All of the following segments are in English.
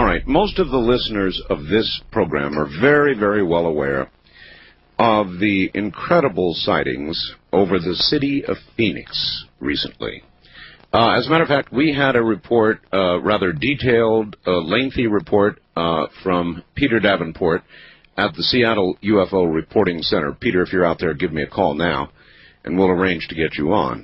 right. Most of the listeners of this program are very, very well aware of the incredible sightings over the city of Phoenix recently. As a matter of fact, we had a report, rather detailed, lengthy report from Peter Davenport at the Seattle UFO Reporting Center. Peter, if you're out there, give me a call now, and we'll arrange to get you on.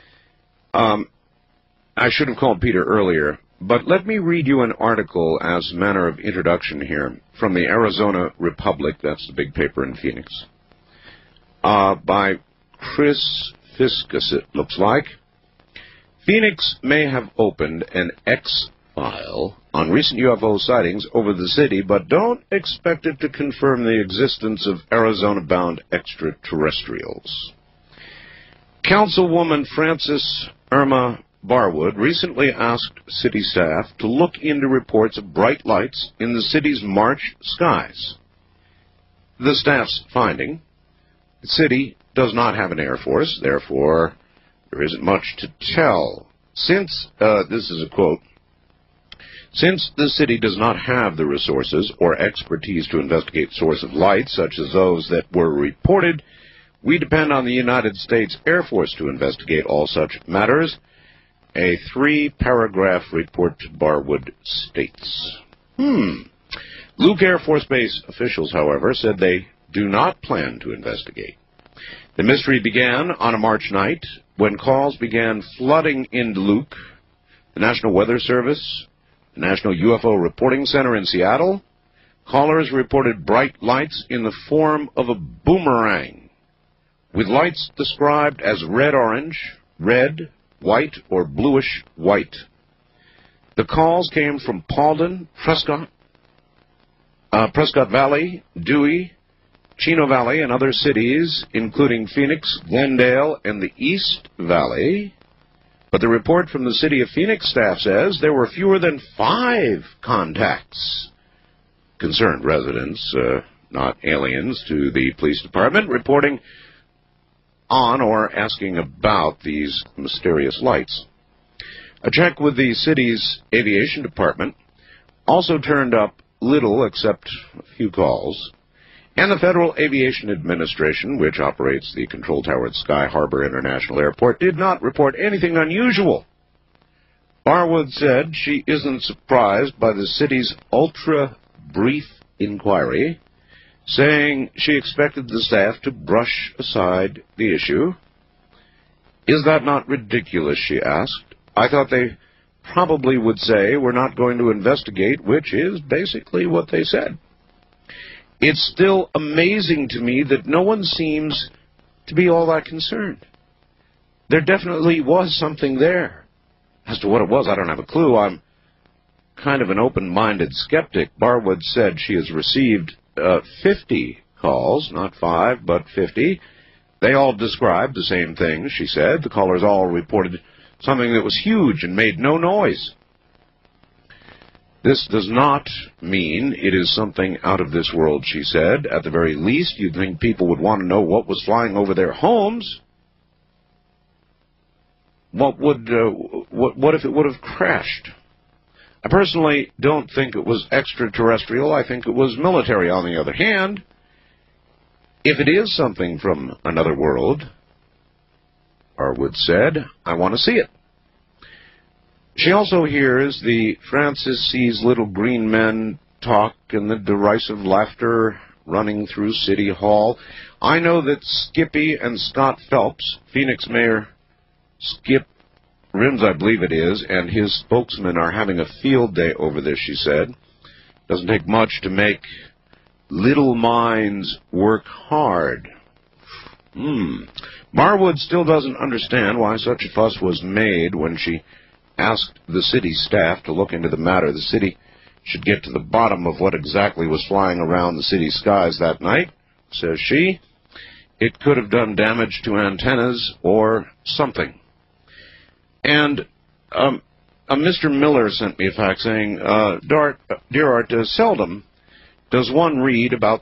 I should have called Peter earlier, but let me read you an article as a manner of introduction here from the Arizona Republic, that's the big paper in Phoenix, by Chris Fiskus, it looks like. Phoenix may have opened an X-file on recent UFO sightings over the city, but don't expect it to confirm the existence of Arizona-bound extraterrestrials. Councilwoman Frances Irma Barwood recently asked city staff to look into reports of bright lights in the city's March skies. The staff's finding: the city does not have an air force, therefore there isn't much to tell. Since, this is a quote, "Since the city does not have the resources or expertise to investigate source of light, such as those that were reported, we depend on the United States Air Force to investigate all such matters," a 3-paragraph report to Barwood states. Luke Air Force Base officials, however, said they do not plan to investigate. The mystery began on a March night when calls began flooding into Luke, the National Weather Service, the National UFO Reporting Center in Seattle. Callers reported bright lights in the form of a boomerang, with lights described as red-orange, red, white, or bluish-white. The calls came from Paulden, Prescott Valley, Dewey, Chino Valley, and other cities, including Phoenix, Glendale, and the East Valley. But the report from the city of Phoenix staff says there were fewer than 5 contacts. Concerned residents, not aliens, to the police department, reporting on or asking about these mysterious lights. A check with the city's aviation department also turned up little except a few calls, and the Federal Aviation Administration, which operates the control tower at Sky Harbor International Airport, did not report anything unusual. Barwood said she isn't surprised by the city's ultra-brief inquiry, saying she expected the staff to brush aside the issue. "Is that not ridiculous?" she asked. "I thought they probably would say we're not going to investigate," which is basically what they said. "It's still amazing to me that no one seems to be all that concerned. There definitely was something there. As to what it was, I don't have a clue. I'm kind of an open-minded skeptic." Barwood said she has received 50 calls, not 5, but 50. They all described the same thing, she said. The callers all reported something that was huge and made no noise. "This does not mean it is something out of this world," she said. "At the very least, you'd think people would want to know what was flying over their homes. What if it would have crashed? I personally don't think it was extraterrestrial. I think it was military. On the other hand, if it is something from another world," Barwood said, "I want to see it." She also hears the Francis sees little green men talk and the derisive laughter running through City Hall. "I know that Skippy and Scott Phelps, Phoenix Mayor Skip Rims, I believe it is, and his spokesman are having a field day over this," she said. "Doesn't take much to make little minds work hard." Barwood still doesn't understand why such a fuss was made when she asked the city staff to look into the matter. The city should get to the bottom of what exactly was flying around the city skies that night, says she. It could have done damage to antennas or something. And Mr. Miller sent me a fax saying, "Dear Art, seldom does one read about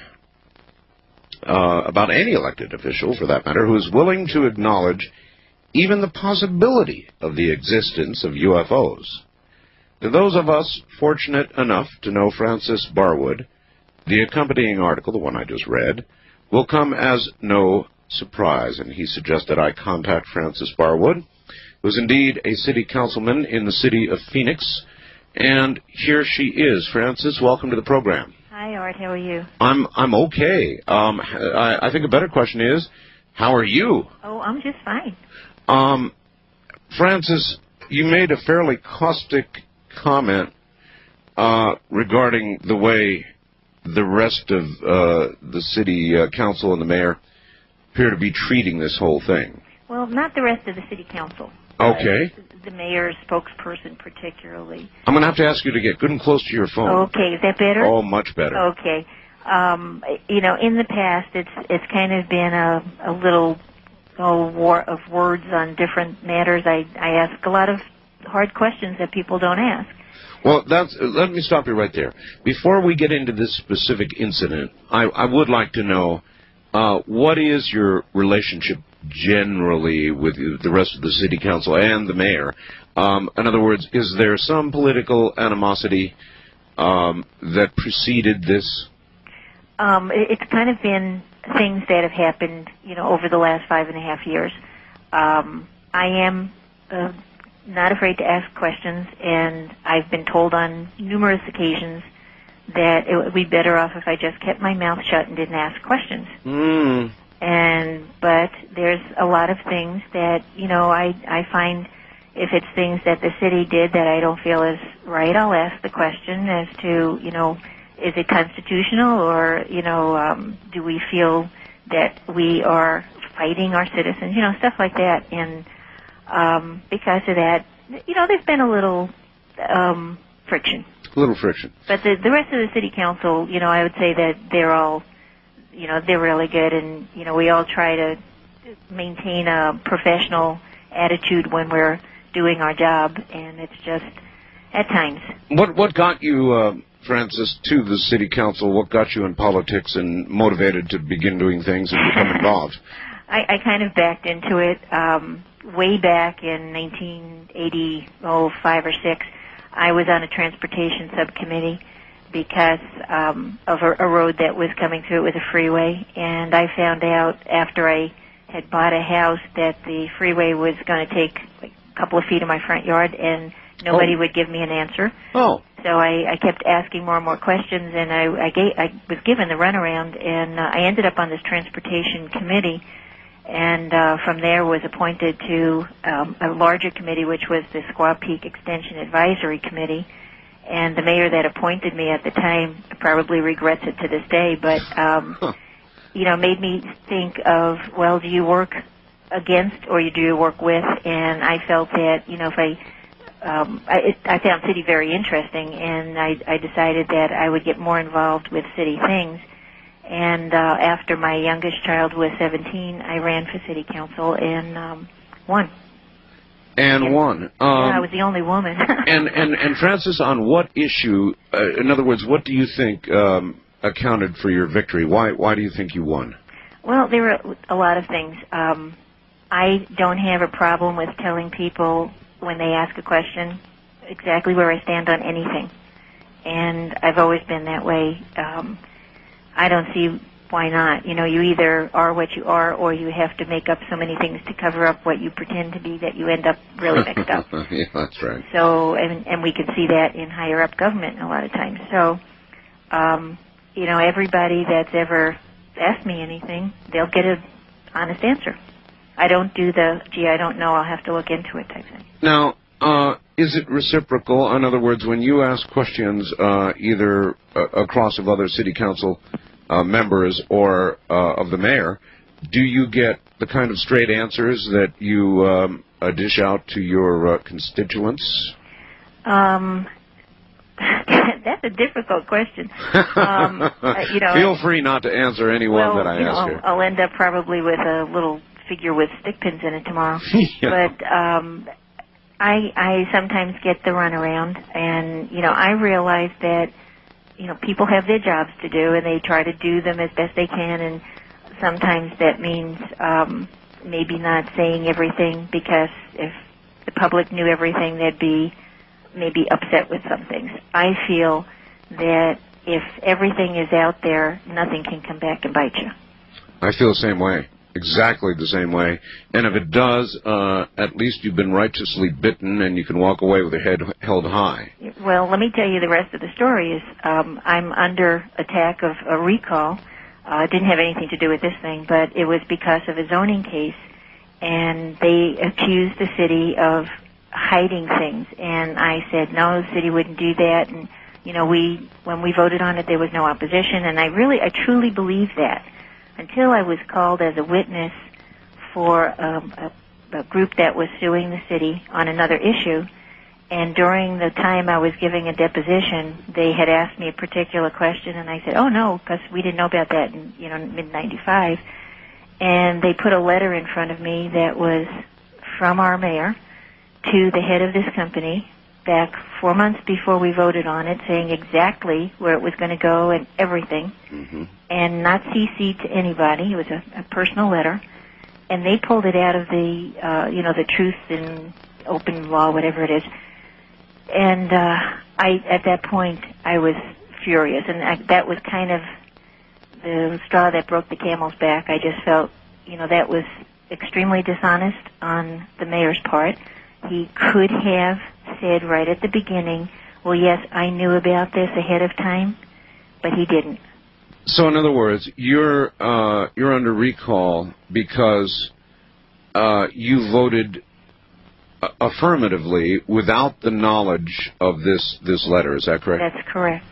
any elected official, for that matter, who is willing to acknowledge even the possibility of the existence of UFOs. To those of us fortunate enough to know Francis Barwood, the accompanying article, the one I just read, will come as no surprise, and he suggested I contact Francis Barwood, who is indeed a city councilman in the city of Phoenix, and here she is. Francis, welcome to the program. Hi, Art. How are you? I'm okay. I think a better question is, how are you? Oh, I'm just fine. Francis, you made a fairly caustic comment regarding the way the rest of the city council and the mayor appear to be treating this whole thing. Well, not the rest of the city council. Okay. The mayor's spokesperson particularly. I'm going to have to ask you to get good and close to your phone. Okay, is that better? Oh, much better. Okay. In the past, it's kind of been a little war of words on different matters. I ask a lot of hard questions that people don't ask. Well, let me stop you right there. Before we get into this specific incident, I would like to know what is your relationship generally with the rest of the city council and the mayor? In other words, is there some political animosity that preceded this? It's kind of been things that have happened, over the last 5.5 years. I am not afraid to ask questions, and I've been told on numerous occasions that it would be better off if I just kept my mouth shut and didn't ask questions. But there's a lot of things that, I find if it's things that the city did that I don't feel is right, I'll ask the question as to, is it constitutional, or, do we feel that we are fighting our citizens, stuff like that. And because of that, there's been a little friction. A little friction. But the rest of the city council, I would say that they're all, they're really good, and, we all try to maintain a professional attitude when we're doing our job, and it's just at times. What got you, Francis, to the city council? What got you in politics and motivated to begin doing things and become involved? I kind of backed into it way back in 1985 or 6. I was on a transportation subcommittee because of a road that was coming through. It was a freeway, and I found out after I had bought a house that the freeway was going to take like a couple of feet of my front yard, and nobody would give me an answer. Oh. So I kept asking more and more questions, and I was given the runaround, and I ended up on this transportation committee, and from there was appointed to a larger committee, which was the Squaw Peak Extension Advisory Committee. And the mayor that appointed me at the time probably regrets it to this day, but, made me think of, well, do you work against or do you work with? And I felt that, if I found city very interesting, and I decided that I would get more involved with city things. And after my youngest child was 17, I ran for city council and won. And won. I was the only woman. and Francis, on what issue, in other words, what do you think accounted for your victory? Why do you think you won? Well, there were a lot of things. I don't have a problem with telling people when they ask a question exactly where I stand on anything. And I've always been that way. I don't see why not. You either are what you are, or you have to make up so many things to cover up what you pretend to be that you end up really mixed up. Yeah, that's right. So, and we can see that in higher up government a lot of times. So, everybody that's ever asked me anything, they'll get an honest answer. I don't do I don't know, I'll have to look into it type thing. Now, is it reciprocal? In other words, when you ask questions either across of other city council members or of the mayor, do you get the kind of straight answers that you dish out to your constituents? That's a difficult question. Feel free not to answer any one that I ask you. I'll end up probably with a little figure with stick pins in it tomorrow. Yeah. But I sometimes get the runaround, and I realize that people have their jobs to do, and they try to do them as best they can, and sometimes that means maybe not saying everything, because if the public knew everything, there'd be maybe upset with some things. I feel that if everything is out there, nothing can come back and bite you. I feel the same way. Exactly the same way. And if it does, at least you've been righteously bitten and you can walk away with your head held high. Well, let me tell you the rest of the story is I'm under attack of a recall. It didn't have anything to do with this thing, but it was because of a zoning case. And they accused the city of hiding things. And I said, no, the city wouldn't do that. And, you know, when we voted on it, there was no opposition. And I truly believe that. Until I was called as a witness for a group that was suing the city on another issue, and during the time I was giving a deposition, they had asked me a particular question, and I said, oh, no, because we didn't know about that in, mid-'95. And they put a letter in front of me that was from our mayor to the head of this company back 4 months before we voted on it, saying exactly where it was going to go and everything, and not CC'd to anybody. It was a personal letter, and they pulled it out of the, the Truth in Open Law, whatever it is. And at that point, I was furious, and that was kind of the straw that broke the camel's back. I just felt, that was extremely dishonest on the mayor's part. He could have said right at the beginning, well, yes, I knew about this ahead of time, but he didn't. So, in other words, you're under recall because you voted affirmatively without the knowledge of this letter. Is that correct? That's correct.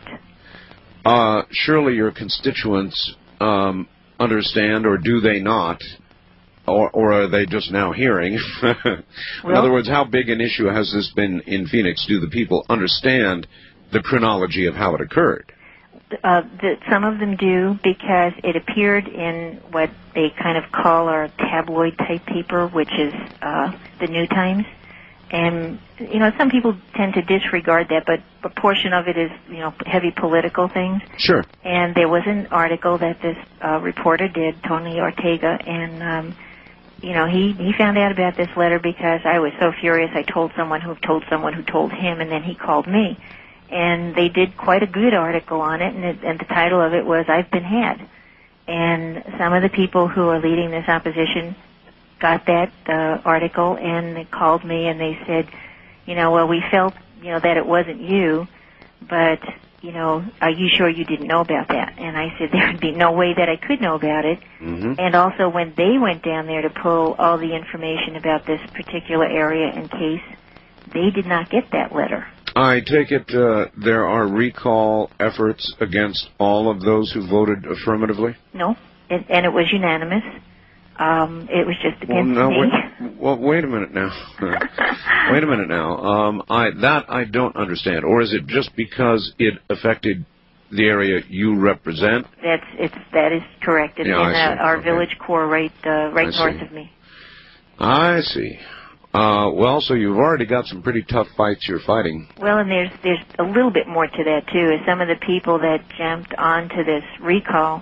Surely your constituents understand, or do they not? Or are they just now hearing? In other words, how big an issue has this been in Phoenix? Do the people understand the chronology of how it occurred? Some of them do, because it appeared in what they kind of call our tabloid-type paper, which is the New Times. And, some people tend to disregard that, but a portion of it is, heavy political things. Sure. And there was an article that this reporter did, Tony Ortega, and he found out about this letter because I was so furious. I told someone who told someone who told him, and then he called me. And they did quite a good article on it, and the title of it was, I've Been Had. And some of the people who are leading this opposition got that article, and they called me, and they said, well, we felt, that it wasn't you, but, are you sure you didn't know about that? And I said there would be no way that I could know about it. And also when they went down there to pull all the information about this particular area and case, they did not get that letter. I take it there are recall efforts against all of those who voted affirmatively? No, and it was unanimous. It was just against me. Wait a minute now. Wait a minute now. I don't understand. Or is it just because it affected the area you represent? That is correct. It's in our village core right north of me. I see. So you've already got some pretty tough fights you're fighting. Well, and there's a little bit more to that, too. Some of the people that jumped onto this recall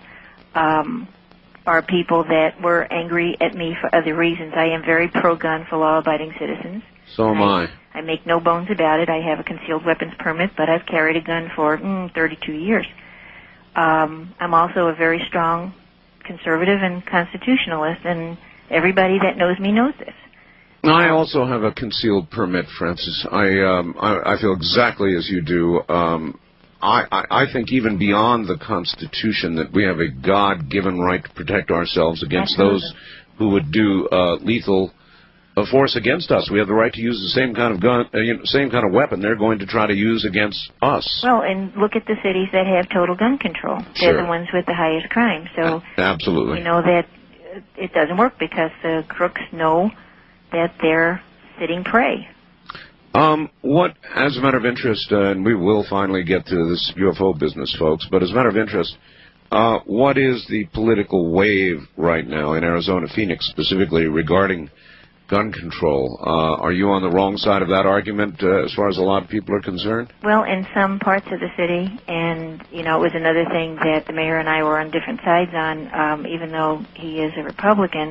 are people that were angry at me for other reasons. I am very pro-gun for law-abiding citizens. So am I. I make no bones about it. I have a concealed weapons permit, but I've carried a gun for 32 years. I'm also a very strong conservative and constitutionalist, and everybody that knows me knows this. I also have a concealed permit, Francis. I feel exactly as you do. I think even beyond the Constitution that we have a God-given right to protect ourselves against those who would do lethal force against us. We have the right to use the same kind of gun, same kind of weapon they're going to try to use against us. Well, and look at the cities that have total gun control. They're the ones with the highest crime. So absolutely, that it doesn't work because the crooks know that they're sitting prey. What, as a matter of interest, and we will finally get to this UFO business, folks, but as a matter of interest, what is the political wave right now in Arizona, Phoenix specifically, regarding gun control? Are you on the wrong side of that argument as far as a lot of people are concerned? Well, in some parts of the city, and, it was another thing that the mayor and I were on different sides on, even though he is a Republican.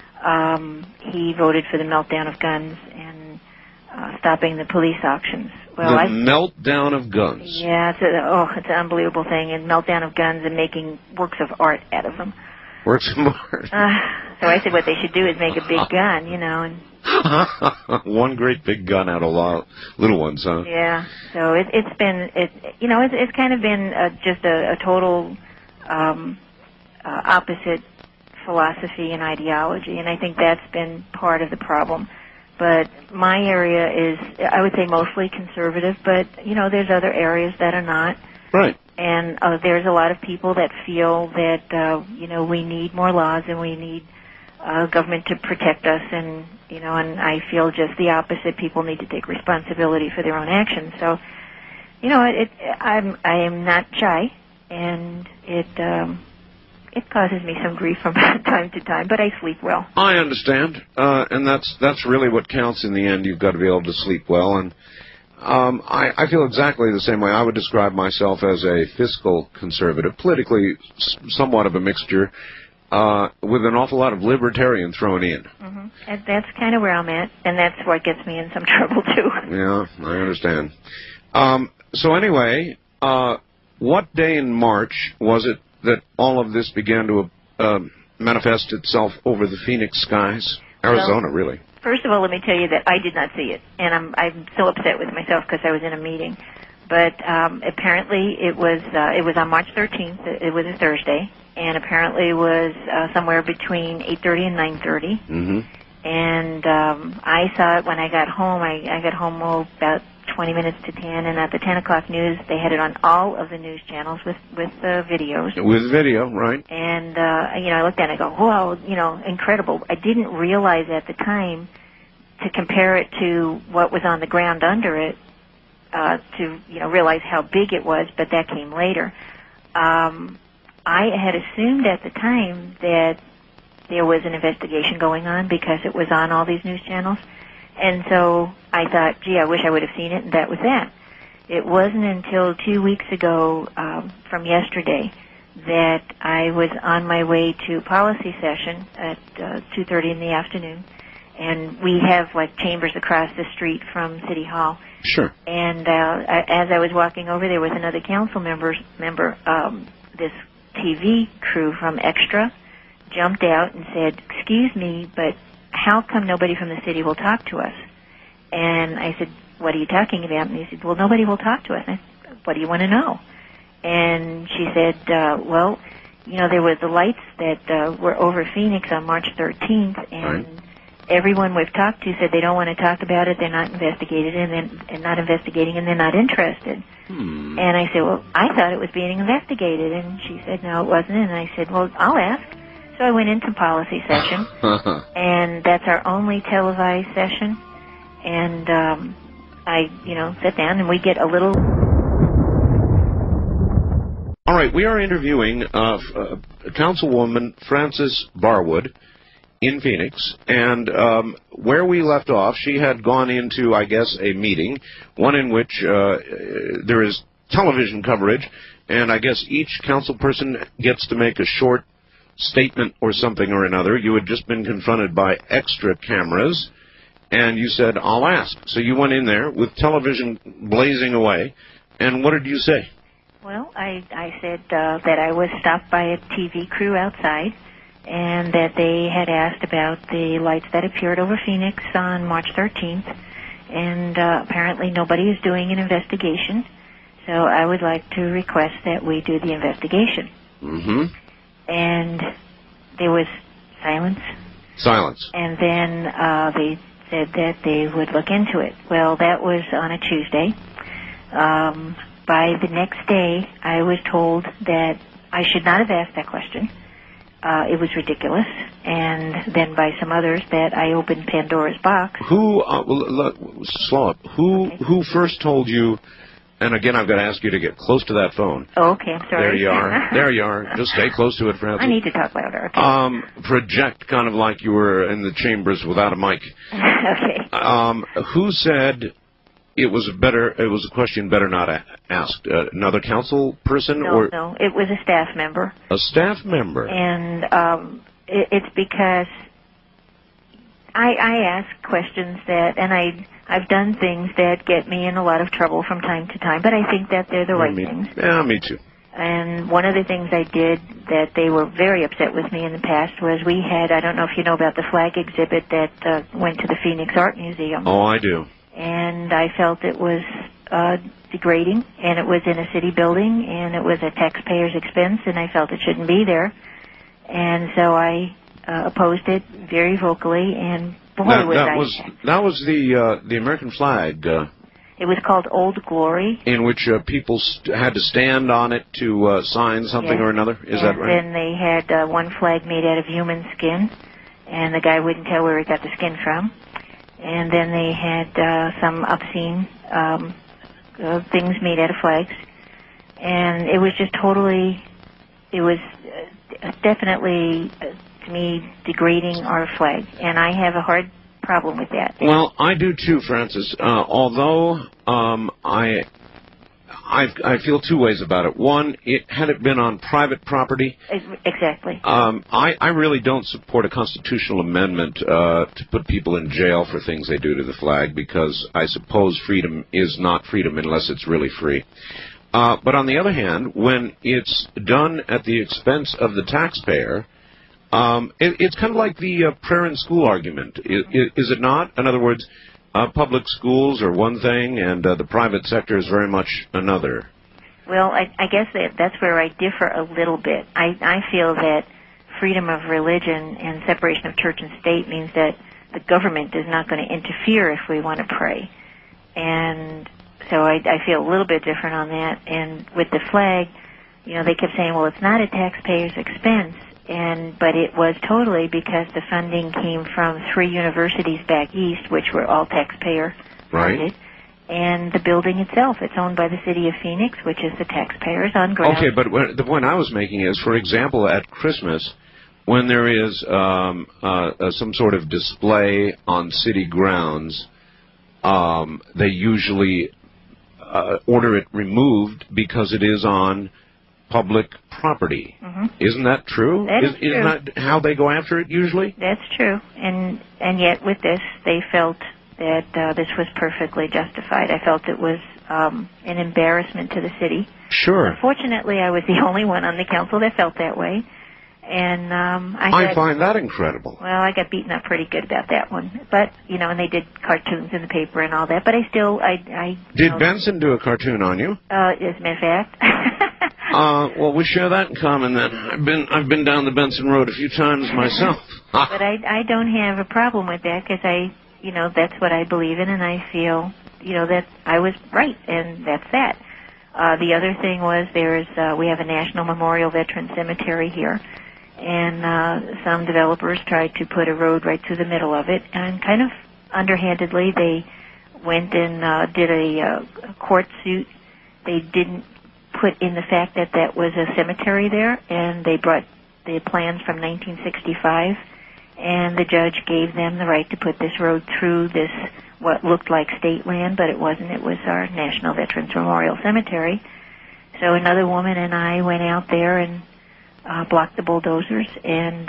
He voted for the meltdown of guns and stopping the police auctions. Well, the meltdown of guns. Yeah, it's an unbelievable thing, and meltdown of guns and making works of art out of them. Works of art. So I said what they should do is make a big gun, and one great big gun out of little ones, huh? Yeah. So it's kind of been just a total opposite philosophy and ideology, and I think that's been part of the problem. But my area is, I would say, mostly conservative, but, there's other areas that are not. Right. And there's a lot of people that feel that, we need more laws and we need government to protect us, and I feel just the opposite. People need to take responsibility for their own actions. So, I am not shy, and it causes me some grief from time to time, but I sleep well. I understand, and that's really what counts in the end. You've got to be able to sleep well, and I feel exactly the same way. I would describe myself as a fiscal conservative, politically somewhat of a mixture, with an awful lot of libertarian thrown in. Mm-hmm. And that's kind of where I'm at, and that's what gets me in some trouble, too. Yeah, I understand. So anyway, what day in March was it that all of this began to manifest itself over the Phoenix skies? Arizona, really. First of all, let me tell you that I did not see it, and I'm so upset with myself because I was in a meeting. But apparently it was on March 13th. It was a Thursday, and apparently it was somewhere between 8:30 and 9:30. Mm-hmm. And I saw it when I got home. I got home about 20 minutes to 10, and at the 10 o'clock news, they had it on all of the news channels with videos. With video, right. And, I looked at it and I go, whoa, incredible. I didn't realize at the time to compare it to what was on the ground under it, to realize how big it was, but that came later. I had assumed at the time that there was an investigation going on because it was on all these news channels. And so I thought, gee, I wish I would have seen it, and that was that. It wasn't until 2 weeks ago, from yesterday, that I was on my way to policy session at 2:30 in the afternoon. And we have, chambers across the street from City Hall. Sure. And as I was walking over there with another council member, this TV crew from Extra jumped out and said, excuse me, but how come nobody from the city will talk to us? And I said, what are you talking about? And he said, well, nobody will talk to us. And I said, what do you want to know? And she said, there were the lights that were over Phoenix on March 13th, and everyone we've talked to said they don't want to talk about it, they're not investigated, and not investigating, and they're not interested. And I said, well, I thought it was being investigated. And she said, no, it wasn't. And I said, well, I'll ask. So I went into policy session, and that's our only televised session. And I sat down, and we get a little... All right, we are interviewing Councilwoman Frances Barwood in Phoenix, and where we left off, she had gone into, I guess, a meeting, one in which there is television coverage, and I guess each council person gets to make a short statement or something or another. You had just been confronted by extra cameras, and you said, I'll ask. So you went in there with television blazing away, and what did you say? Well, I said that I was stopped by a TV crew outside, and that they had asked about the lights that appeared over Phoenix on March 13th, and apparently nobody is doing an investigation, so I would like to request that we do the investigation. Mm-hmm. And there was silence. Silence. And then they said that they would look into it. Well, that was on a Tuesday. By the next day, I was told that I should not have asked that question. It was ridiculous. And then by some others that I opened Pandora's box. Slow up. Who first told you? And again, I've got to ask you to get close to that phone. Oh, okay, I'm sorry. There you are. There you are. Just stay close to it, Frances. I need to talk louder. Okay. Project kind of like you were in the chambers without a mic. Okay. Who said it was a question better not asked? Another council person? No, it was a staff member. A staff member. And it's because I ask questions that, and I've done things that get me in a lot of trouble from time to time, but I think that they're the right things. Yeah, me too. And one of the things I did that they were very upset with me in the past was we had, I don't know if you know about the flag exhibit that went to the Phoenix Art Museum. Oh, I do. And I felt it was degrading, and it was in a city building, and it was a taxpayer's expense, and I felt it shouldn't be there. And so I opposed it very vocally, and boy, that was the American flag. It was called Old Glory. In which people had to stand on it to sign something or another? Is that right? And then they had one flag made out of human skin, and the guy wouldn't tell where he got the skin from. And then they had some obscene things made out of flags. And it was just totally, it was definitely, to me, degrading our flag. And I have a hard problem with that. Well, I do too, Frances. Although I feel two ways about it. One, had it been on private property. Exactly. I really don't support a constitutional amendment to put people in jail for things they do to the flag, because I suppose freedom is not freedom unless it's really free. But on the other hand, when it's done at the expense of the taxpayer, it's kind of like the prayer in school argument, is it not? In other words, public schools are one thing, and the private sector is very much another. Well, I guess that's where I differ a little bit. I feel that freedom of religion and separation of church and state means that the government is not going to interfere if we want to pray. And so I feel a little bit different on that. And with the flag, you know, they kept saying, well, it's not a taxpayer's expense. But it was totally because the funding came from 3 universities back east, which were all taxpayer funded. Right. And the building itself, it's owned by the city of Phoenix, which is the taxpayers on ground. Okay, but the point I was making is, for example, at Christmas, when there is some sort of display on city grounds, they usually order it removed because it is on public property. Mm-hmm. Isn't that true? That is true. Isn't that how they go after it usually? That's true. And yet with this, they felt that this was perfectly justified. I felt it was an embarrassment to the city. Sure. Unfortunately, I was the only one on the council that felt that way. And I find that incredible. Well, I got beaten up pretty good about that one. But, you know, and they did cartoons in the paper and all that. But I still, Did Benson do a cartoon on you? As a matter of fact. Well, we share that in common then. I've been down the Benson Road a few times myself. But I don't have a problem with that, because that's what I believe in, and I feel, that I was right, and that's that. The other thing was we have a National Memorial Veteran Cemetery here, and some developers tried to put a road right through the middle of it, and kind of underhandedly they went and did a court suit. They didn't put in the fact that that was a cemetery there, and they brought the plans from 1965, and the judge gave them the right to put this road through this, what looked like state land, but it wasn't. It was our National Veterans Memorial Cemetery. So another woman and I went out there and blocked the bulldozers, and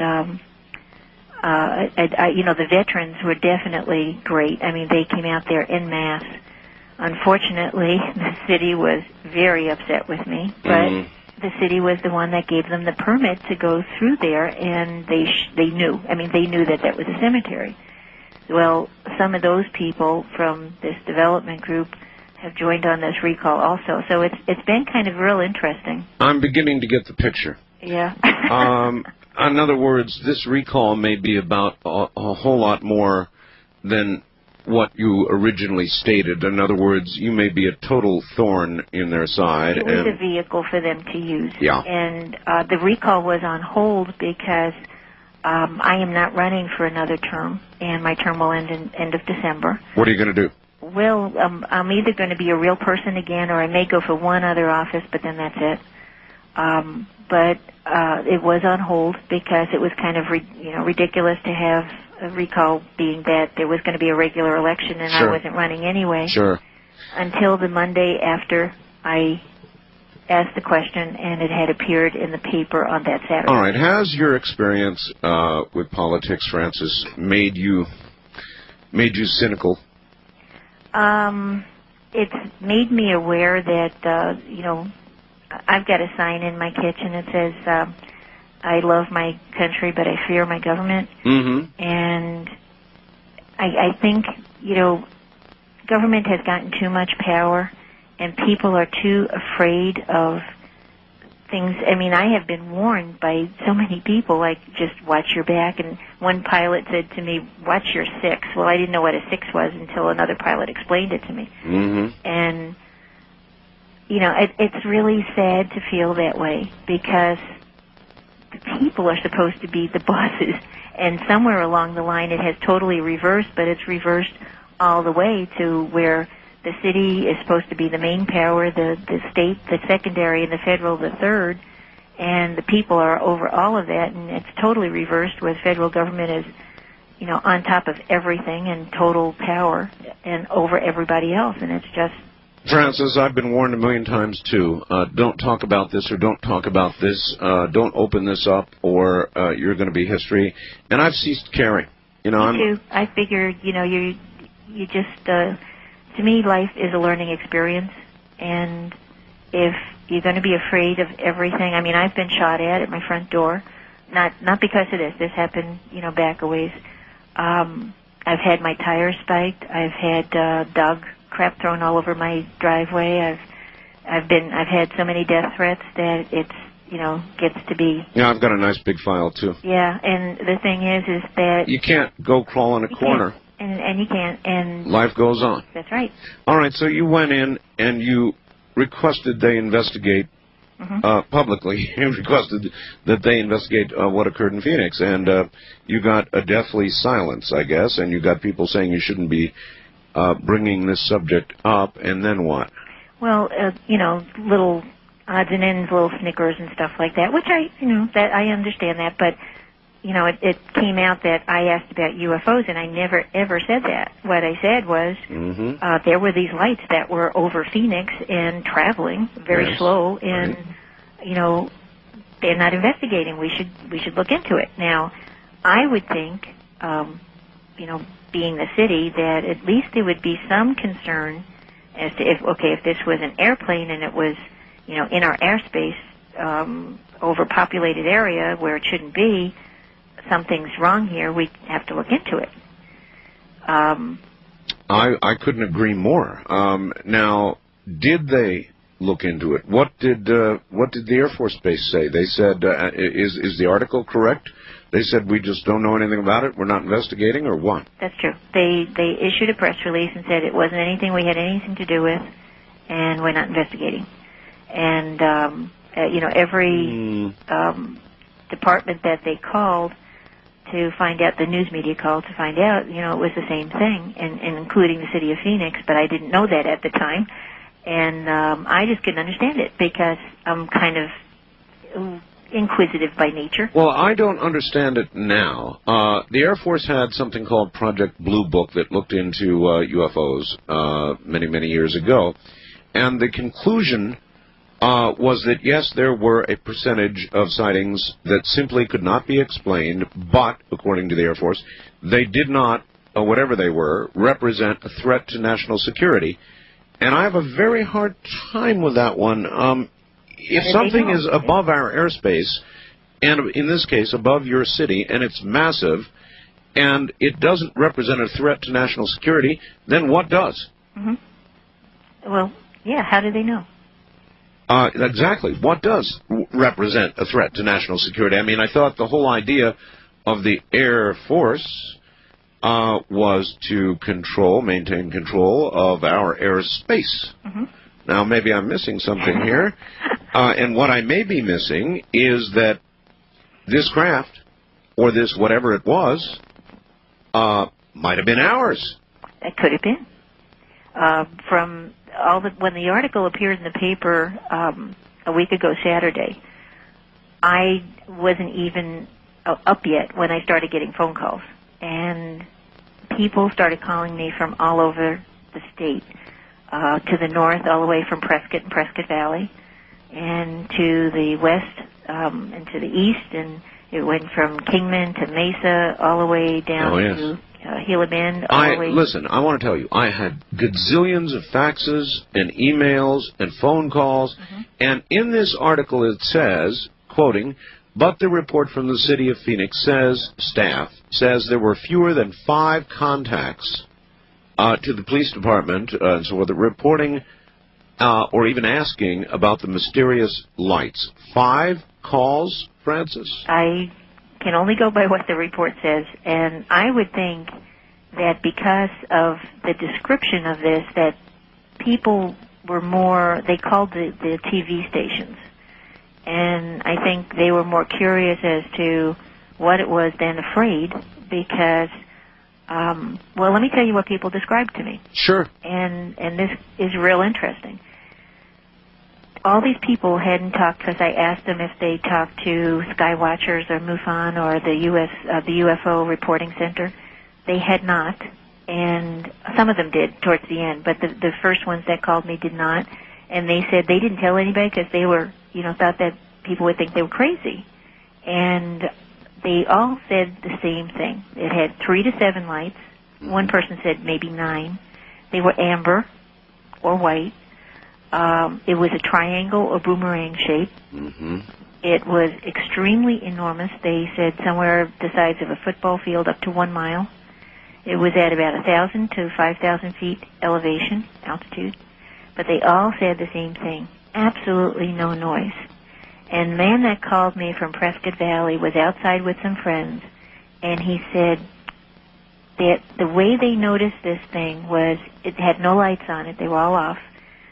the veterans were definitely great. I mean, they came out there en masse. Unfortunately, the city was very upset with me, but the city was the one that gave them the permit to go through there, and they knew. I mean, they knew that was a cemetery. Well, some of those people from this development group have joined on this recall also, so it's been kind of real interesting. I'm beginning to get the picture. Yeah. In other words, this recall may be about a whole lot more than what you originally stated. In other words, you may be a total thorn in their side. It was a vehicle for them to use. Yeah. And the recall was on hold because I am not running for another term, and my term will end in end of December. What are you going to do? Well, I'm either going to be a real person again, or I may go for one other office, but then that's it. But it was on hold because it was kind of ridiculous to have a recall, being that there was going to be a regular election and Sure. I wasn't running anyway. Sure. Until the Monday after I asked the question, and it had appeared in the paper on that Saturday. All right. Has your experience with politics, Frances, made you made you cynical? It's made me aware that, I've got a sign in my kitchen that says, I love my country, but I fear my government. Mm-hmm. And I think, government has gotten too much power, and people are too afraid of things. I mean, I have been warned by so many people, like, just watch your back. And one pilot said to me, watch your six. Well, I didn't know what a six was until another pilot explained it to me. Mm-hmm. And, it's really sad to feel that way, because the people are supposed to be the bosses. And somewhere along the line it has totally reversed, but it's reversed all the way to where the city is supposed to be the main power, the state, the secondary, and the federal, the third, and the people are over all of that, and it's totally reversed where the federal government is, on top of everything and total power and over everybody else, and it's just... Francis, I've been warned a million times, too. Don't talk about this, or don't talk about this. Don't open this up, or you're going to be history. And I've ceased caring. Me too. I figure, you just... to me, life is a learning experience, and if you're going to be afraid of everything... I mean, I've been shot at my front door, not because of this. This happened, back a ways. I've had my tires spiked. I've had dog crap thrown all over my driveway. I've had so many death threats that it's, gets to be... Yeah, I've got a nice big file, too. Yeah, and the thing is that... You can't go crawl in a corner. And you can't, and... Life goes on. That's right. All right, so you went in and you requested they investigate publicly. You requested that they investigate what occurred in Phoenix, and you got a deathly silence, I guess, and you got people saying you shouldn't be bringing this subject up, and then what? Well, little odds and ends, little snickers and stuff like that, which that I understand that, but... it came out that I asked about UFOs, and I never, ever said that. What I said was there were these lights that were over Phoenix and traveling very slow, and, they're not investigating. We should look into it. Now, I would think, being the city, that at least there would be some concern as to if this was an airplane and it was, in our airspace, overpopulated area where it shouldn't be, something's wrong here, we have to look into it. I couldn't agree more. Now, did they look into it? What did the Air Force Base say? They said, is the article correct? They said, we just don't know anything about it, we're not investigating, or what? That's true. They issued a press release and said it wasn't anything we had anything to do with, and we're not investigating. And, every department that they called to find out, the news media called to find out, it was the same thing, and including the city of Phoenix, but I didn't know that at the time, and I just couldn't understand it, because I'm kind of inquisitive by nature. Well, I don't understand it now. The Air Force had something called Project Blue Book that looked into UFOs many, many years ago, and the conclusion was that, yes, there were a percentage of sightings that simply could not be explained, but, according to the Air Force, they did not, whatever they were, represent a threat to national security. And I have a very hard time with that one. If something is above our airspace, and in this case above your city, and it's massive, and it doesn't represent a threat to national security, then what does? Well, yeah, how do they know? Exactly. What does represent a threat to national security? I mean, I thought the whole idea of the Air Force was to maintain control of our airspace. Now, maybe I'm missing something here. And what I may be missing is that this craft, or this whatever it was, might have been ours. That could have been. When the article appeared in the paper a week ago Saturday, I wasn't even up yet when I started getting phone calls. And people started calling me from all over the state, to the north, all the way from Prescott and Prescott Valley, and to the west and to the east, and it went from Kingman to Mesa, all the way down to Gila Bend. Listen, I want to tell you, I had gazillions of faxes and emails and phone calls, and in this article it says, quoting, but the report from the city of Phoenix staff says there were fewer than 5 contacts to the police department, and so the reporting or even asking about the mysterious lights. 5 calls, Frances? I can only go by what the report says, and I would think that because of the description of this, that people were more, they called the TV stations, and I think they were more curious as to what it was than afraid, because, well, let me tell you what people described to me. Sure. And this is real interesting. All these people hadn't talked, because I asked them if they talked to Skywatchers or MUFON or the UFO Reporting Center. They had not, and some of them did towards the end, but the first ones that called me did not, and they said they didn't tell anybody because they were, thought that people would think they were crazy. And they all said the same thing. It had 3 to 7 lights. One person said maybe 9. They were amber or white. It was a triangle or boomerang shape. It was extremely enormous. They said somewhere the size of a football field up to 1 mile. It was at about 1,000 to 5,000 feet altitude. But they all said the same thing. Absolutely no noise. And the man that called me from Prescott Valley was outside with some friends, and he said that the way they noticed this thing was it had no lights on it. They were all off.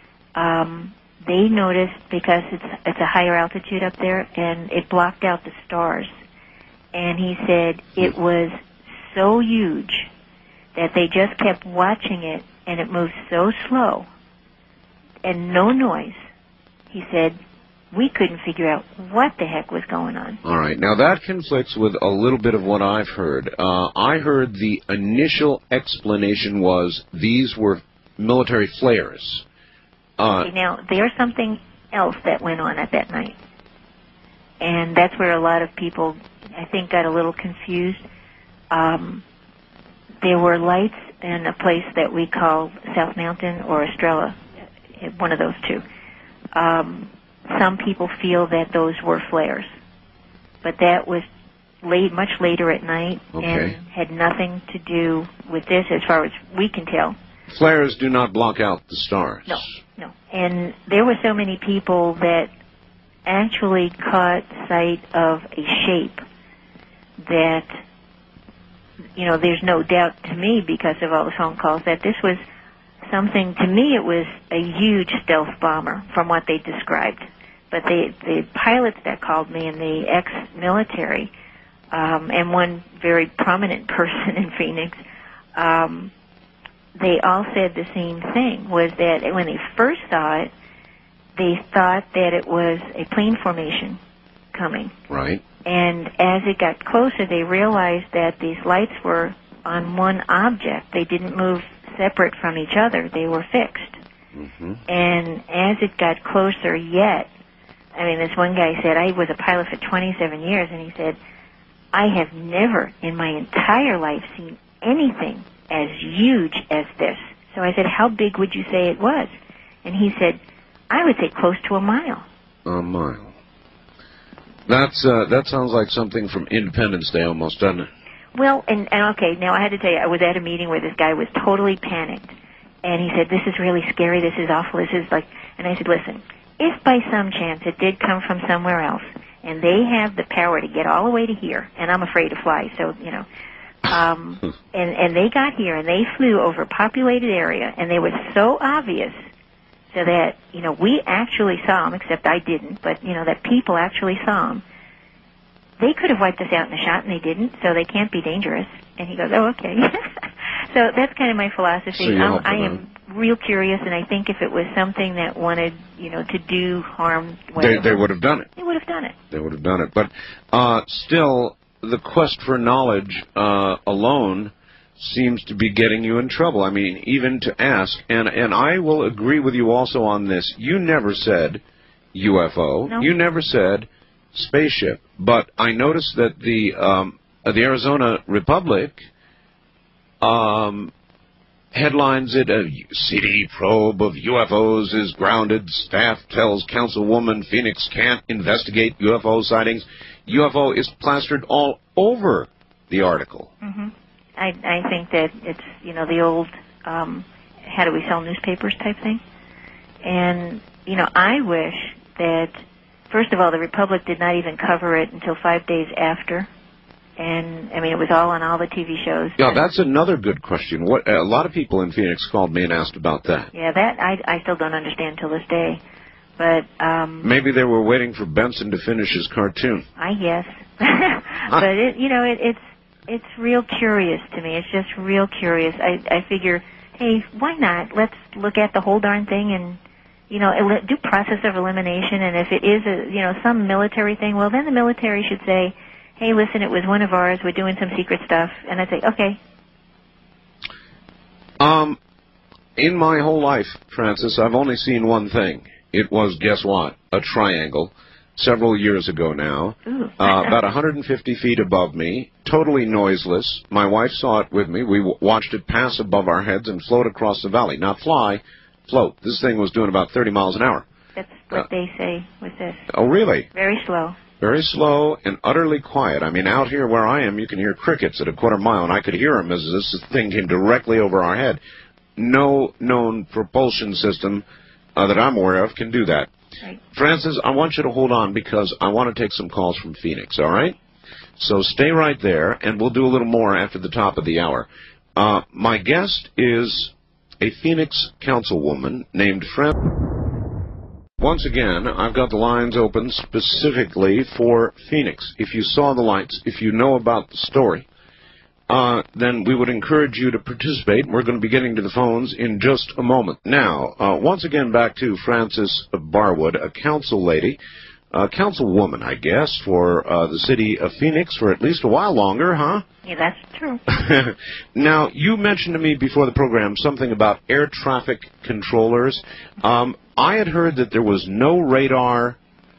They noticed, because it's a higher altitude up there, and it blocked out the stars. And he said it was so huge that they just kept watching it, and it moved so slow and no noise. He said we couldn't figure out what the heck was going on. All right. Now, that conflicts with a little bit of what I've heard. I heard the initial explanation was these were military flares. Okay, now, there's something else that went on at that night. And that's where a lot of people, I think, got a little confused. There were lights in a place that we call South Mountain or Estrella, one of those two. Some people feel that those were flares. But that was much later at night and had nothing to do with this as far as we can tell. Flares do not block out the stars. No. And there were so many people that actually caught sight of a shape that, there's no doubt to me, because of all the phone calls, that this was something, to me it was a huge stealth bomber from what they described. But the pilots that called me and the ex-military, and one very prominent person in Phoenix, they all said the same thing, was that when they first saw it, they thought that it was a plane formation coming. Right. And as it got closer, they realized that these lights were on one object. They didn't move separate from each other. They were fixed. And as it got closer yet, this one guy said, I was a pilot for 27 years, and he said, I have never in my entire life seen anything as huge as this. So I said, how big would you say it was? And he said, I would say close to 1 mile. 1 mile. That sounds like something from Independence Day almost, doesn't it? Well, and okay, now I had to tell you, I was at a meeting where this guy was totally panicked. And he said, this is really scary, this is awful, this is like... And I said, listen, if by some chance it did come from somewhere else, and they have the power to get all the way to here, and I'm afraid to fly, so, and they got here, and they flew over a populated area, and they were so obvious, so that, we actually saw them, except I didn't, but, that people actually saw them. They could have wiped us out in a shot, and they didn't, so they can't be dangerous. And he goes, oh, okay. So that's kind of my philosophy. So I am real curious, and I think if it was something that wanted, to do harm... They would have done it. They would have done it. They would have done it. But still, the quest for knowledge alone seems to be getting you in trouble. Even to ask, and I will agree with you also on this. You never said UFO. No. You never said spaceship. But I noticed that the Arizona Republic headlines it, a city probe of UFOs is grounded. Staff tells councilwoman Phoenix can't investigate UFO sightings. UFO is plastered all over the article. Mm-hmm. I think that it's, the old how do we sell newspapers type thing. And, I wish that, first of all, the Republic did not even cover it until 5 days after. And, it was all on all the TV shows. Yeah, that's another good question. A lot of people in Phoenix called me and asked about that. Yeah, that I still don't understand till this day. But maybe they were waiting for Benson to finish his cartoon. I guess. But, it's real curious to me. It's just real curious. I figure, hey, why not? Let's look at the whole darn thing and, do process of elimination. And if it is, some military thing, well, then the military should say, hey, listen, it was one of ours. We're doing some secret stuff. And I'd say, okay. In my whole life, Frances, I've only seen one thing. It was, guess what? A triangle. Several years ago now, about 150 feet above me, totally noiseless. My wife saw it with me. We watched it pass above our heads and float across the valley. Not fly, float. This thing was doing about 30 miles an hour. That's what they say with this. Oh, really? Very slow. Very slow and utterly quiet. Out here where I am, you can hear crickets at a quarter mile, and I could hear them as this thing came directly over our head. No known propulsion system that I'm aware of can do that. Right. Frances, I want you to hold on because I want to take some calls from Phoenix, all right? So stay right there, and we'll do a little more after the top of the hour. My guest is a Phoenix councilwoman named Frances. Once again, I've got the lines open specifically for Phoenix. If you saw the lights, if you know about the story, then we would encourage you to participate. We're going to be getting to the phones in just a moment. Now, once again, back to Frances Barwood, a council lady, councilwoman, I guess, for the city of Phoenix for at least a while longer, huh? Yeah, that's true. Now, you mentioned to me before the program something about air traffic controllers. I had heard that there was no radar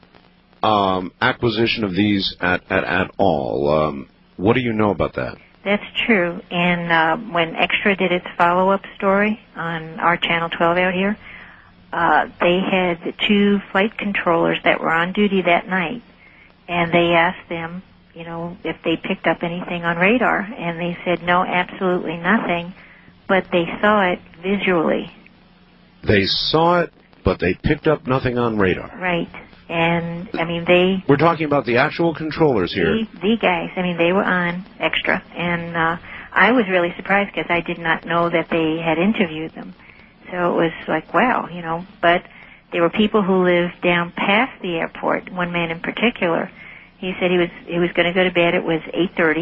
acquisition of these at all. What do you know about that? That's true. And when Extra did its follow-up story on our Channel 12 out here, they had two flight controllers that were on duty that night, and they asked them, if they picked up anything on radar, and they said, no, absolutely nothing, but they saw it visually. They saw it, but they picked up nothing on radar. Right. And, they... We're talking about the actual controllers here. The guys, they were on Extra. And I was really surprised because I did not know that they had interviewed them. So it was like, wow, But there were people who lived down past the airport, one man in particular. He said he was going to go to bed. It was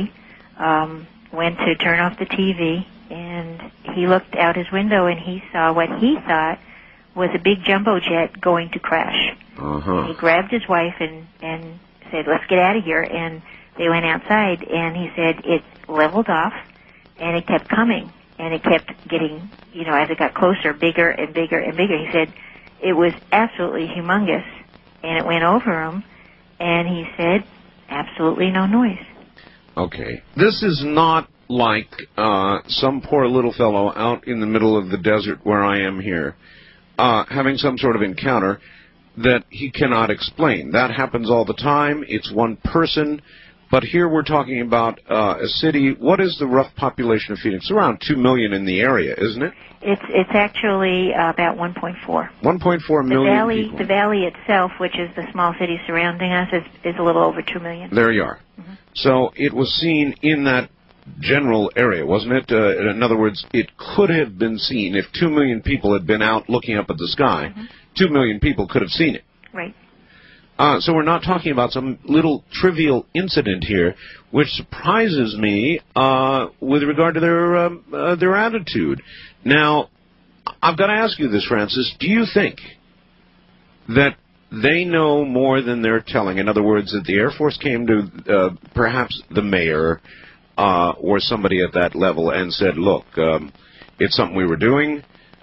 8:30. Went to turn off the TV, and he looked out his window, and he saw what he thought was a big jumbo jet going to crash. Uh-huh. He grabbed his wife and said, let's get out of here. And they went outside, and he said it leveled off, and it kept coming. And it kept getting, as it got closer, bigger and bigger and bigger. He said it was absolutely humongous, and it went over him, and he said absolutely no noise. Okay. This is not like some poor little fellow out in the middle of the desert where I am here, having some sort of encounter that he cannot explain. That happens all the time. It's one person. But here we're talking about a city. What is the rough population of Phoenix? Around 2 million in the area, isn't it? It's actually about 1.4. 1.4 million people. The valley itself, which is the small city surrounding us, is a little over 2 million. There you are. Mm-hmm. So it was seen in that general area, wasn't it? In other words, it could have been seen if 2 million people had been out looking up at the sky. Mm-hmm. 2 million people could have seen it. Right. So we're not talking about some little trivial incident here, which surprises me with regard to their attitude. Now, I've got to ask you this, Frances. Do you think that they know more than they're telling? In other words, that the Air Force came to perhaps the mayor or somebody at that level and said, look, it's something we were doing.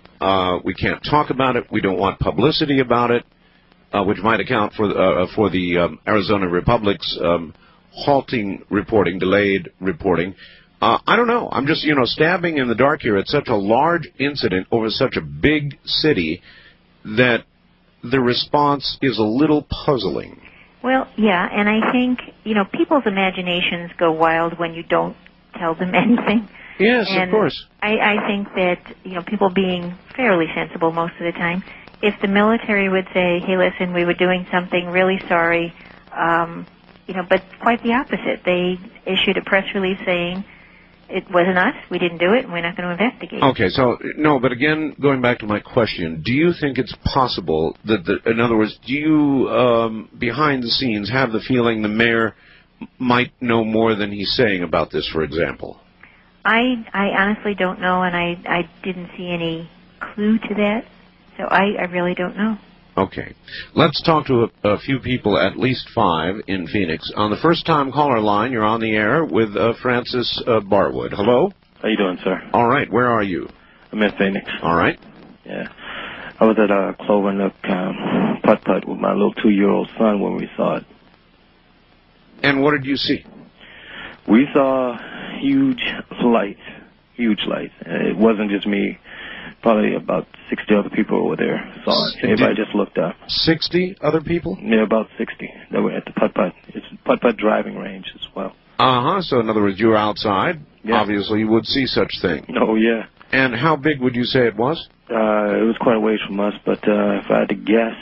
We can't talk about it. We don't want publicity about it. Which might account for the Arizona Republic's halting reporting, delayed reporting. I don't know. I'm just, stabbing in the dark here. It's such a large incident over such a big city that the response is a little puzzling. Well, yeah, and I think, people's imaginations go wild when you don't tell them anything. Yes, and of course. I think that, people being fairly sensible most of the time, if the military would say, hey, listen, we were doing something, really sorry, but quite the opposite. They issued a press release saying, it wasn't us, we didn't do it, and we're not going to investigate. Okay, so, no, but again, going back to my question, do you think it's possible that, in other words, do you, behind the scenes, have the feeling the mayor might know more than he's saying about this, for example? I honestly don't know, and I didn't see any clue to that, so I really don't know. Okay. Let's talk to a few people, at least 5, in Phoenix. On the first-time caller line, you're on the air with Francis Bartwood. Hello? How you doing, sir? All right. Where are you? I'm in Phoenix. All right. Yeah. I was at Clover Nook putt-putt with my little 2-year-old son when we saw it. And what did you see? We saw huge lights. It wasn't just me. Probably about 60 other people over there saw it. Everybody just looked up. 60 other people? Yeah, about 60 that were at the putt-putt. It's a putt-putt driving range as well. Uh-huh. So, in other words, you were outside. Yeah. Obviously, you would see such thing. Oh, yeah. And how big would you say it was? It was quite a ways from us, but if I had to guess,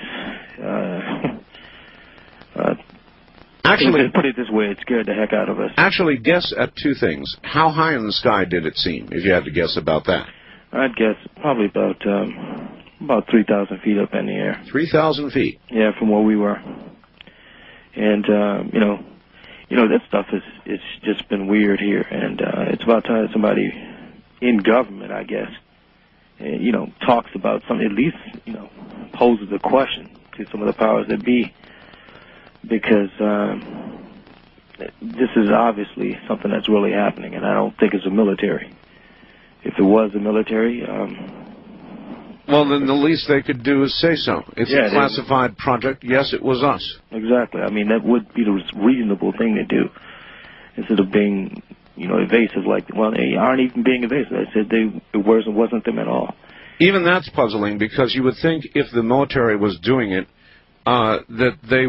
actually, put it this way, it scared the heck out of us. Actually, guess at 2 things. How high in the sky did it seem, if you had to guess about that? I'd guess probably about 3,000 feet up in the air. 3,000 feet? Yeah, from where we were. And, that stuff is just been weird here. And it's about time somebody in government, I guess, talks about something, at least, poses a question to some of the powers that be. Because this is obviously something that's really happening, and I don't think it's the military. If it was the military, well, then the least they could do is say so. It's a classified project. Yes, it was us. Exactly. I mean, that would be the reasonable thing to do, instead of being, evasive. Well, they aren't even being evasive. I said it wasn't them at all. Even that's puzzling, because you would think if the military was doing it, that they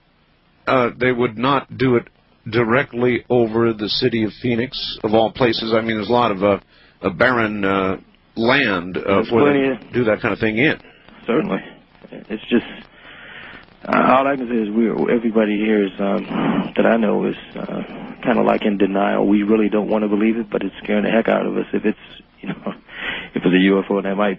would not do it directly over the city of Phoenix, of all places. I mean, there's a lot of a barren land for them to do that kind of thing in. Certainly. It's just, all I can say is everybody here is, that I know is kind of like in denial. We really don't want to believe it, but it's scaring the heck out of us. If it's, if it's a UFO, that might,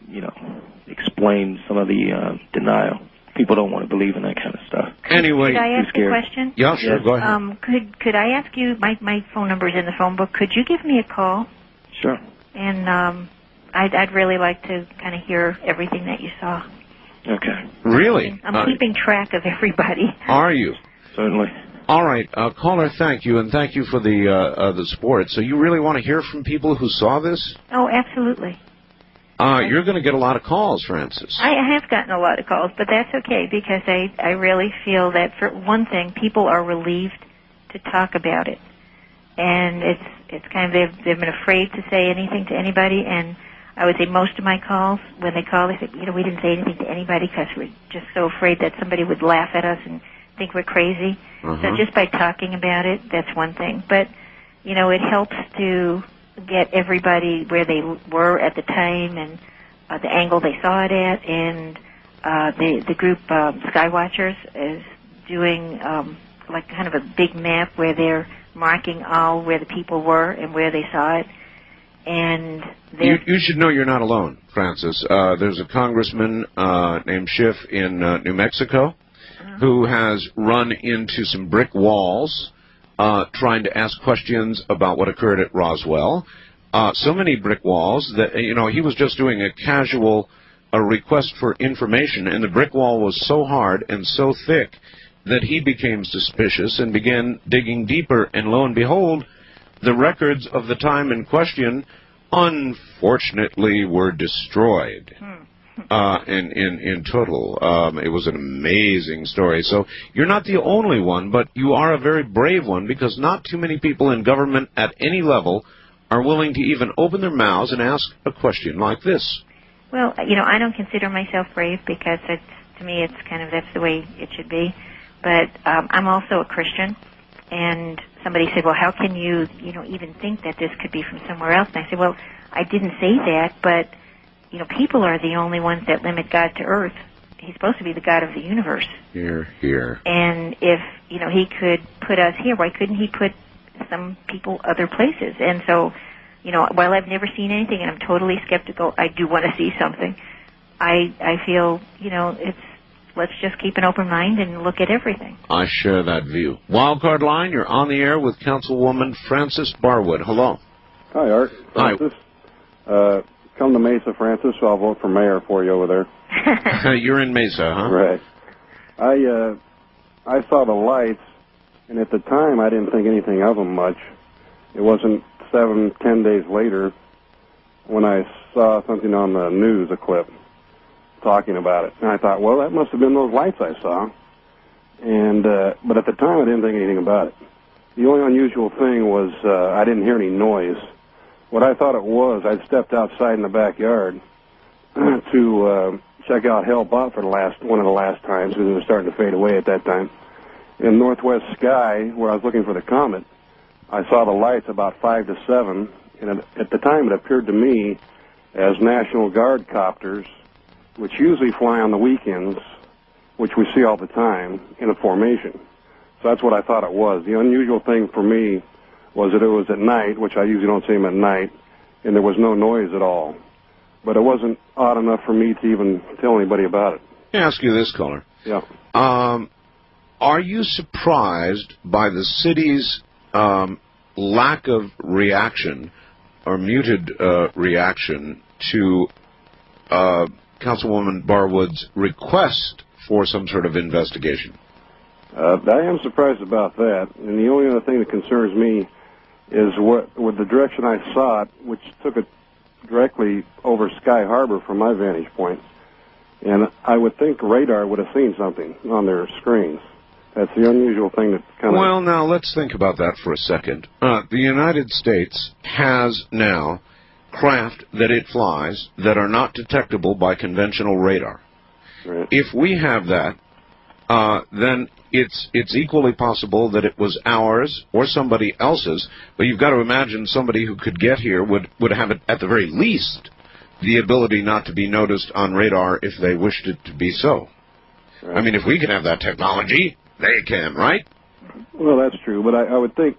explain some of the denial. People don't want to believe in that kind of stuff. Anyway, could I ask a question? Yeah, sure. Go ahead. Could I ask you? My phone number is in the phone book. Could you give me a call? Sure. And I'd really like to kind of hear everything that you saw. Okay. Really? I'm keeping track of everybody. Are you? Certainly. All right, caller. Thank you, and thank you for the support. So you really want to hear from people who saw this? Oh, absolutely. You're going to get a lot of calls, Francis. I have gotten a lot of calls, but that's okay, because I really feel that, for one thing, people are relieved to talk about it. And it's kind of, they've been afraid to say anything to anybody, and I would say most of my calls, when they call, they say, we didn't say anything to anybody because we're just so afraid that somebody would laugh at us and think we're crazy. Uh-huh. So just by talking about it, that's one thing. But, it helps to get everybody where they were at the time, and the angle they saw it at, and the group Skywatchers is doing like kind of a big map where they're marking all where the people were and where they saw it. And you should know you're not alone, Francis. There's a congressman named Schiff in New Mexico who has run into some brick walls trying to ask questions about what occurred at Roswell. So many brick walls that, he was just doing a casual request for information, and the brick wall was so hard and so thick that he became suspicious and began digging deeper, and lo and behold, the records of the time in question, unfortunately, were destroyed. in total. It was an amazing story. So you're not the only one, but you are a very brave one, because not too many people in government at any level are willing to even open their mouths and ask a question like this. Well, I don't consider myself brave, because to me it's kind of, that's the way it should be. But I'm also a Christian, and somebody said, well, how can you even think that this could be from somewhere else? And I said, well, I didn't say that, but people are the only ones that limit God to earth. He's supposed to be the God of the universe. Here. And if he could put us here, why couldn't he put some people other places? And so, while I've never seen anything and I'm totally skeptical, I do want to see something. I feel, let's just keep an open mind and look at everything. I share that view. Wildcard line, you're on the air with Councilwoman Frances Barwood. Hello. Hi, Art. Francis. Hi. Come to Mesa, Francis, so I'll vote for mayor for you over there. You're in Mesa, huh? Right. I saw the lights, and at the time I didn't think anything of them much. It wasn't 7-10 days later when I saw something on the news, a clip, talking about it. And I thought, well, that must have been those lights I saw. And but at the time I didn't think anything about it. The only unusual thing was I didn't hear any noise. What I thought it was, I'd stepped outside in the backyard to check out Hell Bot for one of the last times, because it was starting to fade away at that time. In northwest sky, where I was looking for the comet, I saw the lights about 5 to 7, and at the time it appeared to me as National Guard copters, which usually fly on the weekends, which we see all the time, in a formation. So that's what I thought it was. The unusual thing for me was that it was at night, which I usually don't see them at night, and there was no noise at all. But it wasn't odd enough for me to even tell anybody about it. Let me ask you this, caller. Yeah. Are you surprised by the city's lack of reaction or muted reaction to Councilwoman Barwood's request for some sort of investigation? I am surprised about that, and the only other thing that concerns me is with the direction I saw it, which took it directly over Sky Harbor from my vantage point, and I would think radar would have seen something on their screens. That's the unusual thing that kind of... Well, now, let's think about that for a second. The United States has now craft that it flies that are not detectable by conventional radar. Right. If we have that, then it's equally possible that it was ours or somebody else's, but you've got to imagine somebody who could get here would have it, at the very least, the ability not to be noticed on radar if they wished it to be so. Right. I mean, if we can have that technology, they can, right? Well, that's true, but I would think,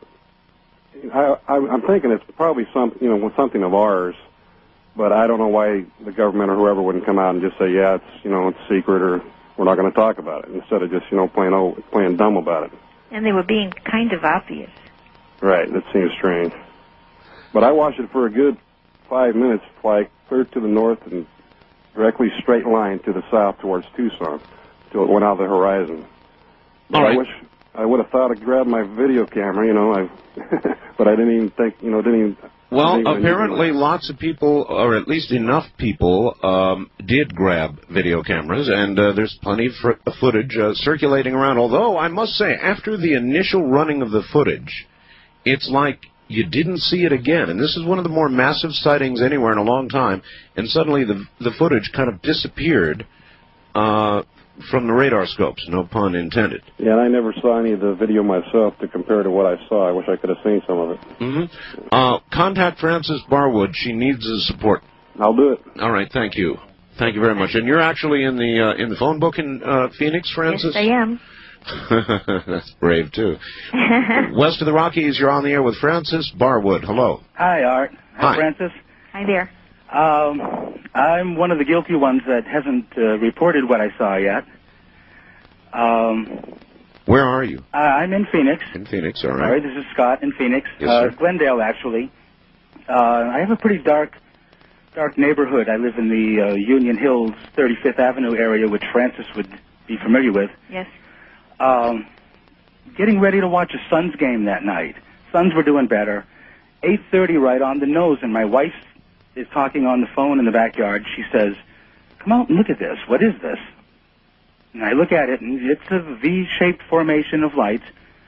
I'm thinking it's probably something of ours, but I don't know why the government or whoever wouldn't come out and just say, yeah, it's secret, or we're not going to talk about it, instead of just, playing dumb about it. And they were being kind of obvious. Right, that seems strange. But I watched it for a good 5 minutes, fly clear to the north and directly straight line to the south towards Tucson, till it went out of the horizon. But right. I wish I would have thought I'd grab my video camera, but I didn't even think, Well, apparently lots of people, or at least enough people, did grab video cameras, and there's plenty of footage circulating around. Although, I must say, after the initial running of the footage, it's like you didn't see it again. And this is one of the more massive sightings anywhere in a long time, and suddenly the footage kind of disappeared from the radar scopes, no pun intended. Yeah, and I never saw any of the video myself to compare to what I saw. I wish I could have seen some of it. Mm-hmm. Contact Frances Barwood. She needs the support. I'll do it. All right, thank you. Thank you very much. And you're actually in the phone book in Phoenix, Frances? Yes, I am. That's brave, too. West of the Rockies, you're on the air with Frances Barwood. Hello. Hi, Art. Hi. Frances. Hi there. I'm one of the guilty ones that hasn't reported what I saw yet. Where are you? I'm in Phoenix. In Phoenix, all right. All right, this is Scott in Phoenix. Yes, sir. Glendale, actually. I have a pretty dark neighborhood. I live in the Union Hills, 35th Avenue area, which Francis would be familiar with. Yes. Getting ready to watch a Suns game that night. Suns were doing better. 8:30 right on the nose, and my wife is talking on the phone in the backyard. She says, come out and look at this. What is this? And I look at it, and it's a V-shaped formation of lights.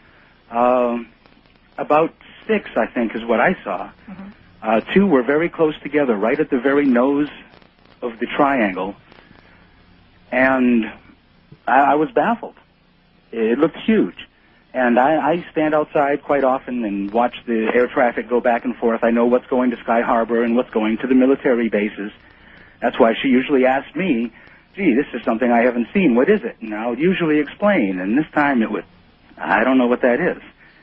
About 6, I think, is what I saw. Mm-hmm. 2 were very close together, right at the very nose of the triangle. And I was baffled. It looked huge. And I stand outside quite often and watch the air traffic go back and forth. I know what's going to Sky Harbor and what's going to the military bases. That's why she usually asks me, gee, this is something I haven't seen. What is it? And I'll usually explain. And this time it was, I don't know what that is.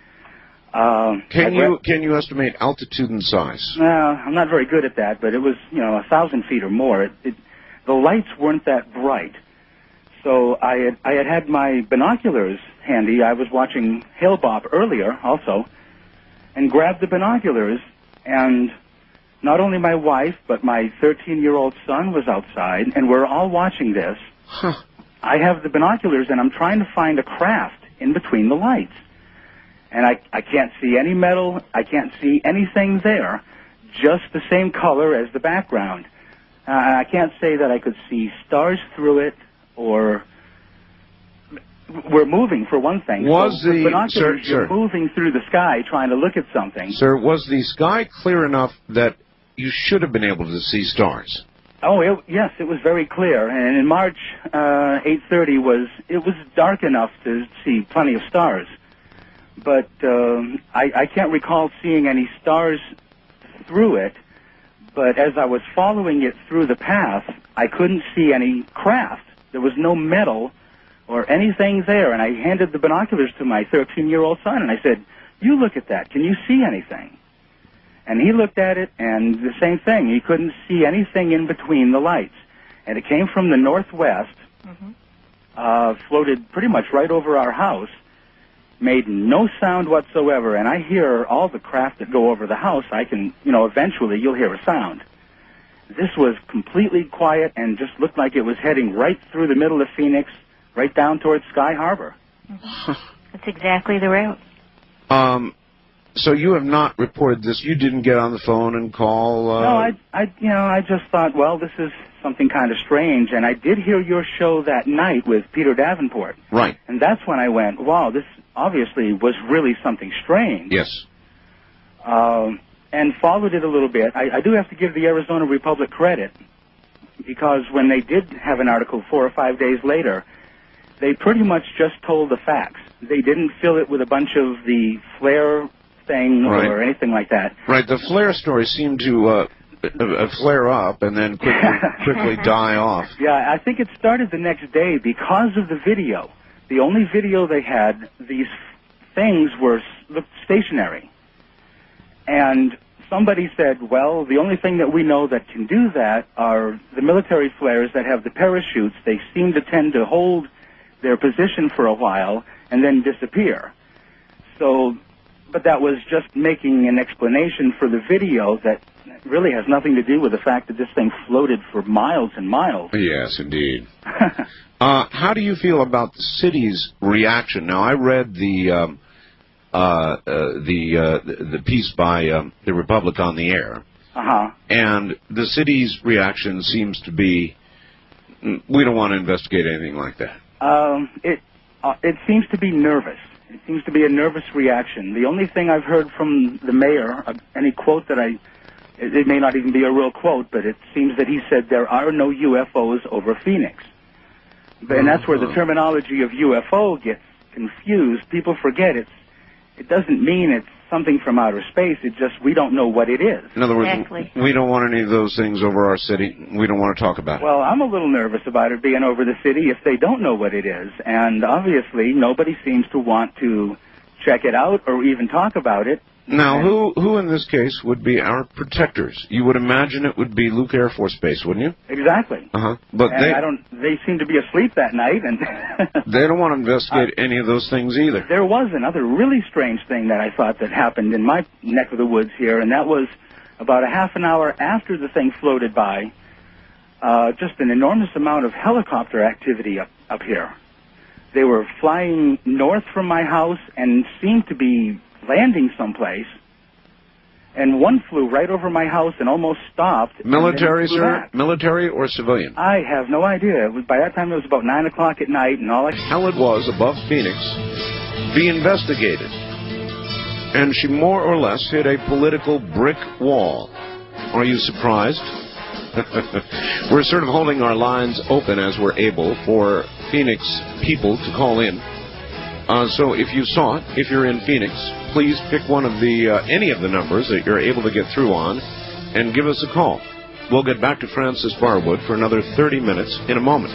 Can you estimate altitude and size? I'm not very good at that, but it was, 1,000 feet or more. The lights weren't that bright. So I had my binoculars handy. I was watching Hale Bopp earlier also, and grabbed the binoculars, and not only my wife, but my 13-year-old son was outside, and we're all watching this. Huh. I have the binoculars, and I'm trying to find a craft in between the lights. And I can't see any metal. I can't see anything there, just the same color as the background. I can't say that I could see stars through it, or we're moving, for one thing. Was so the binoculars, sir, you're moving through the sky trying to look at something. Sir, was the sky clear enough that you should have been able to see stars? Oh, yes, it was very clear. And in March, 8:30 it was dark enough to see plenty of stars. But I can't recall seeing any stars through it. But as I was following it through the path, I couldn't see any craft. There was no metal or anything there. And I handed the binoculars to my 13-year-old son, and I said, you look at that. Can you see anything? And he looked at it, and the same thing. He couldn't see anything in between the lights. And it came from the northwest, floated pretty much right over our house, made no sound whatsoever. And I hear all the craft that go over the house. I can, eventually you'll hear a sound. This was completely quiet and just looked like it was heading right through the middle of Phoenix, right down towards Sky Harbor. That's exactly the route. So you have not reported this. You didn't get on the phone and call. No, I just thought, well, this is something kind of strange. And I did hear your show that night with Peter Davenport. Right. And that's when I went, wow, this obviously was really something strange. Yes. And followed it a little bit. I do have to give the Arizona Republic credit, because when they did have an article 4 or 5 days later, they pretty much just told the facts. They didn't fill it with a bunch of the flare thing or anything like that. Right. The flare stories seem to flare up and then quickly die off. Yeah, I think it started the next day because of the video. The only video they had, these things looked stationary. And somebody said, well, the only thing that we know that can do that are the military flares that have the parachutes. They seem to tend to hold their position for a while and then disappear. So, but that was just making an explanation for the video that really has nothing to do with the fact that this thing floated for miles and miles. Yes, indeed. How do you feel about the city's reaction? Now, I read the piece by the Republic on the Air, and the city's reaction seems to be, we don't want to investigate anything like that. It seems to be nervous. It seems to be a nervous reaction. The only thing I've heard from the mayor, any quote that it may not even be a real quote, but it seems that he said there are no UFOs over Phoenix. And that's where the terminology of UFO gets confused. People forget it doesn't mean it's something from outer space. It just, we don't know what it is. In other words, we don't want any of those things over our city. We don't want to talk about it. Well, I'm a little nervous about it being over the city if they don't know what it is. And obviously, nobody seems to want to check it out or even talk about it. Now, who in this case would be our protectors? You would imagine it would be Luke Air Force Base, wouldn't you? Exactly. But they seem to be asleep that night, and they don't want to investigate any of those things either. There was another really strange thing that I thought that happened in my neck of the woods here, and that was about a half an hour after the thing floated by, just an enormous amount of helicopter activity up here. They were flying north from my house and seemed to be landing someplace, and one flew right over my house and almost stopped. Military, sir? Military or civilian? I have no idea. By that time, it was about 9 o'clock at night, and all I... Hell it was above Phoenix. Be investigated. And she more or less hit a political brick wall. Are you surprised? We're sort of holding our lines open as we're able for Phoenix people to call in. So if you saw it, if you're in Phoenix, please pick one of the any of the numbers that you're able to get through on and give us a call. We'll get back to Frances Barwood for another 30 minutes in a moment.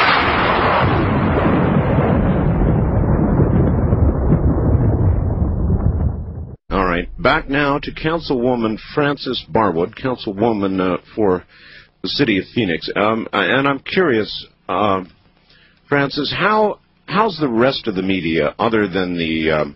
All right, back now to Councilwoman Frances Barwood, Councilwoman for the City of Phoenix. And I'm curious, Frances, how's the rest of the media, other than the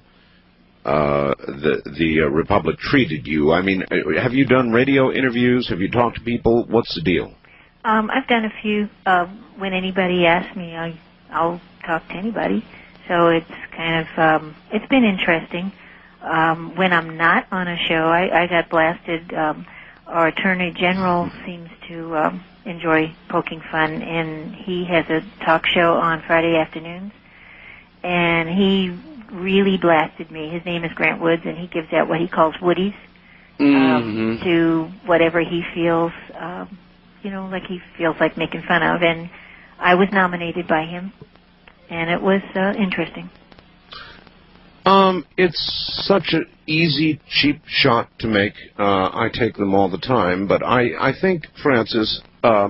Republic, treated you? I mean, have you done radio interviews? Have you talked to people? What's the deal? I've done a few. When anybody asks me, I'll talk to anybody. So it's kind of it's been interesting. When I'm not on a show, I got blasted. Our Attorney General seems to enjoy poking fun, and he has a talk show on Friday afternoons, and he really blasted me. His name is Grant Woods, and he gives out what he calls Woodies to whatever he feels, like he feels like making fun of. And I was nominated by him, and it was interesting. It's such an easy, cheap shot to make. I take them all the time, but I think, Frances,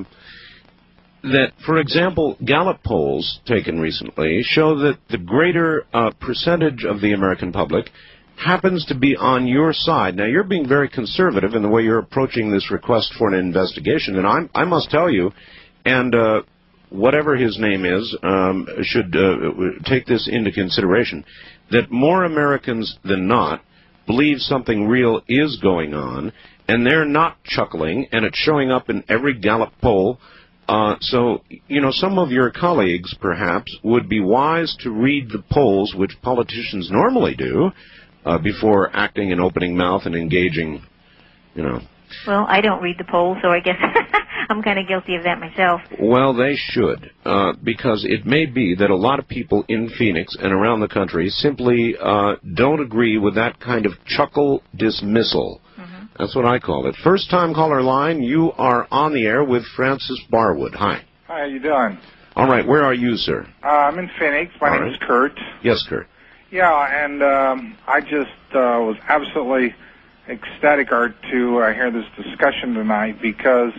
that, for example, Gallup polls taken recently show that the greater percentage of the American public happens to be on your side. Now, you're being very conservative in the way you're approaching this request for an investigation, and I must tell you, and whatever his name is, should take this into consideration, that more Americans than not believe something real is going on, and they're not chuckling, and it's showing up in every Gallup poll. So, some of your colleagues, perhaps, would be wise to read the polls, which politicians normally do, before acting and opening mouth and engaging, Well, I don't read the polls, so I guess I'm kind of guilty of that myself. Well, they should, because it may be that a lot of people in Phoenix and around the country simply don't agree with that kind of chuckle dismissal. Mm-hmm. That's what I call it. First-time caller line, you are on the air with Frances Barwood. Hi. Hi, how you doing? All right, where are you, sir? I'm in Phoenix. My name is Kurt. Yes, Kurt. Yeah, and I just was absolutely ecstatic to hear this discussion tonight, because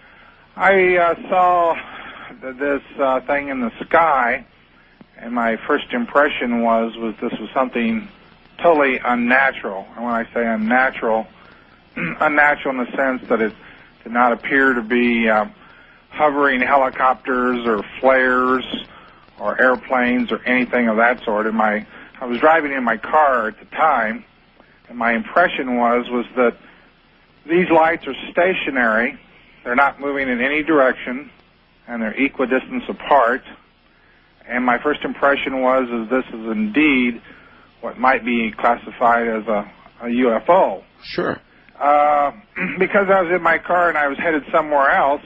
I saw this thing in the sky, and my first impression was this was something totally unnatural. And when I say unnatural, unnatural in the sense that it did not appear to be hovering helicopters or flares or airplanes or anything of that sort. I was driving in my car at the time, and my impression was that these lights are stationary. They're not moving in any direction, and they're equidistant apart. And my first impression was this is indeed what might be classified as a UFO. Sure. Because I was in my car and I was headed somewhere else,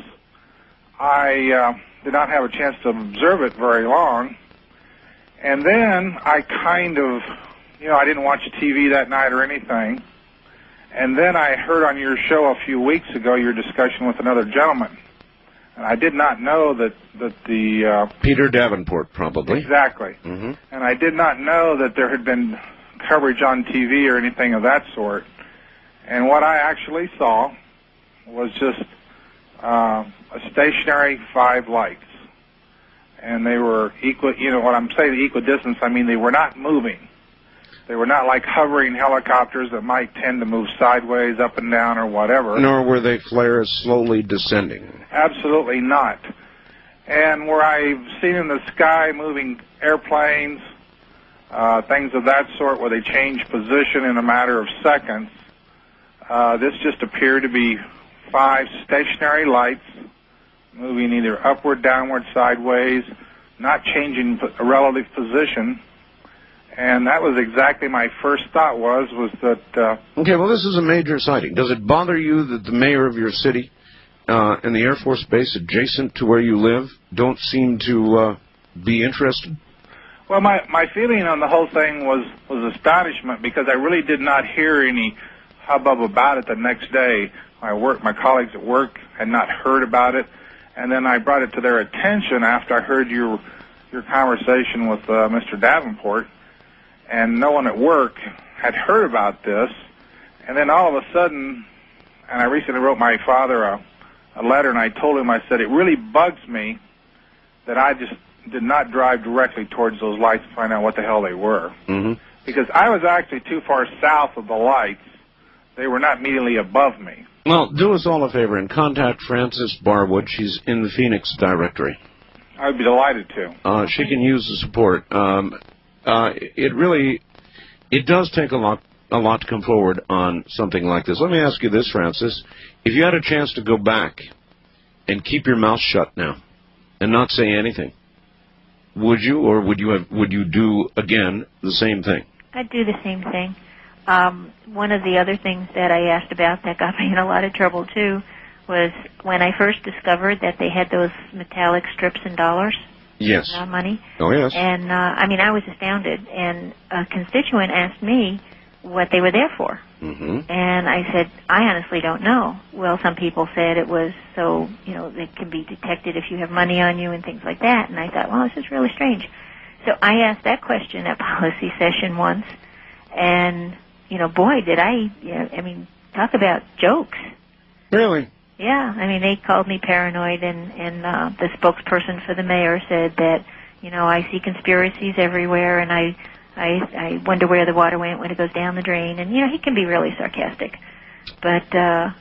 I did not have a chance to observe it very long. And then I kind of, I didn't watch TV that night or anything. And then I heard on your show a few weeks ago your discussion with another gentleman. And I did not know that the... Peter Davenport, probably. Exactly. Mm-hmm. And I did not know that there had been coverage on TV or anything of that sort. And what I actually saw was just a stationary 5 lights. And they were when I'm saying equidistance, I mean they were not moving. They were not like hovering helicopters that might tend to move sideways, up and down, or whatever. Nor were they flares slowly descending. Absolutely not. And where I've seen in the sky moving airplanes, things of that sort, where they change position in a matter of seconds, this just appeared to be 5 stationary lights moving either upward, downward, sideways, not changing a relative position. And that was exactly my first thought was that... Okay, well, this is a major sighting. Does it bother you that the mayor of your city and the Air Force Base adjacent to where you live don't seem to be interested? Well, my feeling on the whole thing was astonishment, because I really did not hear any hubbub about it the next day. My colleagues at work had not heard about it, and then I brought it to their attention after I heard your conversation with Mr. Davenport, and no one at work had heard about this. And then all of a sudden, and I recently wrote my father a letter, and I told him, I said, it really bugs me that I just did not drive directly towards those lights to find out what the hell they were. Mm-hmm. Because I was actually too far south of the lights. They were not immediately above me. Well, do us all a favor and contact Frances Barwood. She's in the Phoenix directory. I would be delighted to. She can use the support. It does take a lot to come forward on something like this. Let me ask you this, Frances. If you had a chance to go back and keep your mouth shut now and not say anything, would you, or would you do again the same thing? I'd do the same thing. One of the other things that I asked about that got me in a lot of trouble too was when I first discovered that they had those metallic strips and dollars. Yes. Money. Oh, yes. And, I was astounded. And a constituent asked me what they were there for. Mm-hmm. And I said, I honestly don't know. Well, some people said it was so, it can be detected if you have money on you and things like that. And I thought, well, this is really strange. So I asked that question at policy session once. And, boy, did talk about jokes. Really? Yeah, they called me paranoid, and the spokesperson for the mayor said that, I see conspiracies everywhere, and I wonder where the water went when it goes down the drain, and, he can be really sarcastic. But,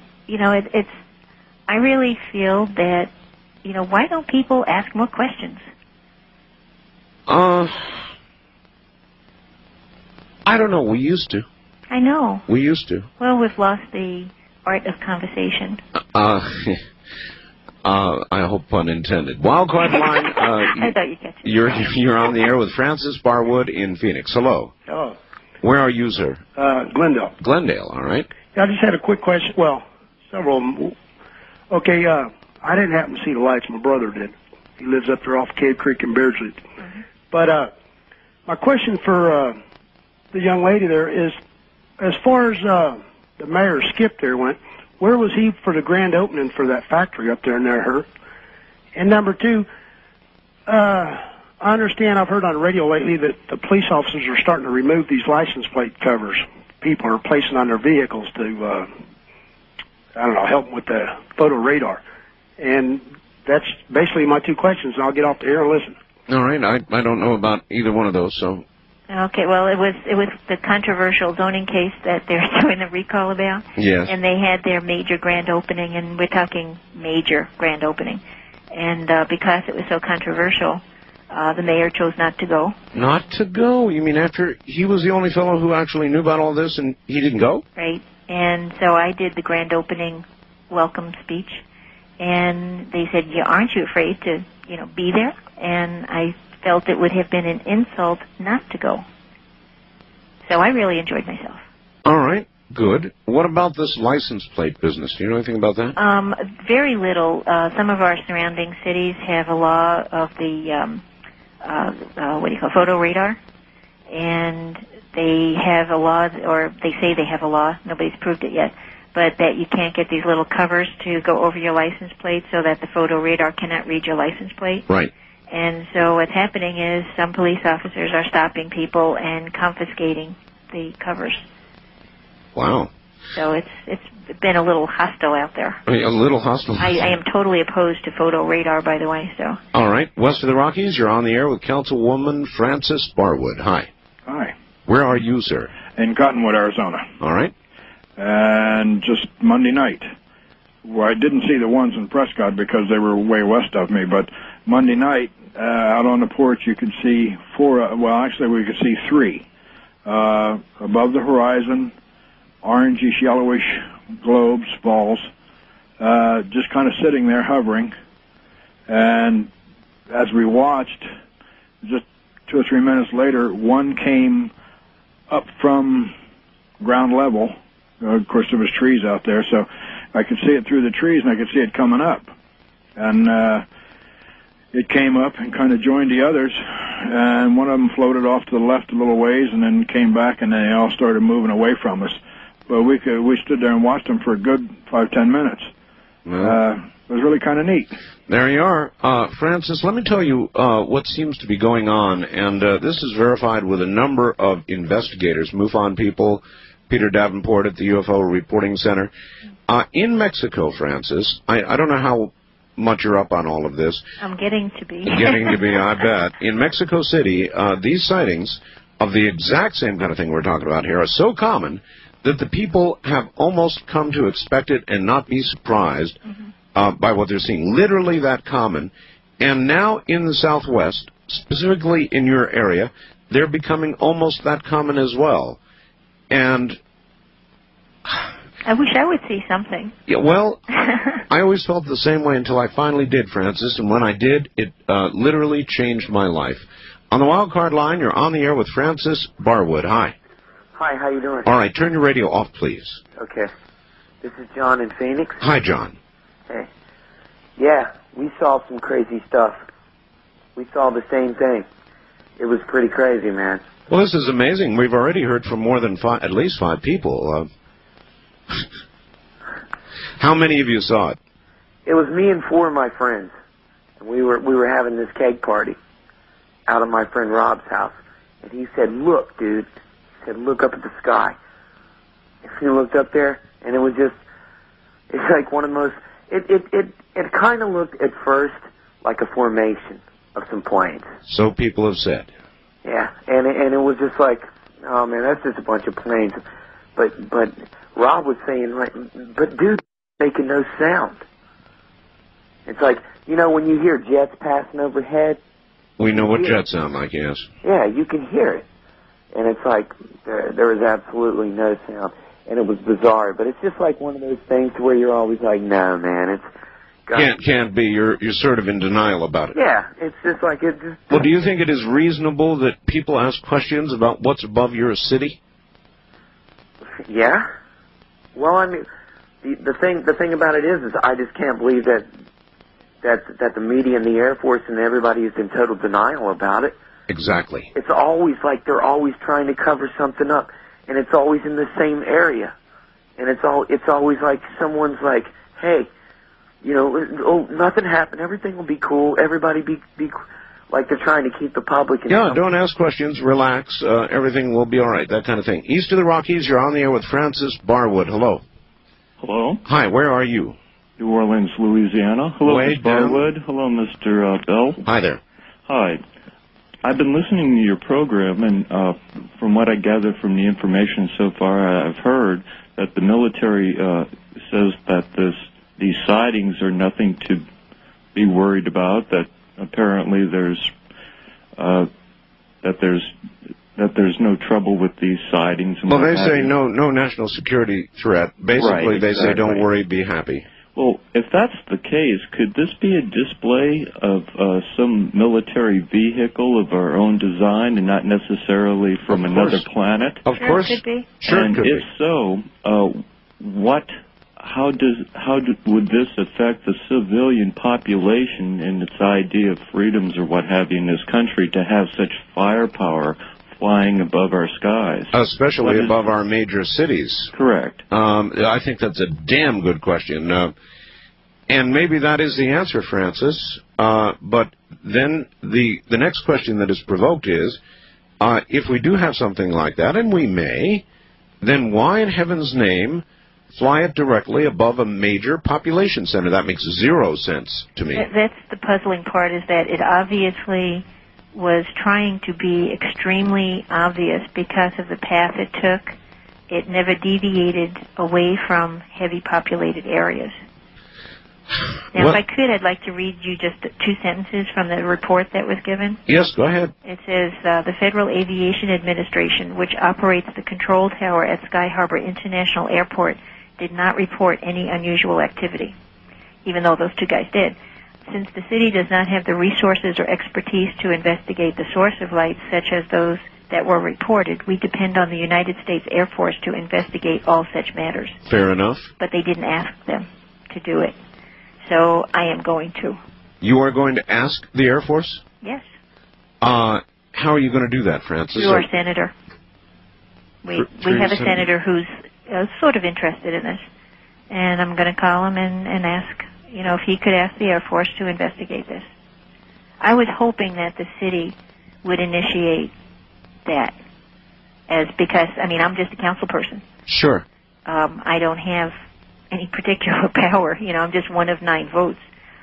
I really feel that, why don't people ask more questions? I don't know. We used to. I know. We used to. Well, we've lost the art of conversation. I hope pun intended. Wildcard line. I thought you catch it. You're on the air with Frances Barwood in Phoenix. Hello. Hello. Where are you, sir? Glendale. Glendale. All right. Yeah, I just had a quick question. Well, several of them. Okay, I didn't happen to see the lights. My brother did. He lives up there off Cave Creek in Beardsley. Mm-hmm. But my question for the young lady there is, as far as the mayor Skip there went, where was he for the grand opening for that factory up there near her? And number two, I understand, I've heard on the radio lately that the police officers are starting to remove these license plate covers people are placing on their vehicles to, help with the photo radar. And that's basically my two questions, and I'll get off the air and listen. All right. I don't know about either one of those, so... Okay, well, it was the controversial zoning case that they're doing the recall about. Yes. And they had their major grand opening, and we're talking major grand opening. And because it was so controversial, the mayor chose not to go. Not to go? You mean after he was the only fellow who actually knew about all this and he didn't go? Right. And so I did the grand opening welcome speech, and they said, aren't you afraid to, be there? And I felt it would have been an insult not to go. So I really enjoyed myself. All right, good. What about this license plate business? Do you know anything about that? Very little. Some of our surrounding cities have a law of the, photo radar. And they have a law, or they say they have a law, nobody's proved it yet, but that you can't get these little covers to go over your license plate so that the photo radar cannot read your license plate. Right. And so what's happening is some police officers are stopping people and confiscating the covers. Wow. So it's been a little hostile out there. A little hostile? I am totally opposed to photo radar, by the way. So. All right. West of the Rockies, you're on the air with Councilwoman Frances Barwood. Hi. Hi. Where are you, sir? In Cottonwood, Arizona. All right. And just Monday night. Well, I didn't see the ones in Prescott because they were way west of me, but Monday night, out on the porch, you could see we could see three. Above the horizon, orangish, yellowish globes, balls, just kind of sitting there hovering. And as we watched, just 2 or 3 minutes later, one came up from ground level. Of course, there was trees out there, so I could see it through the trees, and I could see it coming up. And it came up and kind of joined the others, and one of them floated off to the left a little ways and then came back, and they all started moving away from us. But we stood there and watched them for a good 5-10 minutes. It was really kind of neat. There you are. Francis, let me tell you what seems to be going on, and this is verified with a number of investigators, MUFON people, Peter Davenport at the UFO Reporting Center. In Mexico, Francis, I don't know how much you're up on all of this. I'm getting to be. Getting to be, I bet. In Mexico City, these sightings of the exact same kind of thing we're talking about here are so common that the people have almost come to expect it and not be surprised by what they're seeing. Literally that common. And now in the Southwest, specifically in your area, they're becoming almost that common as well. And I wish I would see something. Yeah, well, I always felt the same way until I finally did, Francis, and when I did, it literally changed my life. On the wild card line, you're on the air with Francis Barwood. Hi. Hi, how you doing? All right, turn your radio off, please. Okay. This is John in Phoenix. Hi, John. Hey. Yeah, we saw some crazy stuff. We saw the same thing. It was pretty crazy, man. Well, this is amazing. We've already heard from more than at least 5 people. How many of you saw it? It was me and 4 of my friends. And we were having this keg party out of my friend Rob's house. And he said, "Look, dude." He said, "Look up at the sky." And he looked up there, and it was just, it's like one of the most, it kind of looked at first like a formation of some planes. So people have said. Yeah, and it was just like, oh man, that's just a bunch of planes. But Rob was saying, like, but dude, making no sound. It's like, you know, when you hear jets passing overhead. We know what jets sound like, yes. Yeah, you can hear it. And it's like, there was absolutely no sound. And it was bizarre. But it's just like one of those things where you're always like, no, man, it's... Can't be. You're sort of in denial about it. Yeah, it's just like it just... Well, do you think it is reasonable that people ask questions about what's above your city? Yeah. Well, I mean, the thing about it is I just can't believe that the media and the Air Force and everybody is in total denial about it. Exactly. It's always like they're always trying to cover something up, and it's always in the same area, and it's always like someone's like, hey, you know, oh, nothing happened, everything will be cool, everybody be like they're trying to keep the public. Yeah, don't ask questions, relax, everything will be all right, that kind of thing. East of the Rockies, you're on the air with Francis Barwood. Hello. Hello. Hi, where are you? New Orleans, Louisiana. Hello, Wade Mr. Barwood. Hello, Mr. Bell. Hi there. Hi. I've been listening to your program, and from what I gather from the information so far, I've heard that the military says that these sightings are nothing to be worried about. That apparently there's no trouble with these sightings. And well, they say no national security threat. Basically, right, they say don't worry, be happy. Well, if that's the case, could this be a display of some military vehicle of our own design and not necessarily from another planet? Of course. Could be. Sure, and could if be. So, would this affect the civilian population and its idea of freedoms or what have you in this country to have such firepower flying above our skies? Especially above our major cities. Correct. I think that's a damn good question. And maybe that is the answer, Francis. But then the next question that is provoked is, if we do have something like that, and we may, then why in heaven's name fly it directly above a major population center? That makes zero sense to me. That's the puzzling part, is that it obviously was trying to be extremely obvious because of the path it took. It never deviated away from heavy populated areas. Now, if I could, I'd like to read you just 2 sentences from the report that was given. Yes, go ahead. It says, the Federal Aviation Administration, which operates the control tower at Sky Harbor International Airport, did not report any unusual activity, even though those 2 guys did. since the city does not have the resources or expertise to investigate the source of lights, such as those that were reported, we depend on the United States Air Force to investigate all such matters. Fair enough. But they didn't ask them to do it. So I am going to. You are going to ask the Air Force? Yes. How are you going to do that, Francis? Through our senator. We have a senator who's sort of interested in this. And I'm going to call him and ask, if he could ask the Air Force to investigate this. I was hoping that the city would initiate that, because I'm just a council person. Sure. I don't have any particular power. I'm just one of 9 votes.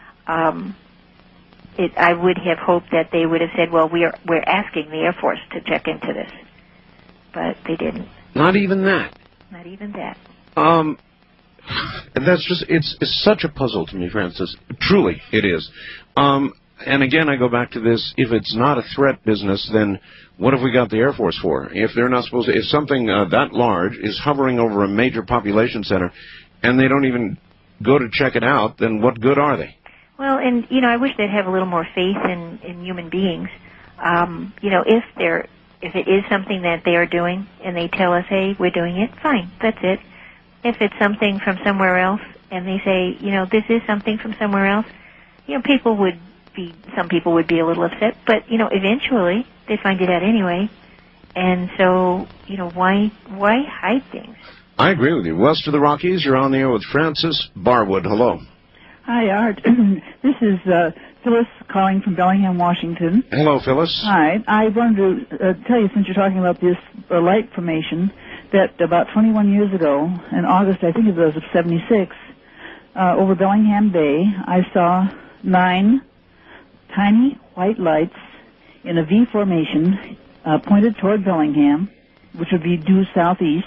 I would have hoped that they would have said, well, we're asking the Air Force to check into this. But they didn't. Not even that. Not even that. That's just, it's such a puzzle to me, Francis. Truly, it is. And again, I go back to this, if it's not a threat business, then what have we got the Air Force for? If they're not supposed to, if something that large is hovering over a major population center, and they don't even go to check it out, then what good are they? Well, and, I wish they'd have a little more faith in human beings. If it is something that they are doing, and they tell us, hey, we're doing it, fine, that's it. If it's something from somewhere else, and they say, this is something from somewhere else, some people would be a little upset, but, eventually they find it out anyway. And so, why hide things? I agree with you. West of the Rockies, you're on the air with Francis Barwood. Hello. Hi, Art. This is Phyllis calling from Bellingham, Washington. Hello, Phyllis. Hi. I wanted to tell you, since you're talking about this light formation, that about 21 years ago, in August, I think it was, of 76, over Bellingham Bay, I saw 9 tiny white lights in a V formation pointed toward Bellingham, which would be due southeast.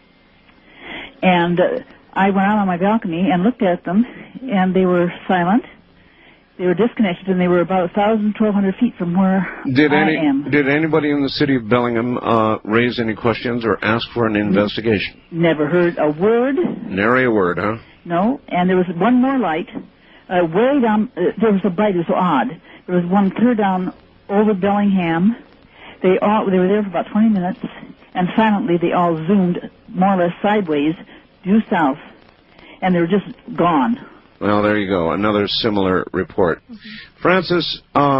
And I went out on my balcony and looked at them, and they were silent. They were disconnected, and they were about 1,000, 1,200 feet from where I am. Did anybody in the city of Bellingham raise any questions or ask for an investigation? Never heard a word. Nary a word, huh? No, and there was one more light. Way down, there was a light, it was odd. There was one clear down over Bellingham. They were there for about 20 minutes, and silently they all zoomed more or less sideways due south, and they were just gone. Well, there you go. Another similar report. Mm-hmm. Francis,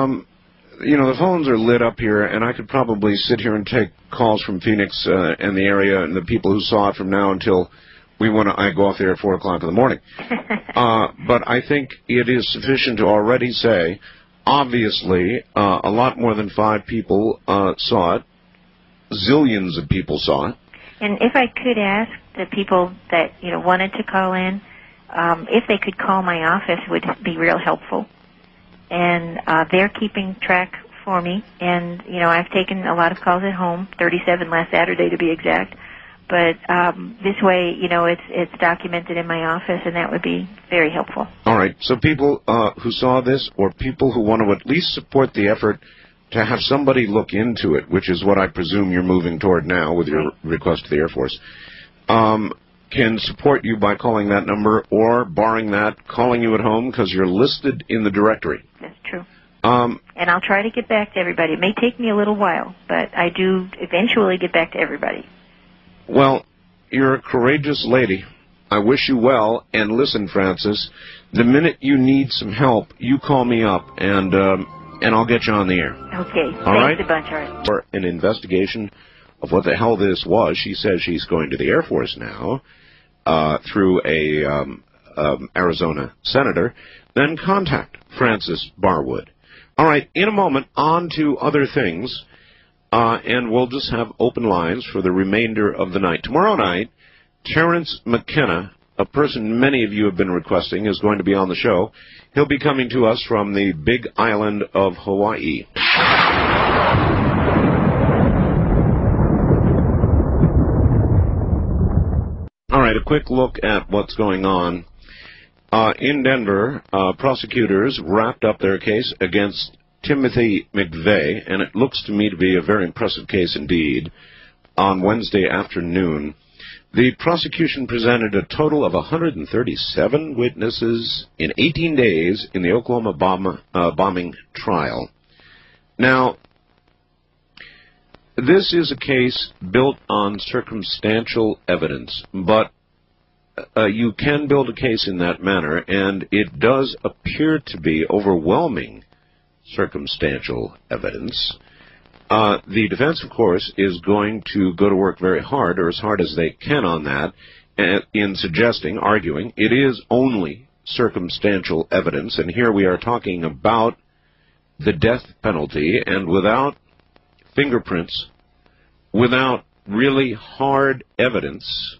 the phones are lit up here, and I could probably sit here and take calls from Phoenix and the area and the people who saw it from now until I go off there at 4 o'clock in the morning. But I think it is sufficient to already say, obviously, a lot more than 5 people saw it. Zillions of people saw it. And if I could ask the people that, wanted to call in, if they could call my office would be real helpful. And they're keeping track for me. And, I've taken a lot of calls at home, 37 last Saturday to be exact. But this way, it's documented in my office, and that would be very helpful. All right. So people who saw this, or people who want to at least support the effort to have somebody look into it, which is what I presume you're moving toward now with your request to the Air Force, can support you by calling that number, or, barring that, calling you at home because you're listed in the directory. That's true. And I'll try to get back to everybody. It may take me a little while, but I do eventually get back to everybody. Well, you're a courageous lady. I wish you well. And listen, Francis, the minute you need some help, you call me up, and I'll get you on the air. Okay. All right? Thanks a bunch, Art. For an investigation of what the hell this was, she says she's going to the Air Force now through a Arizona senator. Then contact Francis Barwood. All right, in a moment, on to other things. And we'll just have open lines for the remainder of the night. Tomorrow night, Terrence McKenna, a person many of you have been requesting, is going to be on the show. He'll be coming to us from the big island of Hawaii. All right, a quick look at what's going on. In Denver, prosecutors wrapped up their case against Timothy McVeigh, and it looks to me to be a very impressive case indeed, on Wednesday afternoon. The prosecution presented a total of 137 witnesses in 18 days in the Oklahoma bombing trial. Now, this is a case built on circumstantial evidence, but you can build a case in that manner, and it does appear to be overwhelming circumstantial evidence. The defense, of course, is going to go to work very hard, or as hard as they can on that, in arguing, it is only circumstantial evidence, and here we are talking about the death penalty, and without fingerprints, without really hard evidence,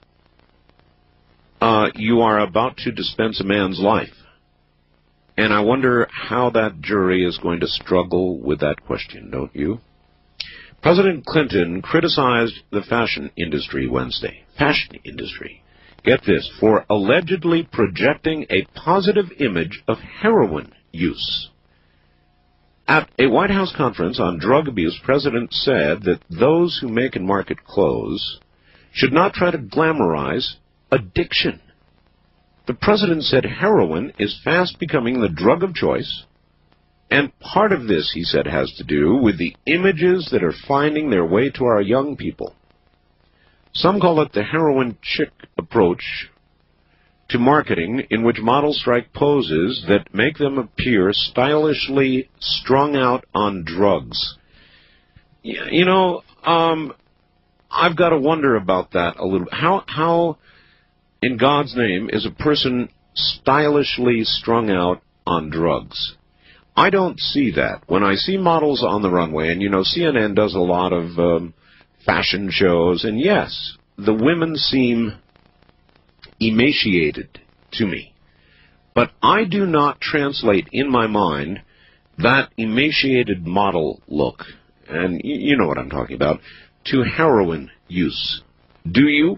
you are about to dispense a man's life. And I wonder how that jury is going to struggle with that question, don't you? President Clinton criticized the fashion industry Wednesday. Fashion industry. Get this, for allegedly projecting a positive image of heroin use. At a White House conference on drug abuse, the President said that those who make and market clothes should not try to glamorize addiction. The President said heroin is fast becoming the drug of choice, and part of this, he said, has to do with the images that are finding their way to our young people. Some call it the heroin chick approach to marketing, in which models strike poses that make them appear stylishly strung out on drugs. You know, I've got to wonder about that a little. How, in God's name, is a person stylishly strung out on drugs? I don't see that. When I see models on the runway, and, you know, CNN does a lot of fashion shows, and yes, the women seem emaciated to me. But I do not translate in my mind that emaciated model look, and you know what I'm talking about, to heroin use. Do you?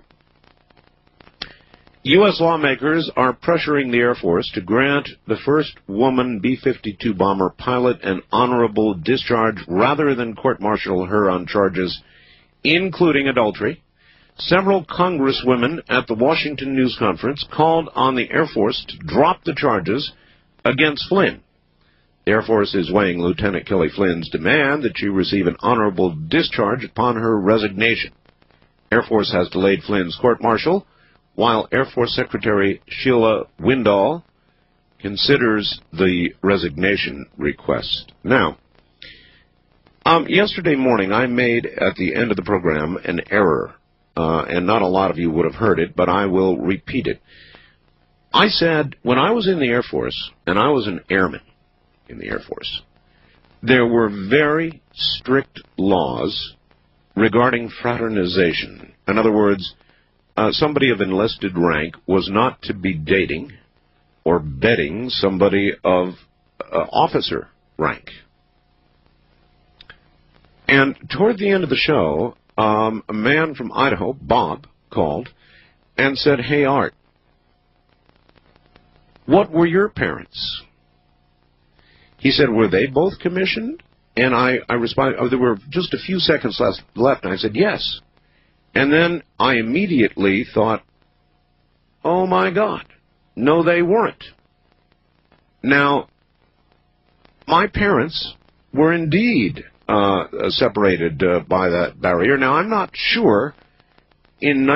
U.S. lawmakers are pressuring the Air Force to grant the first woman B-52 bomber pilot an honorable discharge rather than court-martial her on charges including adultery. Several congresswomen at the Washington News Conference called on the Air Force to drop the charges against Flynn. The Air Force is weighing Lieutenant Kelly Flynn's demand that she receive an honorable discharge upon her resignation. Air Force has delayed Flynn's court-martial, while Air Force Secretary Sheila Windall considers the resignation request. Now, yesterday morning I made, at the end of the program, an error, and not a lot of you would have heard it, but I will repeat it. I said, when I was in the Air Force, and I was an airman in the Air Force, there were very strict laws regarding fraternization. In other words, somebody of enlisted rank was not to be dating or bedding somebody of officer rank. And toward the end of the show, a man from Idaho, Bob, called and said, "Hey, Art, what were your parents?" He said, "Were they both commissioned?" And I responded, there were just a few seconds left, and I said, "Yes." And then I immediately thought, oh my God, no they weren't. Now, my parents were indeed separated by that barrier. Now, I'm not sure in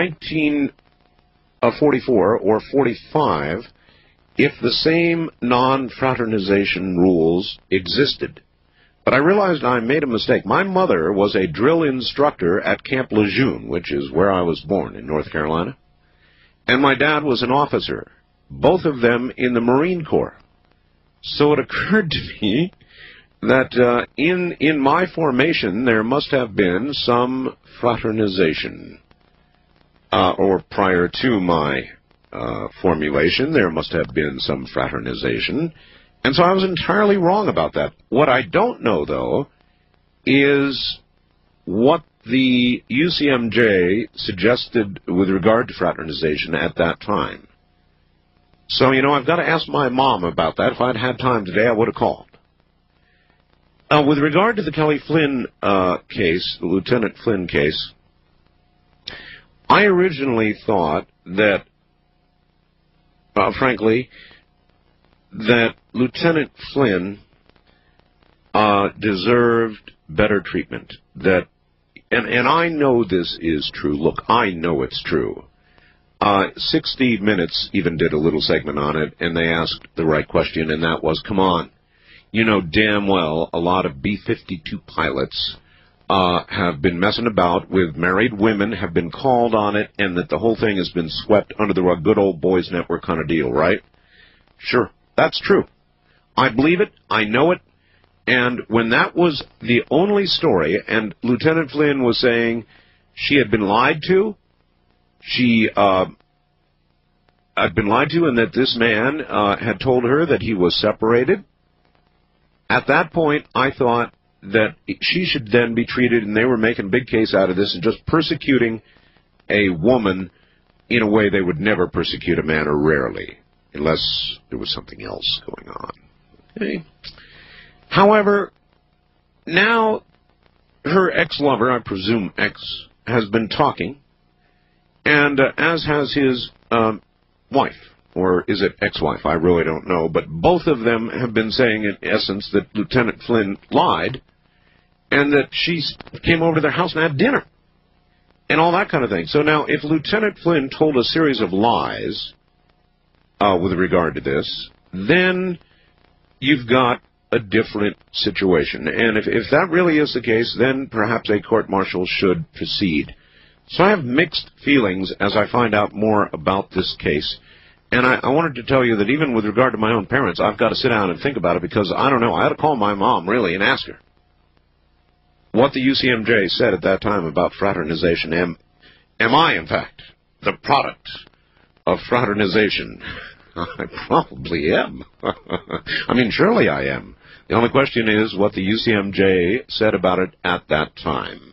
1944 or 45 if the same non-fraternization rules existed. But I realized I made a mistake. My mother was a drill instructor at Camp Lejeune, which is where I was born in North Carolina. And my dad was an officer, both of them in the Marine Corps. So it occurred to me that in my formation there must have been some fraternization. Or prior to my formulation, there must have been some fraternization. And so I was entirely wrong about that. What I don't know, though, is what the UCMJ suggested with regard to fraternization at that time. So, you know, I've got to ask my mom about that. If I'd had time today, I would have called. With regard to the Kelly Flynn case, the Lieutenant Flynn case, I originally thought that, frankly, that Lieutenant Flynn deserved better treatment. That, and I know this is true. Look, I know it's true. 60 Minutes even did a little segment on it, and they asked the right question, and that was, come on, you know damn well a lot of B-52 pilots have been messing about with married women, have been called on it, and that the whole thing has been swept under the rug, good old boys network kind of deal, right? Sure, that's true. I believe it, I know it, and when that was the only story, and Lieutenant Flynn was saying she had been lied to, had been lied to, and that this man had told her that he was separated, at that point I thought that she should then be treated, and they were making a big case out of this and just persecuting a woman in a way they would never persecute a man, or rarely, unless there was something else going on. Okay. However, now her ex-lover, I presume ex, has been talking, and as has his wife, or is it ex-wife? I really don't know, but both of them have been saying in essence that Lieutenant Flynn lied, and that she came over to their house and had dinner, and all that kind of thing. So now, if Lieutenant Flynn told a series of lies with regard to this, then you've got a different situation. And if that really is the case, then perhaps a court-martial should proceed. So I have mixed feelings as I find out more about this case. And I wanted to tell you that even with regard to my own parents, I've got to sit down and think about it, because I don't know. I had to call my mom, really, and ask her what the UCMJ said at that time about fraternization. Am I, in fact, the product of fraternization? I probably am. I mean, surely I am. The only question is what the UCMJ said about it at that time.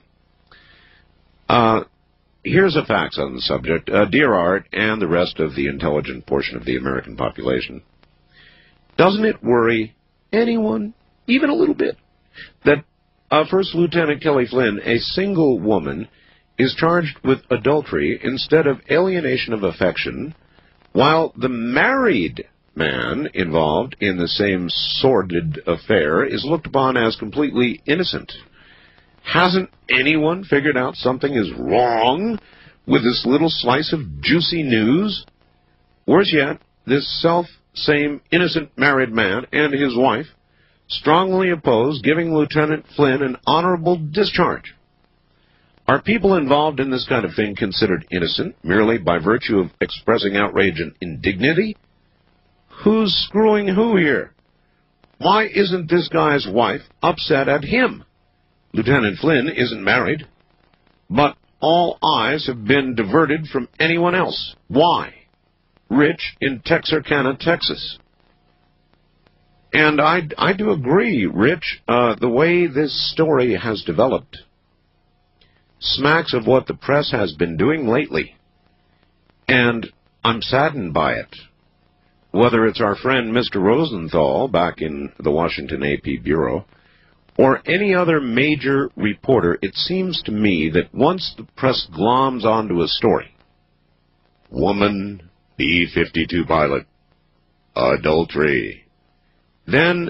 Here's the facts on the subject. Dear Art and the rest of the intelligent portion of the American population, doesn't it worry anyone, even a little bit, that First Lieutenant Kelly Flynn, a single woman, is charged with adultery instead of alienation of affection, while the married man involved in the same sordid affair is looked upon as completely innocent? Hasn't anyone figured out something is wrong with this little slice of juicy news? Worse yet, this same innocent married man and his wife strongly oppose giving Lieutenant Flynn an honorable discharge. Are people involved in this kind of thing considered innocent merely by virtue of expressing outrage and indignity? Who's screwing who here? Why isn't this guy's wife upset at him? Lieutenant Flynn isn't married, but all eyes have been diverted from anyone else. Why? Rich in Texarkana, Texas. And I do agree, Rich, the way this story has developed smacks of what the press has been doing lately. And I'm saddened by it. Whether it's our friend Mr. Rosenthal back in the Washington AP Bureau, or any other major reporter, it seems to me that once the press gloms onto a story, woman, B-52 pilot, adultery, then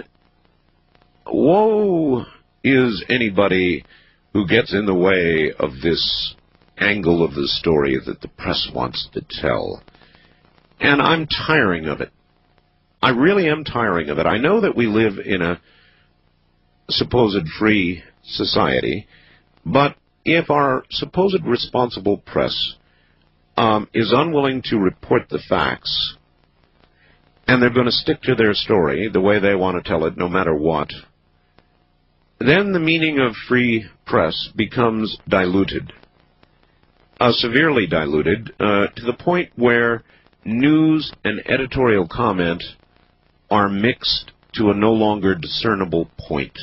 woe is anybody who gets in the way of this angle of the story that the press wants to tell. And I'm tiring of it. I really am tiring of it. I know that we live in a supposed free society, but if our supposed responsible press is unwilling to report the facts, and they're going to stick to their story the way they want to tell it no matter what, then the meaning of free press becomes diluted, severely diluted, to the point where news and editorial comment are mixed to a no longer discernible point.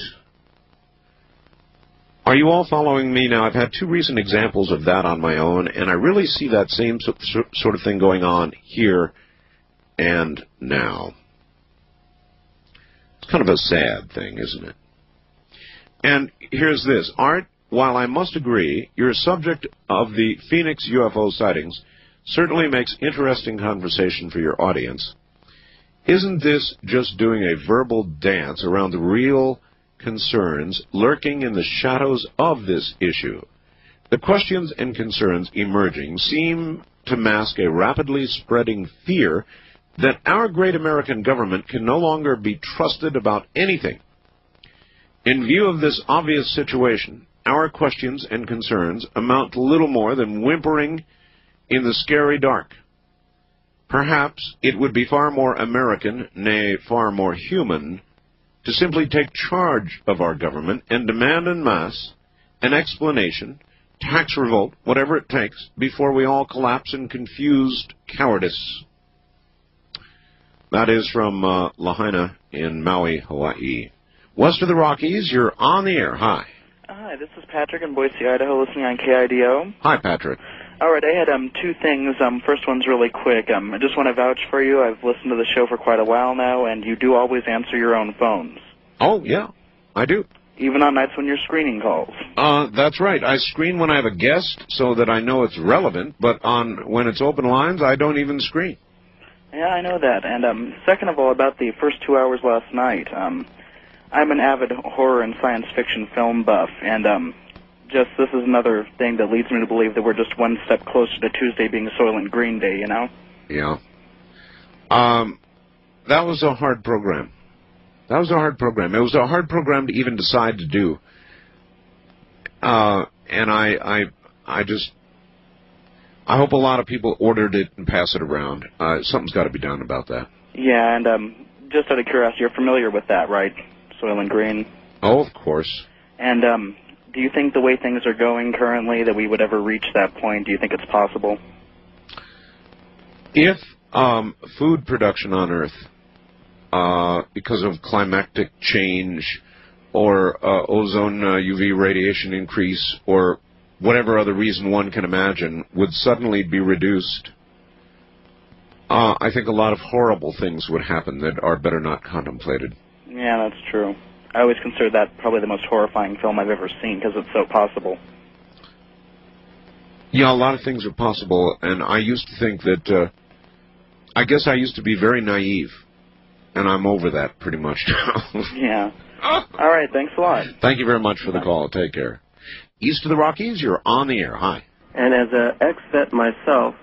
Are you all following me now? I've had two recent examples of that on my own, and I really see that same sort of thing going on here and now. It's kind of a sad thing, isn't it? And here's this. Art, while I must agree, your subject of the Phoenix UFO sightings certainly makes interesting conversation for your audience. Isn't this just doing a verbal dance around the real concerns lurking in the shadows of this issue? The questions and concerns emerging seem to mask a rapidly spreading fear that our great American government can no longer be trusted about anything. In view of this obvious situation, our questions and concerns amount to little more than whimpering in the scary dark. Perhaps it would be far more American, nay, far more human, to simply take charge of our government and demand en masse an explanation, tax revolt, whatever it takes, before we all collapse in confused cowardice. That is from Lahaina in Maui, Hawaii. West of the Rockies, you're on the air. Hi. Hi, this is Patrick in Boise, Idaho, listening on KIDO. Hi, Patrick. All right, I had two things. First one's really quick. I just want to vouch for you. I've listened to the show for quite a while now, and you do always answer your own phones. Oh, yeah, I do. Even on nights when you're screening calls. That's right. I screen when I have a guest so that I know it's relevant, but when it's open lines, I don't even screen. Yeah, I know that. And second of all, about the first 2 hours last night, I'm an avid horror and science fiction film buff, and this is another thing that leads me to believe that we're just one step closer to Tuesday being Soylent Green Day, you know? Yeah. That was a hard program. It was a hard program to even decide to do. And I hope a lot of people ordered it and pass it around. Something's got to be done about that. Yeah, and just out of curiosity, you're familiar with that, right? Soylent Green? Oh, of course. And do you think the way things are going currently that we would ever reach that point? Do you think it's possible? If food production on Earth, because of climatic change or ozone UV radiation increase or whatever other reason one can imagine, would suddenly be reduced, I think a lot of horrible things would happen that are better not contemplated. Yeah, that's true. I always consider that probably the most horrifying film I've ever seen because it's so possible. Yeah, a lot of things are possible, and I used to think that, I guess I used to be very naive, and I'm over that pretty much now. Yeah. All right, thanks a lot. Thank you very much for the call. Take care. East of the Rockies, you're on the air. Hi. And as an ex-vet myself,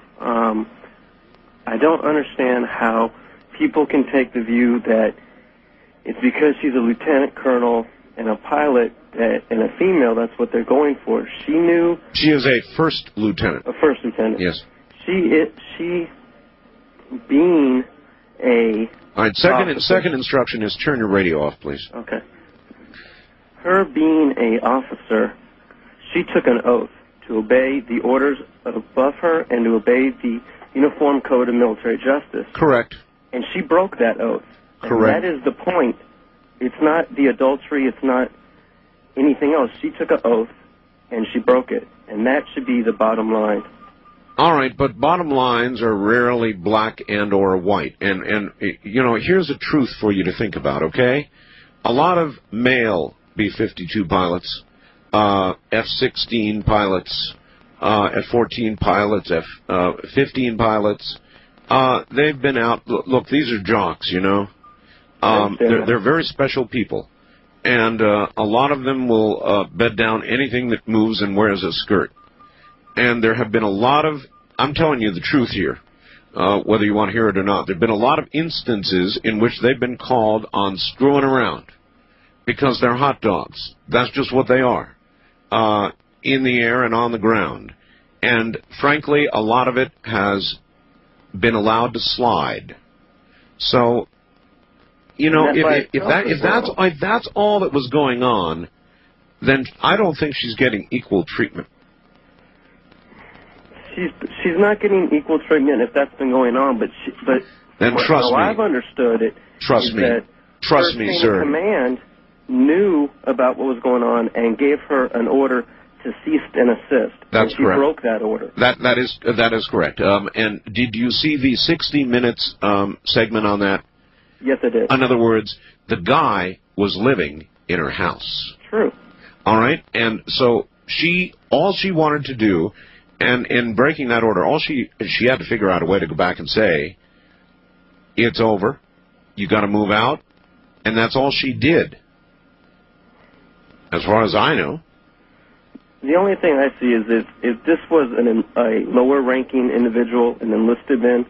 I don't understand how people can take the view that it's because she's a lieutenant colonel and a pilot and a female, that's what they're going for. She knew... She is a first lieutenant. A first lieutenant. Yes. She being a... All right, second instruction is turn your radio off, please. Okay. Her being a officer, she took an oath to obey the orders above her and to obey the Uniform Code of Military Justice. Correct. And she broke that oath. Correct. And that is the point. It's not the adultery, it's not anything else. She took an oath and she broke it. And that should be the bottom line. All right, but bottom lines are rarely black and or white. And you know, here's a truth for you to think about, okay? A lot of male B-52 pilots, F-16 pilots, F-14 pilots, F-15 pilots, they've been out. Look, these are jocks, you know. They're very special people. And a lot of them will bed down anything that moves and wears a skirt. And there have been a lot of, I'm telling you the truth here, whether you want to hear it or not, there have been a lot of instances in which they've been called on screwing around because they're hot dogs. That's just what they are, in the air and on the ground. And frankly, a lot of it has been allowed to slide. So, you know, if that's all that was going on, then I don't think she's getting equal treatment. She's not getting equal treatment if that's been going on, but then trust me. I've understood it. Trust me, sir. Command knew about what was going on and gave her an order to cease and assist. That's correct. She broke that order. That is correct. And did you see the 60 Minutes segment on that? Yes, I did. In other words, the guy was living in her house. True. All right, and so all she wanted to do, and in breaking that order, all she had to figure out a way to go back and say, it's over, you got to move out, and that's all she did, as far as I know. The only thing I see is if this was a lower-ranking individual, an enlisted man,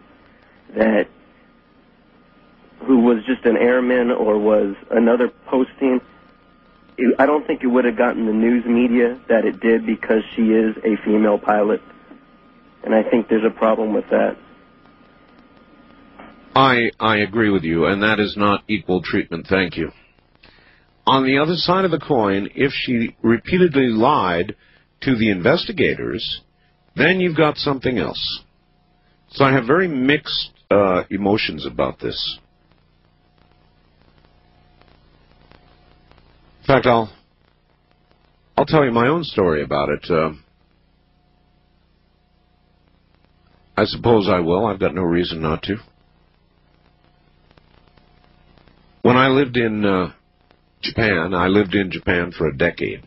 who was just an airman or was another posting, I don't think it would have gotten the news media that it did because she is a female pilot. And I think there's a problem with that. I agree with you, and that is not equal treatment. Thank you. On the other side of the coin, if she repeatedly lied to the investigators, then you've got something else. So I have very mixed emotions about this. In fact, I'll tell you my own story about it. I suppose I will. I've got no reason not to. When I lived in Japan, I lived in Japan for a decade.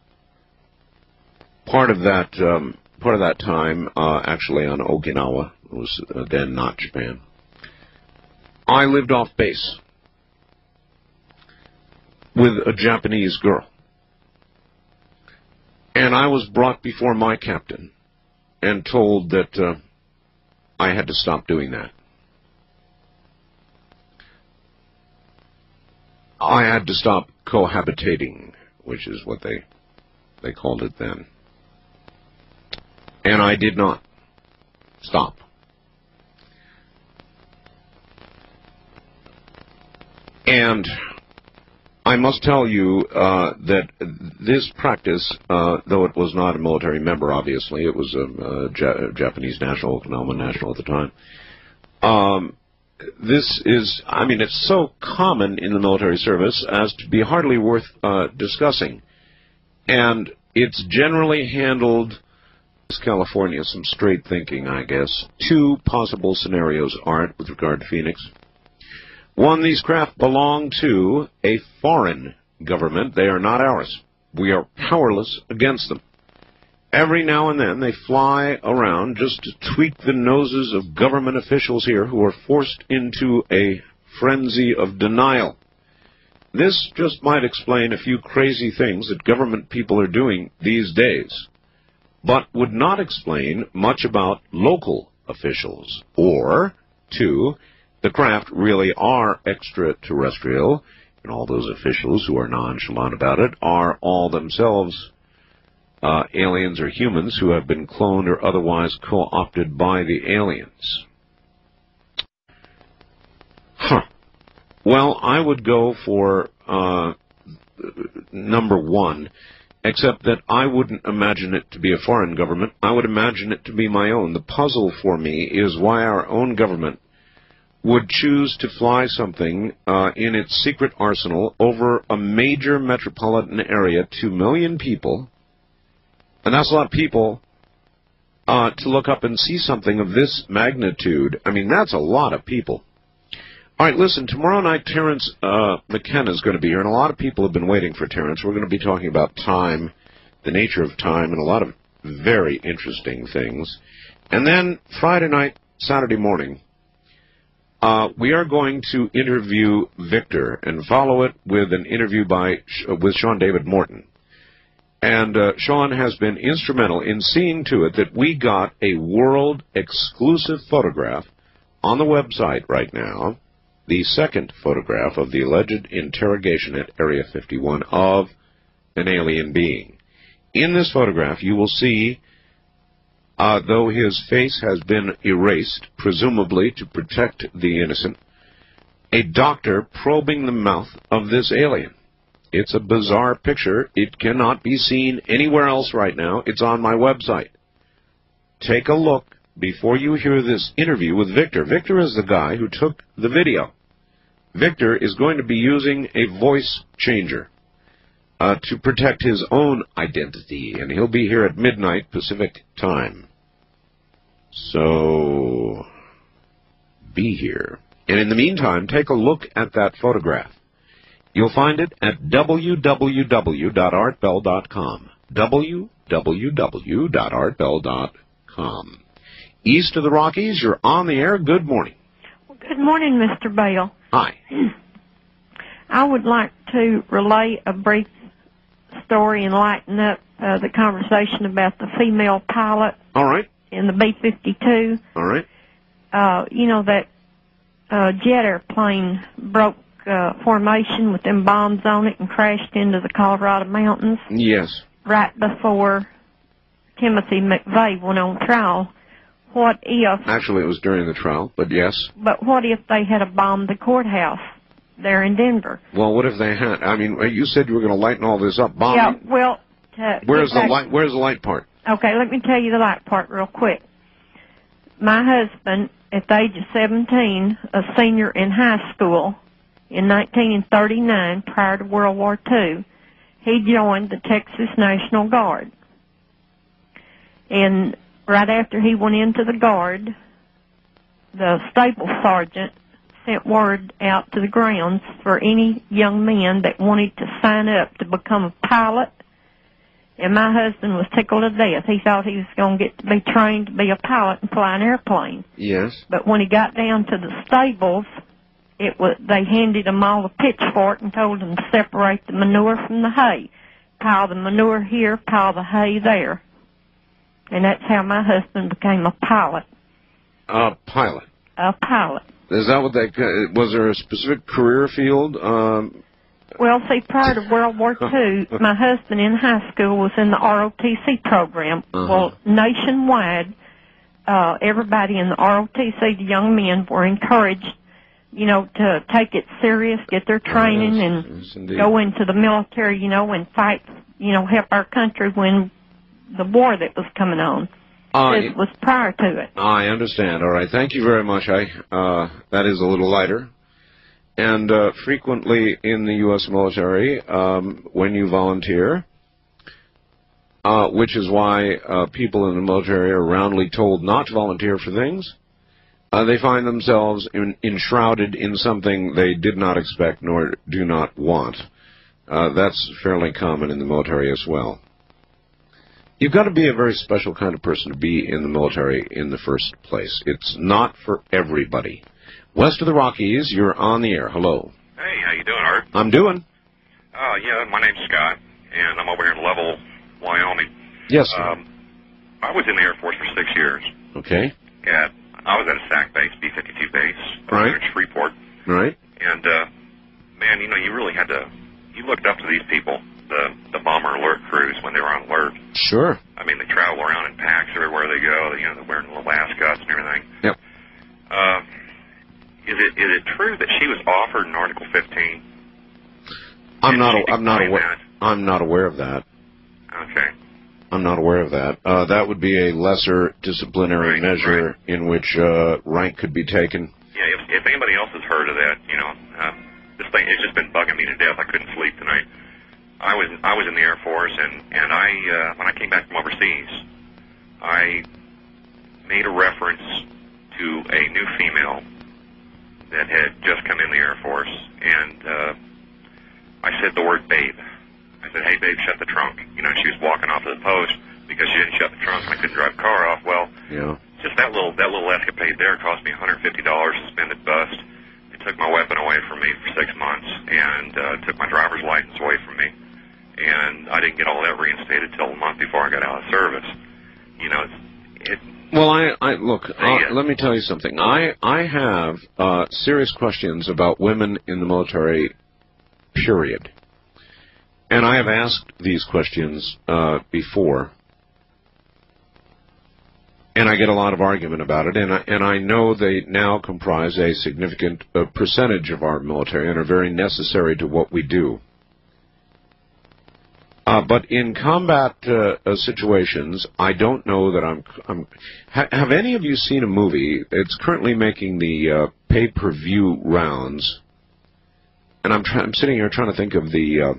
Part of that time, actually on Okinawa, it was then not Japan. I lived off base with a Japanese girl. And I was brought before my captain and told that I had to stop doing that. I had to stop cohabitating, which is what they called it then. And I did not stop. And I must tell you that this practice, though it was not a military member, obviously, it was a Japanese national, Okinawan national at the time. This is, I mean, it's so common in the military service as to be hardly worth discussing. And it's generally handled, California, some straight thinking, I guess. Two possible scenarios are it with regard to Phoenix. One, these craft belong to a foreign government. They are not ours. We are powerless against them. Every now and then they fly around just to tweak the noses of government officials here who are forced into a frenzy of denial. This just might explain a few crazy things that government people are doing these days, but would not explain much about local officials. Or, two, the craft really are extraterrestrial, and all those officials who are nonchalant about it are all themselves aliens or humans who have been cloned or otherwise co-opted by the aliens. Well, I would go for number one, except that I wouldn't imagine it to be a foreign government. I would imagine it to be my own. The puzzle for me is why our own government would choose to fly something in its secret arsenal over a major metropolitan area, 2 million people, and that's a lot of people, to look up and see something of this magnitude. I mean, that's a lot of people. All right, listen, tomorrow night Terence McKenna is going to be here, and a lot of people have been waiting for Terence. We're going to be talking about time, the nature of time, and a lot of very interesting things. And then Friday night, Saturday morning, we are going to interview Victor and follow it with an interview with Sean David Morton. And Sean has been instrumental in seeing to it that we got a world-exclusive photograph on the website right now, the second photograph of the alleged interrogation at Area 51 of an alien being. In this photograph, you will see, though his face has been erased, presumably to protect the innocent, a doctor probing the mouth of this alien. It's a bizarre picture. It cannot be seen anywhere else right now. It's on my website. Take a look before you hear this interview with Victor. Victor is the guy who took the video. Victor is going to be using a voice changer to protect his own identity, and he'll be here at midnight Pacific time. So, be here. And in the meantime, take a look at that photograph. You'll find it at www.artbell.com. www.artbell.com. www.artbell.com. East of the Rockies, you're on the air. Good morning. Good morning, Mr. Bell. Hi. I would like to relay a brief story and lighten up the conversation about the female pilot. All right. In the B-52. All right. You know, that jet airplane broke formation with them bombs on it and crashed into the Colorado mountains. Yes. Right before Timothy McVeigh went on trial. What if... Actually, it was during the trial, but yes. But what if they had bombed the courthouse there in Denver? Well, what if they had? I mean, you said you were going to lighten all this up. Bombing? Yeah, well... Where's the light part? Okay, let me tell you the light part real quick. My husband, at the age of 17, a senior in high school in 1939, prior to World War II, he joined the Texas National Guard. And right after he went into the Guard, the stable sergeant sent word out to the grounds for any young men that wanted to sign up to become a pilot. And my husband was tickled to death. He thought he was going to get to be trained to be a pilot and fly an airplane. Yes. But when he got down to the stables, they handed him all a pitchfork and told him to separate the manure from the hay. Pile the manure here, pile the hay there. And that's how my husband became a pilot. A pilot? A pilot. Is that what was there a specific career field? Well, see, prior to World War II, my husband in high school was in the ROTC program. Well, nationwide, everybody in the ROTC, the young men, were encouraged, you know, to take it serious, get their training, and go into the military, you know, and fight, you know, help our country win the war that was coming on. It was prior to it. I understand. All right. Thank you very much. That is a little lighter. And frequently in the U.S. military, when you volunteer, which is why people in the military are roundly told not to volunteer for things, they find themselves enshrouded in something they did not expect nor do not want. That's fairly common in the military as well. You've got to be a very special kind of person to be in the military in the first place. It's not for everybody. West of the Rockies, you're on the air. Hello. Hey, how you doing, Art? I'm doing. Yeah, my name's Scott, and I'm over here in Level, Wyoming. Yes, sir. I was in the Air Force for 6 years. Okay. I was at a SAC base, B-52 base, right. in Shreveport. Right. And, man, you know, you really had to, you looked up to these people, the bomber alert crews when they were on alert. Sure. I mean, they travel around in packs everywhere they go. You know, they're wearing little ascots and everything. Yep. Is it true that she was offered in Article 15? I'm not aware of that. Okay. I'm not aware of that. That would be a lesser disciplinary measure in which rank could be taken. Yeah, if anybody else has heard of that, you know, this thing has just been bugging me to death. I couldn't sleep tonight. I was in the Air Force, and I when I came back from overseas, I made a reference to a new female that had just come in the Air Force, and I said the word babe. I said, hey, babe, shut the trunk. You know, she was walking off of the post because she didn't shut the trunk and I couldn't drive the car off. Well, yeah. Just that little escapade there cost me $150 suspended bust. They took my weapon away from me for 6 months and took my driver's license away from me. And I didn't get all that reinstated till a month before I got out of service. You know, Well, look, let me tell you something. I have serious questions about women in the military, period. And I have asked these questions before, and I get a lot of argument about it, and I know they now comprise a significant percentage of our military and are very necessary to what we do. But in combat situations, I don't know that I'm. Have any of you seen a movie? It's currently making the pay-per-view rounds, and I'm sitting here trying to think of the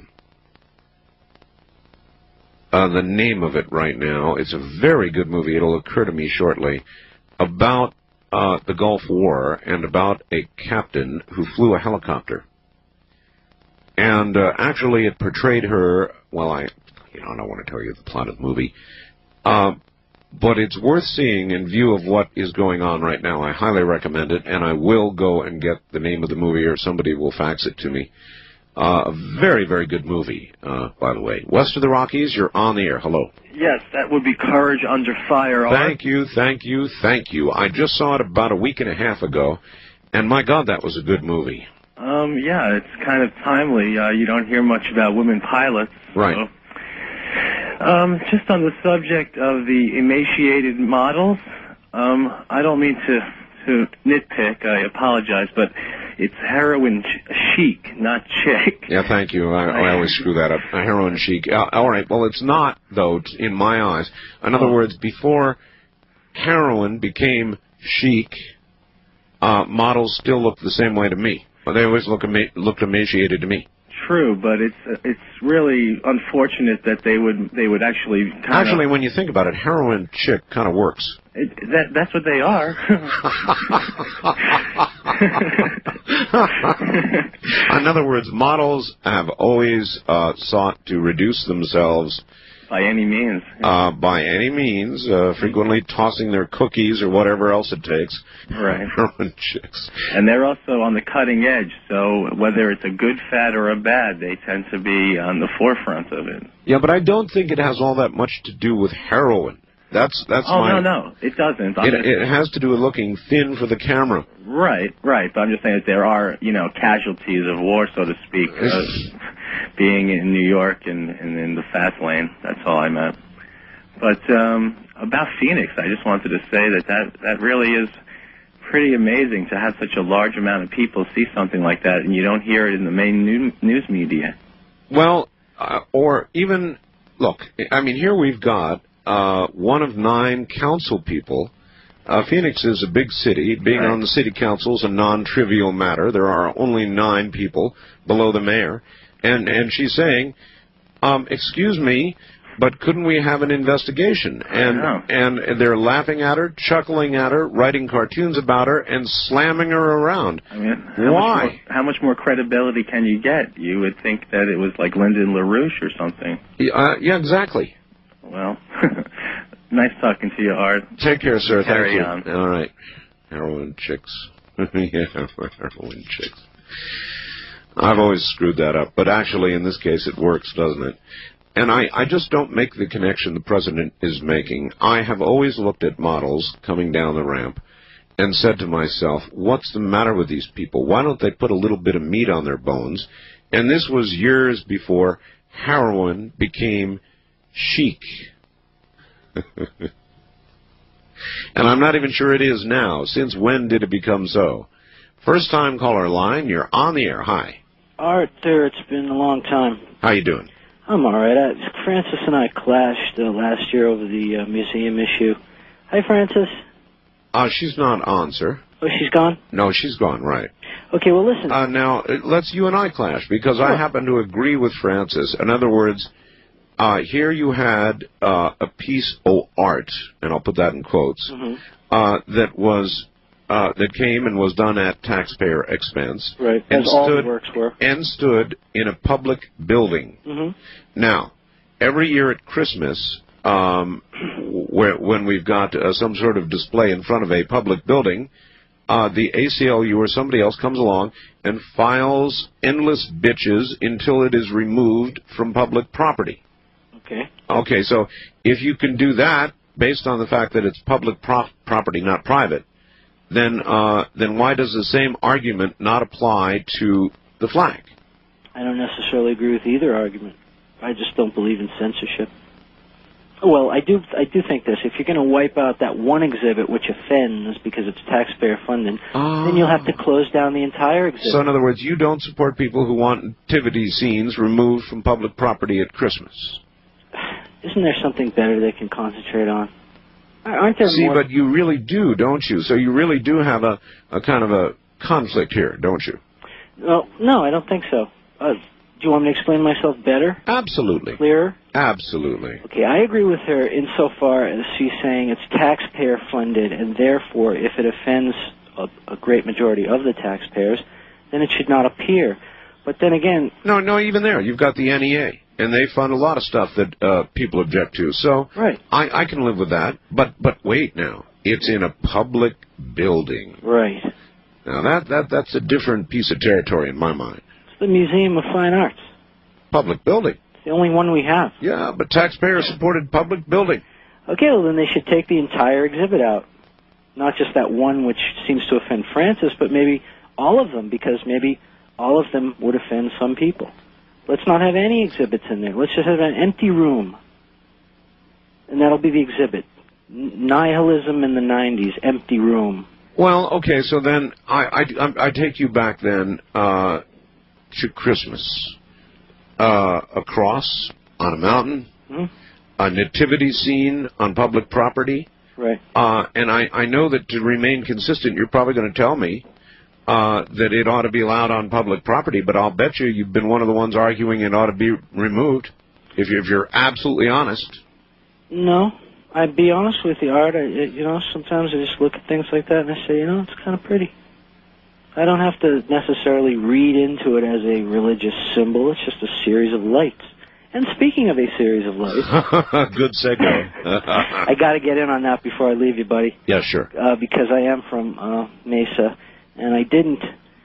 name of it right now. It's a very good movie. It'll occur to me shortly. About the Gulf War and about a captain who flew a helicopter. And actually it portrayed her, well, I don't want to tell you the plot of the movie. But it's worth seeing in view of what is going on right now. I highly recommend it, and I will go and get the name of the movie, or somebody will fax it to me. A very, very good movie, by the way. West of the Rockies, you're on the air. Hello. Yes, that would be Courage Under Fire. Thank you. I just saw it about a week and a half ago, and my God, that was a good movie. Yeah, it's kind of timely. You don't hear much about women pilots. Right. So. Just on the subject of the emaciated models, I don't mean to nitpick, I apologize, but it's heroin chic, not chic. Yeah, thank you. I always screw that up. Heroin chic. All right, well, it's not, though, in my eyes. In other words, before heroin became chic, models still look the same way to me. Well, they always looked emaciated to me. True, but it's really unfortunate that they would actually Actually, when you think about it, heroin chick kind of works. That's what they are. In other words, models have always sought to reduce themselves by any means. Frequently tossing their cookies or whatever else it takes. Right. Heroin chicks. And they're also on the cutting edge, so whether it's a good fad or a bad, they tend to be on the forefront of it. Yeah, but I don't think it has all that much to do with heroin. That's no, it doesn't. It has to do with looking thin for the camera. Right. But I'm just saying that there are, casualties of war, so to speak, being in New York and in the fast lane. That's all I meant. But about Phoenix, I just wanted to say that really is pretty amazing to have such a large amount of people see something like that, and you don't hear it in the main news media. Well, or even, look, I mean, here we've got one of 9 council people. Phoenix is a big city. Being on the city council is a non-trivial matter. There are only 9 people below the mayor. And she's saying, excuse me, but couldn't we have an investigation? And they're laughing at her, chuckling at her, writing cartoons about her, and slamming her around. I mean, why? How much more credibility can you get? You would think that it was like Lyndon LaRouche or something. Yeah, exactly. Well, nice talking to you, Art. Take care, sir. Carry Thank you. on. All right. Heroin chicks. Yeah, heroin chicks. I've always screwed that up, but actually in this case it works, doesn't it? And I just don't make the connection the president is making. I have always looked at models coming down the ramp and said to myself, what's the matter with these people? Why don't they put a little bit of meat on their bones? And this was years before heroin became chic. And I'm not even sure it is now. Since when did it become so? First time caller line, you're on the air. Hi. Arthur, it's been a long time. How you doing? I'm all right. Francis and I clashed last year over the museum issue. Hi, Francis. She's not on, sir. Oh, she's gone? No, she's gone, right. Okay, well, listen. Now, let's you and I clash, because I happen to agree with Francis. In other words, here you had a piece of art, and I'll put that in quotes, that came and was done at taxpayer expense. Right, and as all the works were. And stood in a public building. Now, every year at Christmas, when we've got some sort of display in front of a public building, the ACLU or somebody else comes along and files endless bitches until it is removed from public property. Okay, so if you can do that based on the fact that it's public property, not private, then why does the same argument not apply to the flag? I don't necessarily agree with either argument. I just don't believe in censorship. Well, I do think this. If you're going to wipe out that one exhibit which offends because it's taxpayer funded, then you'll have to close down the entire exhibit. So in other words, you don't support people who want nativity scenes removed from public property at Christmas. Isn't there something better they can concentrate on? Aren't there more? But you really do, don't you? So you really do have a kind of a conflict here, don't you? Well, no, I don't think so. Do you want me to explain myself better? Absolutely. Clearer? Absolutely. Okay, I agree with her insofar as she's saying it's taxpayer funded, and therefore, if it offends a great majority of the taxpayers, then it should not appear. But then again... No, even there. You've got the NEA, and they fund a lot of stuff that people object to. So right. I can live with that. But wait now. It's in a public building. Right. Now, that's a different piece of territory in my mind. It's the Museum of Fine Arts. Public building. It's the only one we have. Yeah, but taxpayer-supported public building. Okay, well, then they should take the entire exhibit out. Not just that one which seems to offend Francis, but maybe all of them, because maybe all of them would offend some people. Let's not have any exhibits in there. Let's just have an empty room. And that'll be the exhibit. Nihilism in the 90s, empty room. Well, okay, so then I take you back then to Christmas. A cross on a mountain, a nativity scene on public property. Right. And I know that to remain consistent, you're probably going to tell me that it ought to be allowed on public property, but I'll bet you've been one of the ones arguing it ought to be removed, if you're absolutely honest. No. I'd be honest with you, Art. Sometimes I just look at things like that and I say, it's kind of pretty. I don't have to necessarily read into it as a religious symbol. It's just a series of lights. And speaking of a series of lights... Good segue. I got to get in on that before I leave you, buddy. Yeah, sure. Because I am from Mesa, and I didn't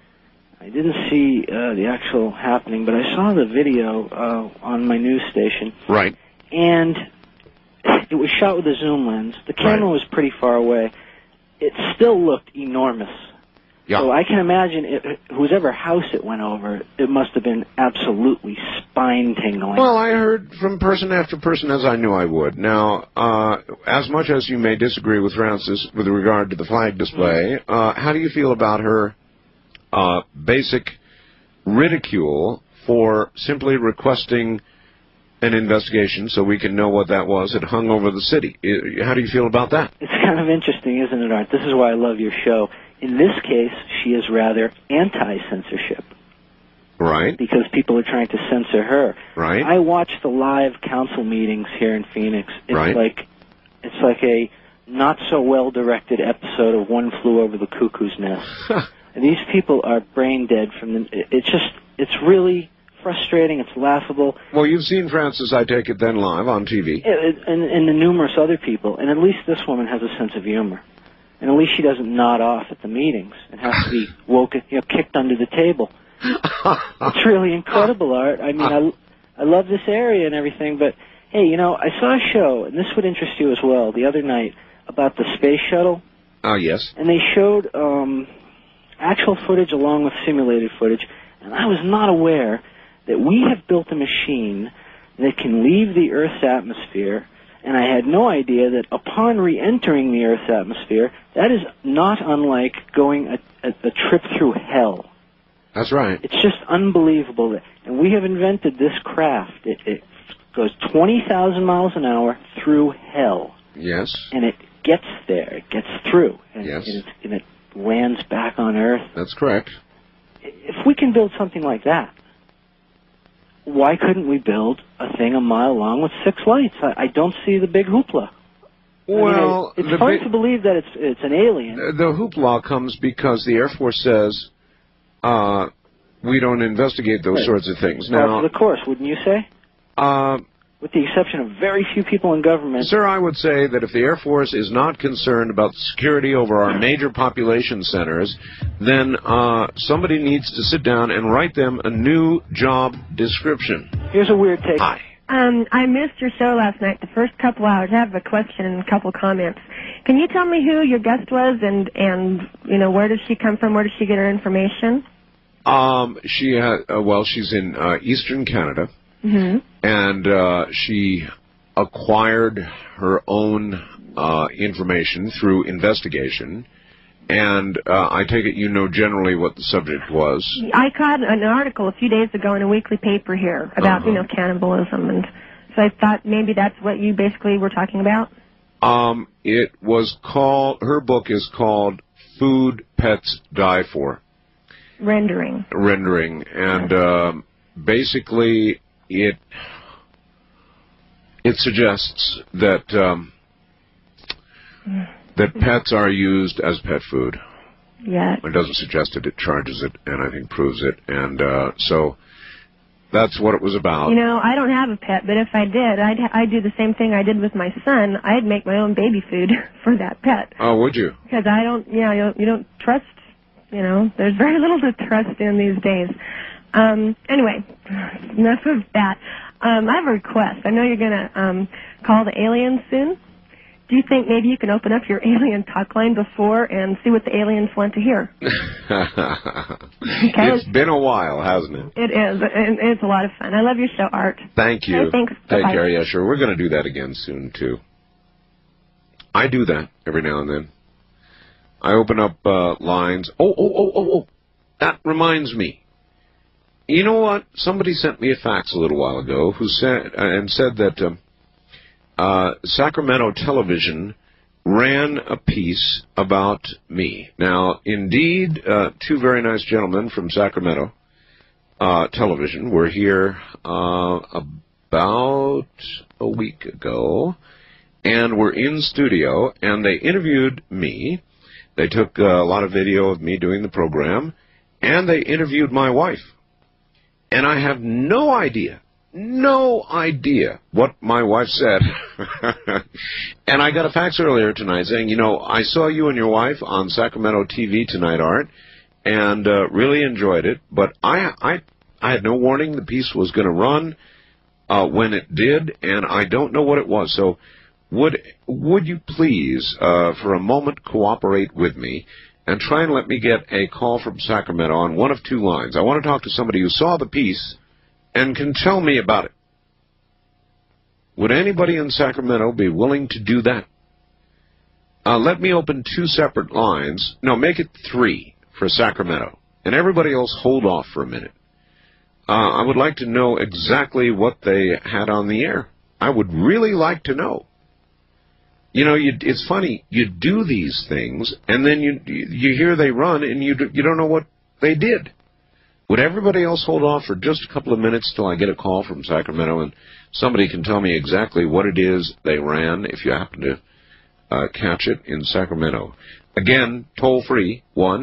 see the actual happening, but I saw the video on my news station. Right. And... it was shot with a zoom lens. The camera was pretty far away. It still looked enormous. Yeah. So I can imagine whoever house it went over, it must have been absolutely spine-tingling. Well, I heard from person after person, as I knew I would. Now, as much as you may disagree with Francis with regard to the flag display, how do you feel about her basic ridicule for simply requesting an investigation so we can know what that was that hung over the city? How do you feel about that? It's kind of interesting, isn't it, Art? This is why I love your show. In this case, she is rather anti-censorship. Right. Because people are trying to censor her. Right. I watch the live council meetings here in Phoenix. It's like a not-so-well-directed episode of One Flew Over the Cuckoo's Nest. And these people are brain dead from the... It's really... frustrating, it's laughable. Well, you've seen Francis, I take it, then live on TV. And the numerous other people. And at least this woman has a sense of humor. And at least she doesn't nod off at the meetings and have to be woken, kicked under the table. It's really incredible, Art. I mean, I love this area and everything, but, hey, I saw a show, and this would interest you as well, the other night, about the space shuttle. Oh, yes. And they showed actual footage along with simulated footage, and I was not aware that we have built a machine that can leave the Earth's atmosphere, and I had no idea that upon re-entering the Earth's atmosphere, that is not unlike going a trip through hell. That's right. It's just unbelievable. And we have invented this craft. It goes 20,000 miles an hour through hell. Yes. And it gets there. It gets through. And, yes. And it lands back on Earth. That's correct. If we can build something like that, why couldn't we build a thing a mile long with 6 lights? I don't see the big hoopla. Well, it's hard to believe that it's an alien. The hoopla comes because the Air Force says we don't investigate those sorts of things. Now, of course, wouldn't you say? With the exception of very few people in government. Sir, I would say that if the Air Force is not concerned about security over our major population centers, then somebody needs to sit down and write them a new job description. Here's a weird take. Hi. I missed your show last night, the first couple hours. I have a question and a couple comments. Can you tell me who your guest was and where does she come from? Where does she get her information? She's in Eastern Canada. Mm-hmm. And she acquired her own information through investigation. And I take it you know generally what the subject was. I caught an article a few days ago in a weekly paper here about, cannibalism. And so I thought maybe that's what you basically were talking about. It was called, her book is called Food Pets Die For. Rendering. And basically it suggests that that pets are used as pet food. yet. It doesn't suggest it. It charges it, and I think proves it. And so that's what it was about. You know, I don't have a pet, but if I did, I'd do the same thing I did with my son. I'd make my own baby food for that pet. Oh, would you? Because I don't, you don't trust, there's very little to trust in these days. Anyway, enough of that. I have a request. I know you're going to call the aliens soon. Do you think maybe you can open up your alien talk line before and see what the aliens want to hear? It's been a while, hasn't it? It is, and it's a lot of fun. I love your show, Art. Thank you. Okay, thanks. Take Bye-bye. care. Yeah, sure. We're going to do that again soon, too. I do that every now and then. I open up lines. Oh. That reminds me. You know what? Somebody sent me a fax a little while ago who said that Sacramento Television ran a piece about me. Now, indeed, two very nice gentlemen from Sacramento Television were here about a week ago and were in studio, and they interviewed me. They took a lot of video of me doing the program, and they interviewed my wife. And I have no idea what my wife said. And I got a fax earlier tonight saying, I saw you and your wife on Sacramento TV tonight, Art, and really enjoyed it. But I had no warning the piece was going to run when it did, and I don't know what it was. So would you please, for a moment, cooperate with me and try and let me get a call from Sacramento on one of two lines. I want to talk to somebody who saw the piece and can tell me about it. Would anybody in Sacramento be willing to do that? Let me open two separate lines. No, make it three for Sacramento. And everybody else hold off for a minute. I would like to know exactly what they had on the air. I would really like to know. It's funny. You do these things, and then you hear they run, and you don't know what they did. Would everybody else hold off for just a couple of minutes till I get a call from Sacramento, and somebody can tell me exactly what it is they ran, if you happen to catch it in Sacramento. Again, toll free,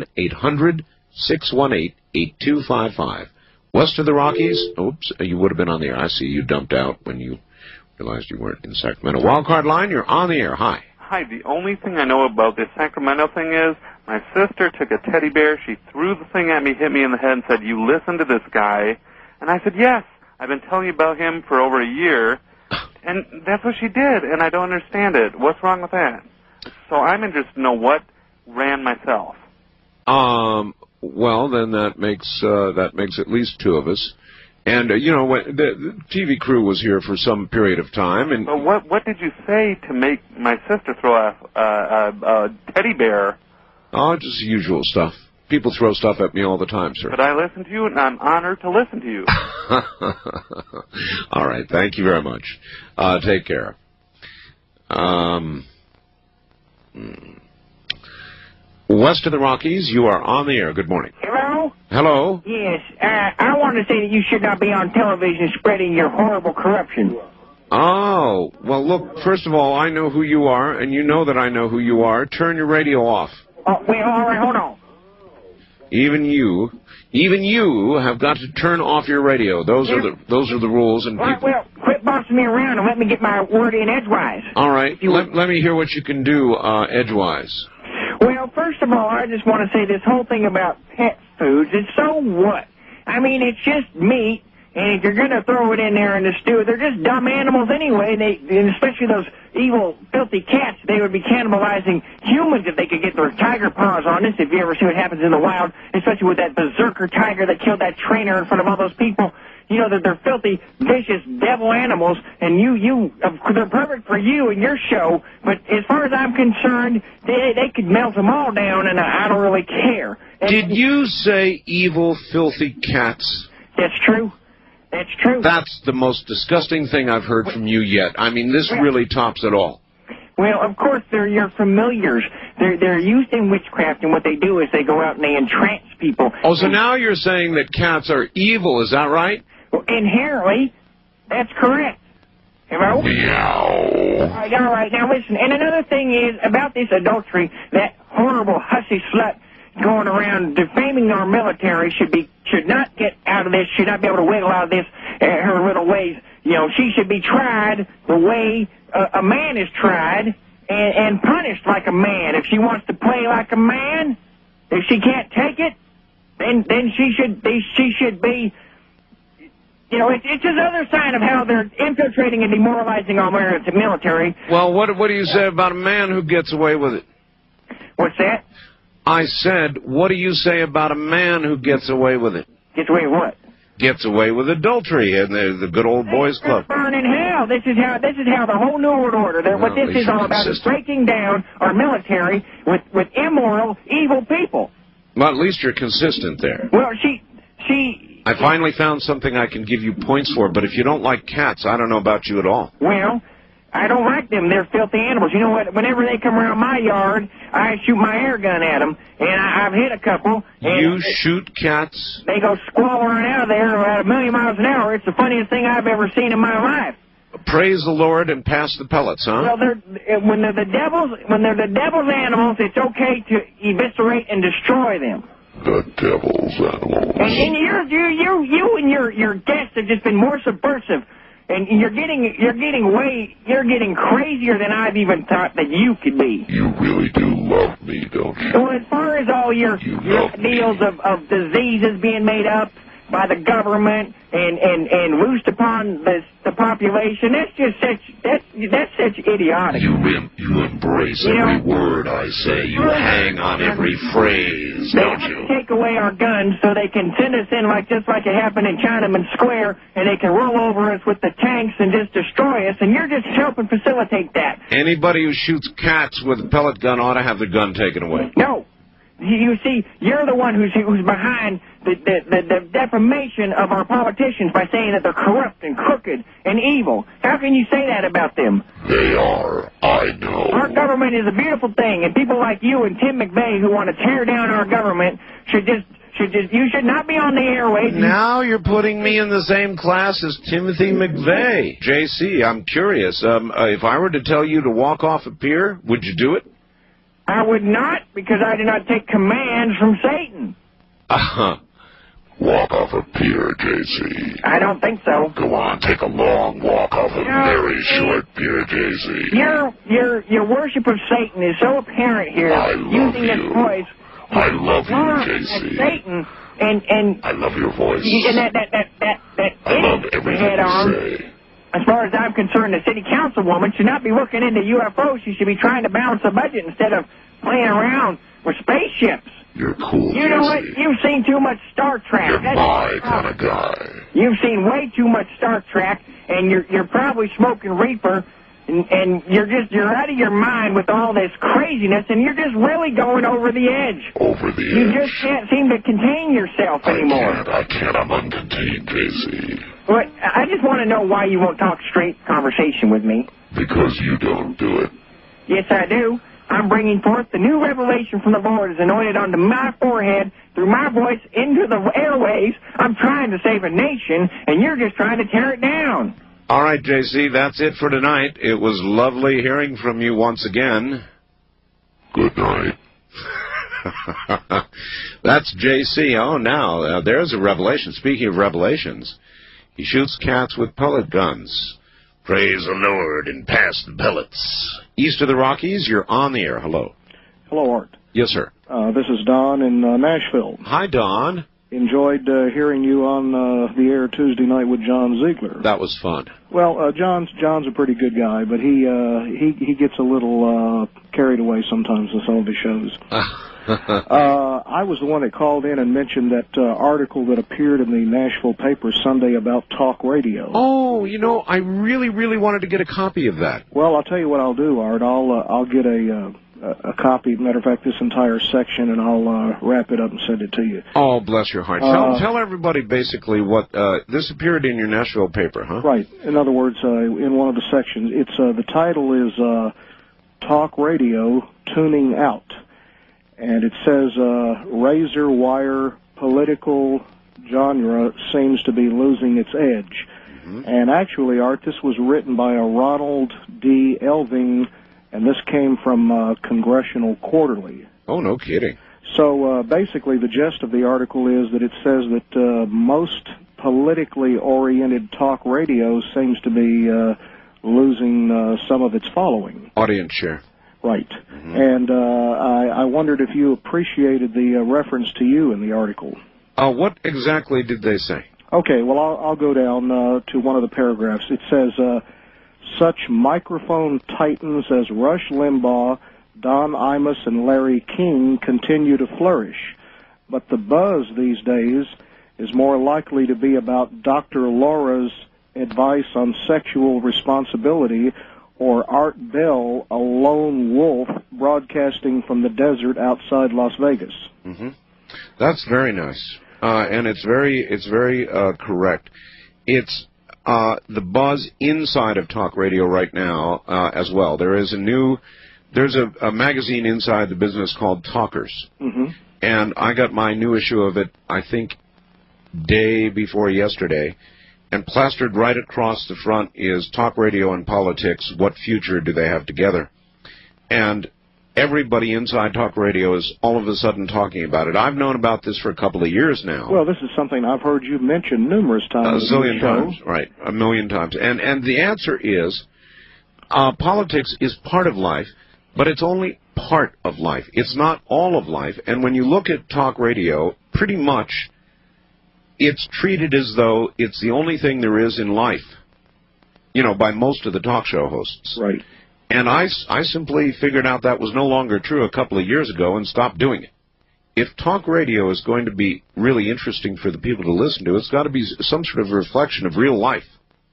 1-800-618-8255. West of the Rockies, oops, you would have been on the air. I see you dumped out when you realized you weren't in Sacramento. Wildcard line, you're on the air. Hi. Hi, the only thing I know about this Sacramento thing is my sister took a teddy bear, she threw the thing at me, hit me in the head, and said, "You listen to this guy." And I said, "Yes, I've been telling you about him for over a year." And that's what she did, and I don't understand it. What's wrong with that? So I'm interested to know what ran myself. Well, then that makes at least two of us. And, when the TV crew was here for some period of time. And but what did you say to make my sister throw a teddy bear? Oh, just the usual stuff. People throw stuff at me all the time, sir. But I listen to you, and I'm honored to listen to you. All right. Thank you very much. Take care. West of the Rockies, you are on the air. Good morning. Hello? Hello? Yes, I want to say that you should not be on television spreading your horrible corruption. Oh, well, look, first of all, I know who you are, and you know that I know who you are. Turn your radio off. Oh, wait, all right, hold on. Even you have got to turn off your radio. Those are the rules. And people... Well, quit bossing me around and let me get my word in edgewise. All right, let me hear what you can do edgewise. Well, first of all, I just want to say this whole thing about pet foods, it's so what? I mean, it's just meat, and if you're going to throw it in there in the stew, they're just dumb animals anyway, and especially those evil, filthy cats, they would be cannibalizing humans if they could get their tiger paws on us, if you ever see what happens in the wild, especially with that berserker tiger that killed that trainer in front of all those people. You know, that they're filthy, vicious, devil animals, and they're perfect for you and your show, but as far as I'm concerned, they could melt them all down, and I don't really care. Did you say evil, filthy cats? That's true. That's true. That's the most disgusting thing I've heard from you yet. I mean, this really tops it all. Well, of course, they're your familiars. They're used in witchcraft, and what they do is they go out and they entrance people. Oh, so now you're saying that cats are evil, is that right? Well, inherently, that's correct. Hello? Meow. All right, now listen, and another thing is, about this adultery, that horrible hussy slut, going around defaming our military should not get out of this, should not be able to wiggle out of this her little ways. You know, she should be tried the way a man is tried and punished like a man. If she wants to play like a man, if she can't take it, then she should be. You know, it's another sign of how they're infiltrating and demoralizing our military. Well, what do you say about a man who gets away with it? What's that? I said, what do you say about a man who gets away with it? Gets away with what? Gets away with adultery in the good old boys club. Burn in hell. This is how the whole New World Order. What this is all about is breaking down our military with immoral, evil people. Well, at least you're consistent there. Well, she. I finally found something I can give you points for, but if you don't like cats, I don't know about you at all. Well, I don't like them. They're filthy animals. You know what? Whenever they come around my yard, I shoot my air gun at them, and I've hit a couple. You shoot cats? They go squalling out of there at 1,000,000 miles an hour. It's the funniest thing I've ever seen in my life. Praise the Lord and pass the pellets, huh? Well, when they're the devil's animals, it's okay to eviscerate and destroy them. The devil's animals. And you and your guests have just been more subversive, and you're getting crazier than I've even thought that you could be. You really do love me, don't you? Well, as far as all your deals of diseases being made up by the government and loosed upon the population, that's such idiotic. You embrace every word I say. You hang on every phrase, don't you? They take away our guns so they can send us in just like it happened in Tiananmen Square, and they can roll over us with the tanks and just destroy us, and you're just helping facilitate that. Anybody who shoots cats with a pellet gun ought to have the gun taken away. No. You see, you're the one who's behind the defamation of our politicians by saying that they're corrupt and crooked and evil. How can you say that about them? They are. I know. Our government is a beautiful thing, and people like you and Tim McVeigh who want to tear down our government you should not be on the airways. Now you're putting me in the same class as Timothy McVeigh. JC, I'm curious. If I were to tell you to walk off a pier, would you do it? I would not, because I do not take commands from Satan. Walk off a pier, JC. I don't think so. Go on, take a long walk off a very short pier, JC. Your worship of Satan is so apparent here. I love using you. this voice. I love you, JC. Satan and I love your voice. And that I love everything you say. As far as I'm concerned, the city councilwoman should not be looking into UFOs. She should be trying to balance a budget instead of playing around with spaceships. You're cool, You know what? You've seen too much Star Trek. You're my kind of guy. You've seen way too much Star Trek, and you're probably smoking reefer, and you're out of your mind with all this craziness, and you're just really going over the edge. Over the edge. You just can't seem to contain yourself anymore. I can't. I'm uncontained, JC. But I just want to know why you won't talk straight conversation with me. Because you don't do it. Yes, I do. I'm bringing forth the new revelation from the Lord is anointed onto my forehead through my voice into the airways. I'm trying to save a nation, and you're just trying to tear it down. All right, JC, that's it for tonight. It was lovely hearing from you once again. Good night. That's JC. Oh, now, there's a revelation. Speaking of revelations, he shoots cats with pellet guns. Praise the Lord and pass the pellets. East of the Rockies, you're on the air. Hello. Hello, Art. Yes, sir. This is Don in Nashville. Hi, Don. Enjoyed hearing you on the air Tuesday night with John Ziegler. That was fun. Well, John's a pretty good guy, but he gets a little carried away sometimes with some of his shows. I was the one that called in and mentioned that article that appeared in the Nashville paper Sunday about talk radio. Oh, you know, I really, really wanted to get a copy of that. Well, I'll tell you what I'll do, Art. I'll get a copy. Matter of fact, this entire section, and I'll wrap it up and send it to you. Oh, bless your heart. Tell everybody basically what this appeared in your Nashville paper, huh? Right. In other words, in one of the sections, it's the title is Talk Radio Tuning Out. And it says, razor wire political genre seems to be losing its edge. Mm-hmm. And actually, Art, this was written by a Ronald D. Elving, and this came from Congressional Quarterly. Oh, no kidding. So basically the gist of the article is that it says that most politically oriented talk radio seems to be losing some of its following. Audience share. Right. And I wondered if you appreciated the reference to you in the article. What exactly did they say? Okay, well, I'll go down to one of the paragraphs. It says, such microphone titans as Rush Limbaugh, Don Imus, and Larry King continue to flourish. But the buzz these days is more likely to be about Dr. Laura's advice on sexual responsibility or Art Bell, a lone wolf broadcasting from the desert outside Las Vegas. That's very nice. And it's very correct. It's the buzz inside of talk radio right now as well. There's a magazine inside the business called Talkers. And I got my new issue of it, I think, day before yesterday. And plastered right across the front is talk radio and politics. What future do they have together? And everybody inside talk radio is all of a sudden talking about it. I've known about this for a couple of years now. Well, this is something I've heard you mention numerous times. A zillion times, right, a million times. And the answer is, politics is part of life, but it's only part of life. It's not all of life. And when you look at talk radio, pretty much it's treated as though it's the only thing there is in life, by most of the talk show hosts. Right. And I simply figured out that was no longer true a couple of years ago and stopped doing it. If talk radio is going to be really interesting for the people to listen to, it's got to be some sort of reflection of real life.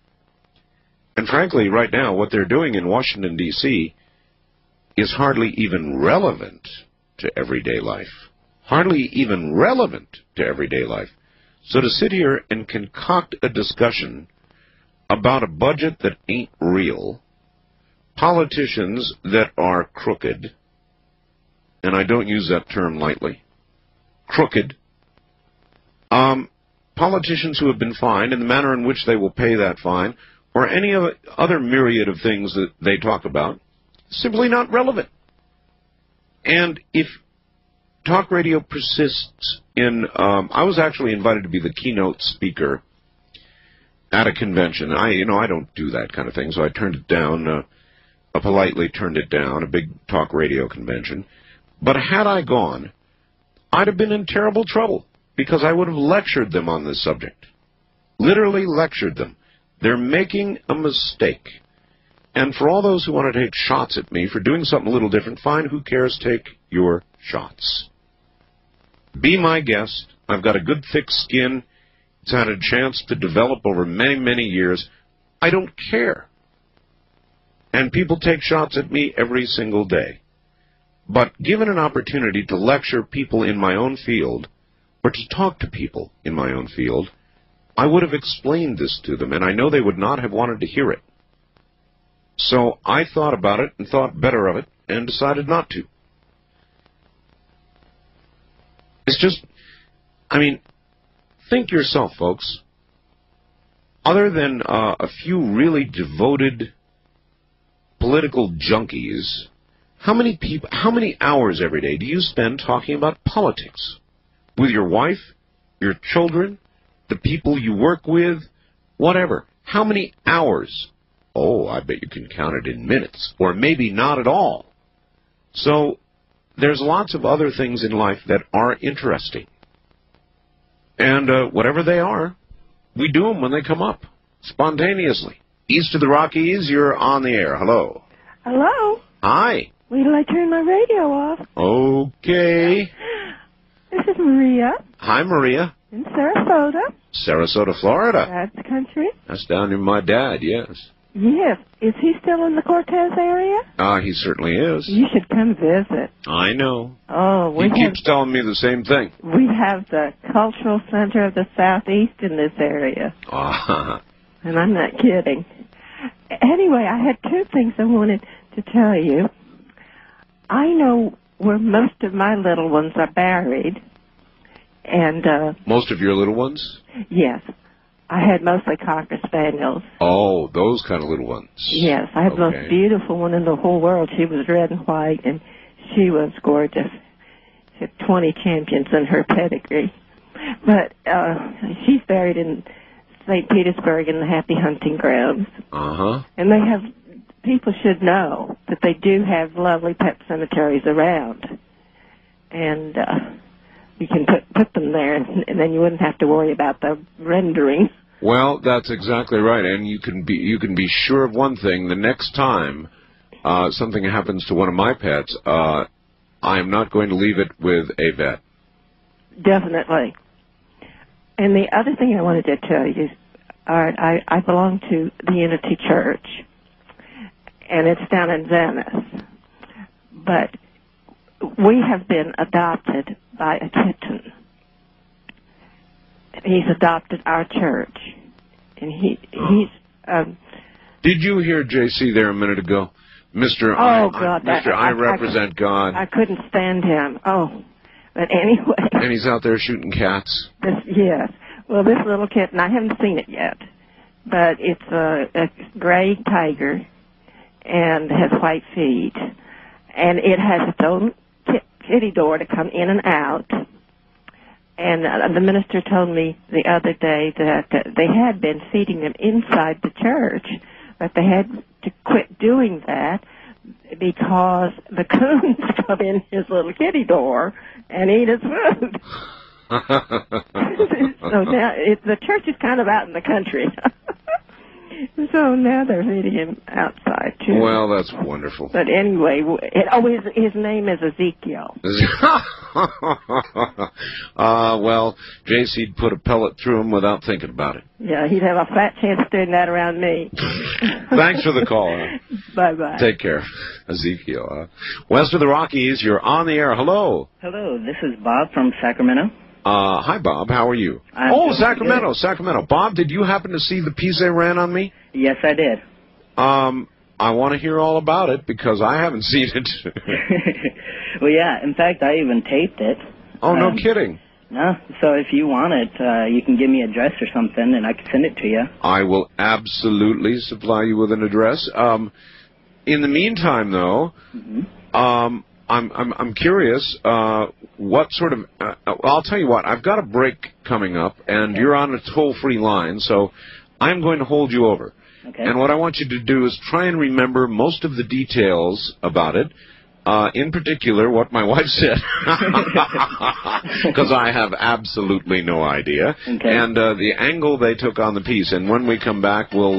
And frankly, right now, what they're doing in Washington, D.C. is hardly even relevant to everyday life. Hardly even relevant to everyday life. So to sit here and concoct a discussion about a budget that ain't real, politicians that are crooked, and I don't use that term lightly, crooked, politicians who have been fined and the manner in which they will pay that fine, or any other myriad of things that they talk about, simply not relevant. And if talk radio persists in, I was actually invited to be the keynote speaker at a convention. I don't do that kind of thing, so I turned it down, politely turned it down, a big talk radio convention. But had I gone, I'd have been in terrible trouble, because I would have lectured them on this subject. Literally lectured them. They're making a mistake. And for all those who want to take shots at me for doing something a little different, fine, who cares? Take your shots. Be my guest. I've got a good thick skin. It's had a chance to develop over many, many years. I don't care. And people take shots at me every single day. But given an opportunity to lecture people in my own field, or to talk to people in my own field, I would have explained this to them, and I know they would not have wanted to hear it. So I thought about it and thought better of it and decided not to. It's just, think yourself, folks. Other than a few really devoted political junkies, how many hours every day do you spend talking about politics? With your wife, your children, the people you work with, whatever. How many hours? Oh, I bet you can count it in minutes, or maybe not at all. So there's lots of other things in life that are interesting. And whatever they are, we do them when they come up, spontaneously. East of the Rockies, you're on the air. Hello. Hello? Hi. Wait till I turn my radio off. Okay. This is Maria. Hi, Maria. In Sarasota. Sarasota, Florida. That's the country. That's down near my dad, yes. Yes. Is he still in the Cortez area? He certainly is. You should come visit. I know. Oh, he keeps telling me the same thing. We have the cultural center of the Southeast in this area. And I'm not kidding. Anyway, I had two things I wanted to tell you. I know where most of my little ones are buried. And most of your little ones? Yes. I had mostly Cocker Spaniels. Oh, those kind of little ones. Yes, I had the most beautiful one in the whole world. She was red and white, and she was gorgeous. had 20 champions in her pedigree. But she's buried in St. Petersburg in the Happy Hunting Grounds. Uh-huh. And they have, people should know that they do have lovely pet cemeteries around. And you can put them there, and then you wouldn't have to worry about the rendering. Well, that's exactly right, and you can be sure of one thing: the next time something happens to one of my pets, I'm not going to leave it with a vet. Definitely. And the other thing I wanted to tell you, Art, I belong to the Unity Church, and it's down in Venice. But we have been adopted by a kitten. He's adopted our church, and he's. Did you hear J.C. there a minute ago, Mr. I represent God. I couldn't stand him. Oh, but anyway. And he's out there shooting cats. Yes. Well, this little kitten, I haven't seen it yet, but it's a gray tiger, and has white feet, and it has its own kitty door to come in and out. And the minister told me the other day that they had been feeding them inside the church, but they had to quit doing that because the coons come in his little kitty door and eat his food. So now the church is kind of out in the country. So now they're feeding him outside, too. Well, that's wonderful. But anyway, his name is Ezekiel. Well, J.C.'d put a pellet through him without thinking about it. Yeah, he'd have a fat chance of doing that around me. Thanks for the call. Bye-bye. Take care. Ezekiel. West of the Rockies, you're on the air. Hello. Hello, this is Bob from Sacramento. Hi, Bob. How are you? Sacramento. Bob, did you happen to see the piece they ran on me? Yes, I did. I want to hear all about it because I haven't seen it. Well, yeah. In fact, I even taped it. Oh, no kidding. No. So if you want it, you can give me an address or something, and I can send it to you. I will absolutely supply you with an address. In the meantime, though, I'm curious. What sort of? I'll tell you what. I've got a break coming up, and you're on a toll-free line, so I'm going to hold you over. Okay. And what I want you to do is try and remember most of the details about it. In particular, what my wife said, because I have absolutely no idea. Okay. And the angle they took on the piece. And when we come back, we'll.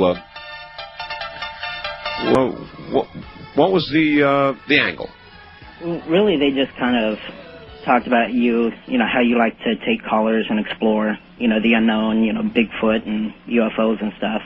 What was the angle? Really, they just kind of talked about you know, how you like to take callers and explore, you know, the unknown, you know, Bigfoot and UFOs and stuff.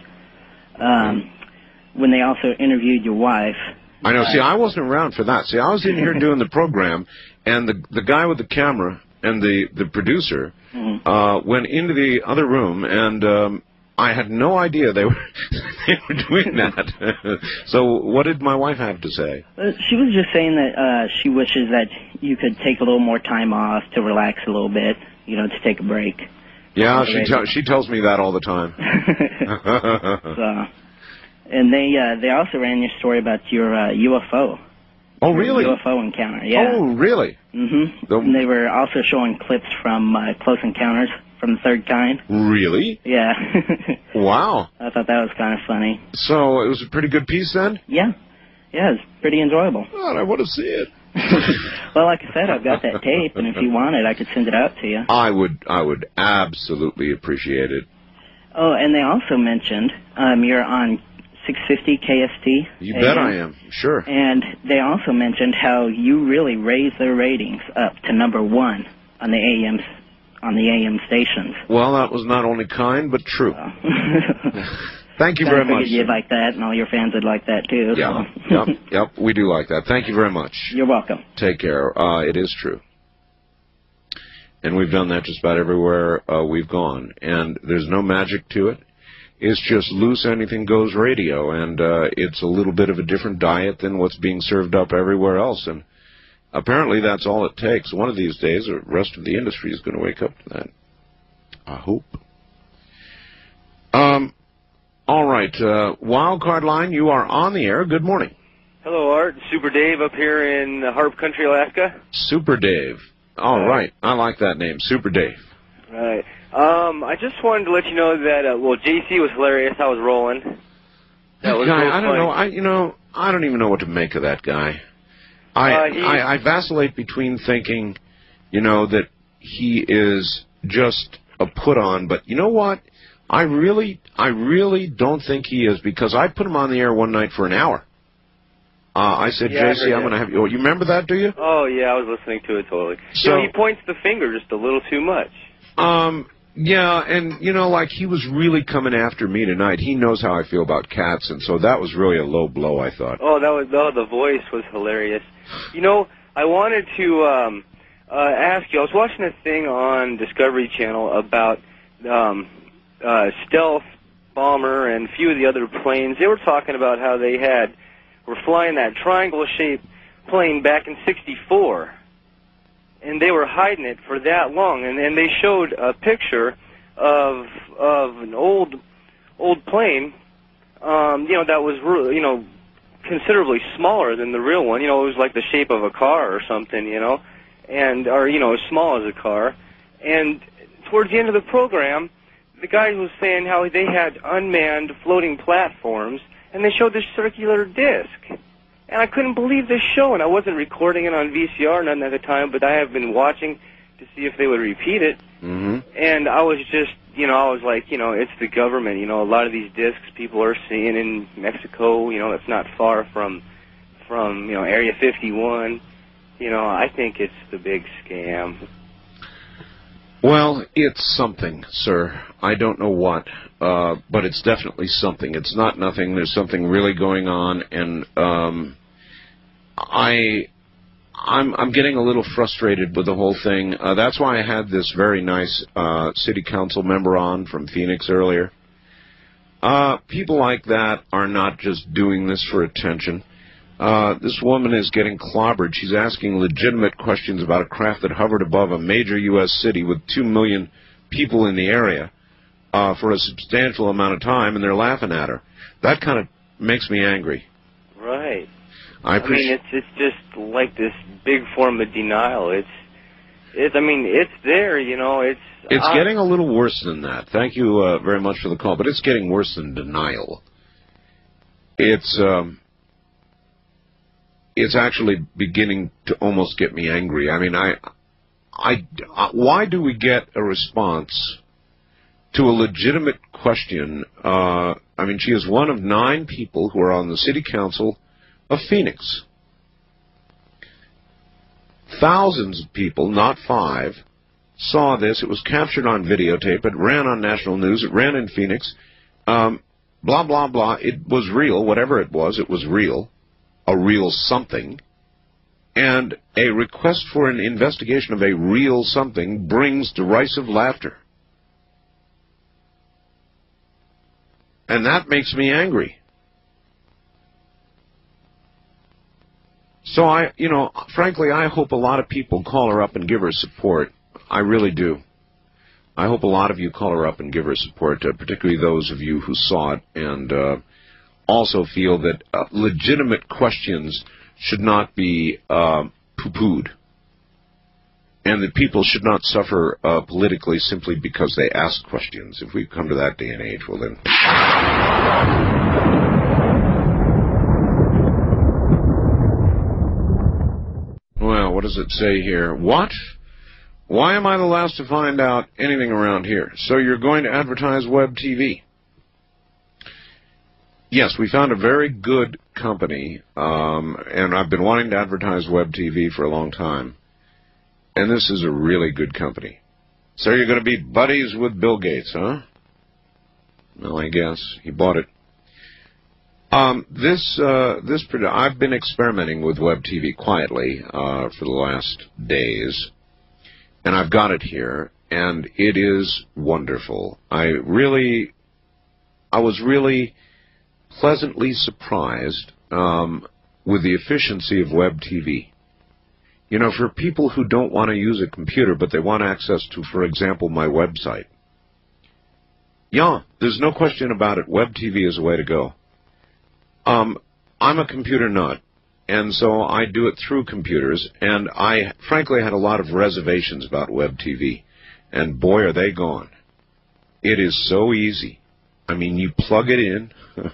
When they also interviewed your wife. I know. See, I wasn't around for that. See, I was in here doing the program, and the guy with the camera and the producer went into the other room, and I had no idea they were doing that. So what did my wife have to say? She was just saying that she wishes that you could take a little more time off to relax a little bit, you know, to take a break. Yeah, she tells me that all the time. And they also ran your story about your UFO. Oh, really? UFO encounter, yeah. Oh, really? Mm-hmm. And they were also showing clips from Close Encounters from the Third Kind. Really? Yeah. Wow. I thought that was kind of funny. So it was a pretty good piece then? Yeah. Yeah, it's pretty enjoyable. God, I want to see it. Well, like I said, I've got that tape, and if you want it, I could send it out to you. I would absolutely appreciate it. Oh, and they also mentioned you're on 650 KST. You bet I am, sure. And they also mentioned how you really raised their ratings up to #1 on the AM stations. Well, that was not only kind, but true. Thank you very much. You'd like that, and all your fans would like that, too. Yeah, So. yep, we do like that. Thank you very much. You're welcome. Take care. It is true. And we've done that just about everywhere we've gone. And there's no magic to it. It's just loose anything goes radio, and it's a little bit of a different diet than what's being served up everywhere else. And apparently that's all it takes. One of these days, the rest of the industry is going to wake up to that. I hope. All right. Wildcard Line, you are on the air. Good morning. Hello, Art. Super Dave up here in Harp Country, Alaska. Super Dave. All right. I like that name, Super Dave. Right. I just wanted to let you know that, JC was hilarious. I was rolling. That was guy, real I don't funny. know. I don't even know what to make of that guy. I vacillate between thinking, that he is just a put-on, but you know what? I really don't think he is, because I put him on the air one night for an hour. I said, JC, I'm going to have you. Oh, you remember that, do you? Oh, yeah, I was listening to it totally. So, he points the finger just a little too much. Yeah, and, he was really coming after me tonight. He knows how I feel about cats, and so that was really a low blow, I thought. Oh, the voice was hilarious. I wanted to ask you, I was watching a thing on Discovery Channel about Stealth Bomber and a few of the other planes. They were talking about how they were flying that triangle-shaped plane back in '64, and they were hiding it for that long. And they showed a picture of an old plane, that was considerably smaller than the real one. It was like the shape of a car or something, or as small as a car. And towards the end of the program, the guy was saying how they had unmanned floating platforms, and they showed this circular disc. And I couldn't believe this show, and I wasn't recording it on VCR, none at the time, but I have been watching to see if they would repeat it. Mm-hmm. And I was just, I was like, it's the government. A lot of these discs people are seeing in Mexico, it's not far from Area 51. I think it's the big scam. Well, it's something, sir. I don't know what, but it's definitely something. It's not nothing. There's something really going on, and I'm getting a little frustrated with the whole thing. That's why I had this very nice city council member on from Phoenix earlier. People like that are not just doing this for attention. This woman is getting clobbered. She's asking legitimate questions about a craft that hovered above a major U.S. city with 2 million people in the area for a substantial amount of time, and they're laughing at her. That kind of makes me angry. Right. I mean, it's just like this big form of denial. It's there, It's getting a little worse than that. Thank you very much for the call, but it's getting worse than denial. It's actually beginning to almost get me angry. I mean, why do we get a response to a legitimate question? She is one of 9 people who are on the city council of Phoenix. Thousands of people, not 5, saw this. It was captured on videotape. It ran on national news. It ran in Phoenix. Blah, blah, blah. It was real. Whatever it was real. A real something. And a request for an investigation of a real something brings derisive laughter. And that makes me angry. So frankly, I hope a lot of people call her up and give her support. I really do. I hope a lot of you call her up and give her support, particularly those of you who saw it and also feel that legitimate questions should not be poo-pooed, and that people should not suffer politically simply because they ask questions. If we come to that day and age, well then... Well, what does it say here? What? Why am I the last to find out anything around here? So you're going to advertise Web TV? Yes, we found a very good company, and I've been wanting to advertise Web TV for a long time. And this is a really good company. So you're going to be buddies with Bill Gates, huh? Well, I guess. He bought it. I've been experimenting with Web TV quietly for the last days, and I've got it here, and it is wonderful. I was really pleasantly surprised with the efficiency of Web TV. For people who don't want to use a computer, but they want access to, for example, my website. Yeah, there's no question about it. Web TV is the way to go. I'm a computer nut, And so I do it through computers, and I frankly had a lot of reservations about web TV. And boy, are they gone. It is so easy. I mean, you plug it in.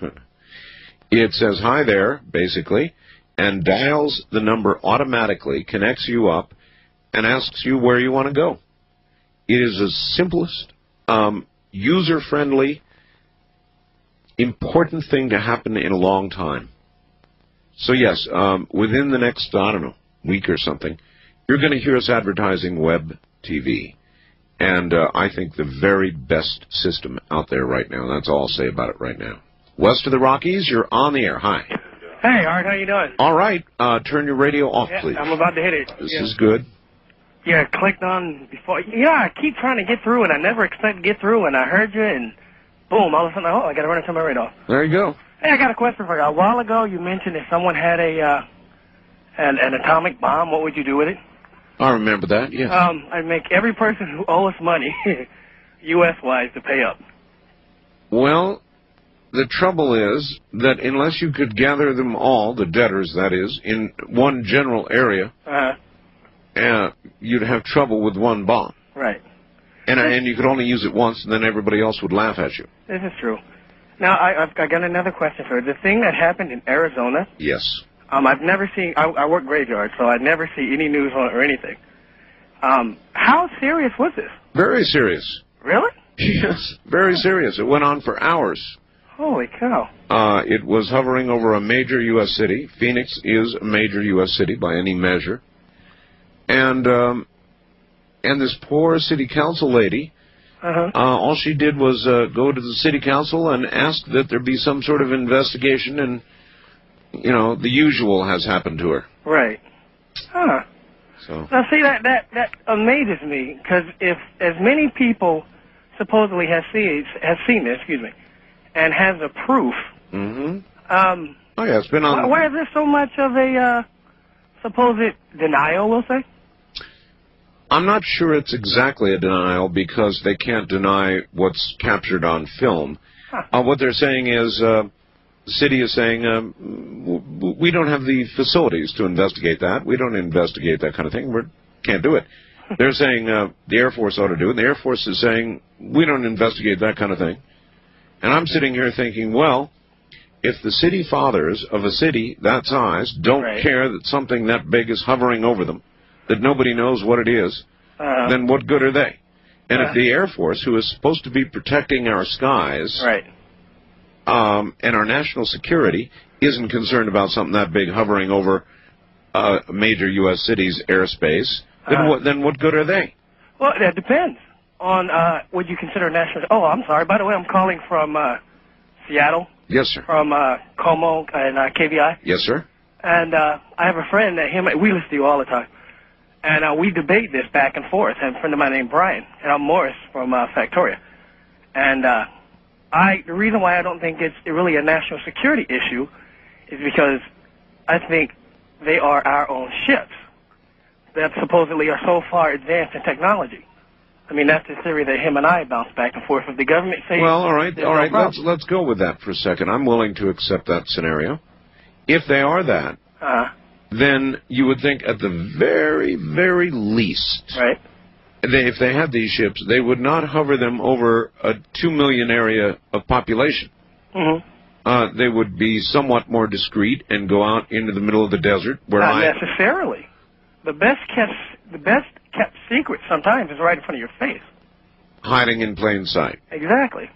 It says, hi there, basically, and dials the number automatically, connects you up, and asks you where you want to go. It is the simplest, user-friendly, important thing to happen in a long time. So yes, within the next, I don't know, week or something, you're going to hear us advertising web TV. And I think the very best system out there right now. That's all I'll say about it right now. West of the Rockies, you're on the air. Hi. Hey, Art, how you doing? All right. Turn your radio off, please. I'm about to hit it. This is good. Yeah, clicked on before. Yeah, I keep trying to get through, and I never expect to get through, and I heard you, and boom, all of a sudden, oh, I got to run into my radar. There you go. Hey, I got a question for you. A while ago, you mentioned if someone had an atomic bomb, what would you do with it? I remember that, yes. I'd make every person who owes us money, U.S.-wise, to pay up. Well, the trouble is that unless you could gather them all, the debtors, that is, in one general area, you'd have trouble with one bomb. Right. And you could only use it once, and then everybody else would laugh at you. This is true. Now, I've got another question for you. The thing that happened in Arizona... Yes. I've never seen... I work graveyard, so I never see any news on it or anything. How serious was this? Very serious. Really? Yes, very serious. It went on for hours. Holy cow. It was hovering over a major U.S. city. Phoenix is a major U.S. city by any measure. And this poor city council lady... all she did was go to the city council and ask that there be some sort of investigation, and, you know, the usual has happened to her. Right. Huh. So. Now, see, that amazes me, because if as many people supposedly have seen this, and has the proof, oh, yeah, it's been on... Why is there so much of a supposed denial, we'll say? I'm not sure it's exactly a denial because they can't deny what's captured on film. What they're saying is, the city is saying, we don't have the facilities to investigate that. We don't investigate that kind of thing. We can't do it. They're saying the Air Force ought to do it. And the Air Force is saying, we don't investigate that kind of thing. And I'm sitting here thinking, well, if the city fathers of a city that size don't care that something that big is hovering over them, that nobody knows what it is, then what good are they? And if the Air Force, who is supposed to be protecting our skies and our national security, isn't concerned about something that big hovering over a major U.S. city's airspace, then what good are they? Well, that depends on what you consider national... Oh, I'm sorry. By the way, I'm calling from Seattle. Yes, sir. From Como and KVI. Yes, sir. And I have a friend that we listen to you all the time. And we debate this back and forth. I have a friend of mine named Brian, and I'm Morris from Factoria. And the reason why I don't think it's really a national security issue is because I think they are our own ships that supposedly are so far advanced in technology. I mean, that's the theory that him and I bounce back and forth. If the government says... Well, all right. Let's go with that for a second. I'm willing to accept that scenario. If they are that... then you would think at the very, very least, if they had these ships, they would not hover them over a 2 million area of population. They would be somewhat more discreet and go out into the middle of the desert. Not necessarily. The best kept secret sometimes is right in front of your face. Hiding in plain sight. Exactly.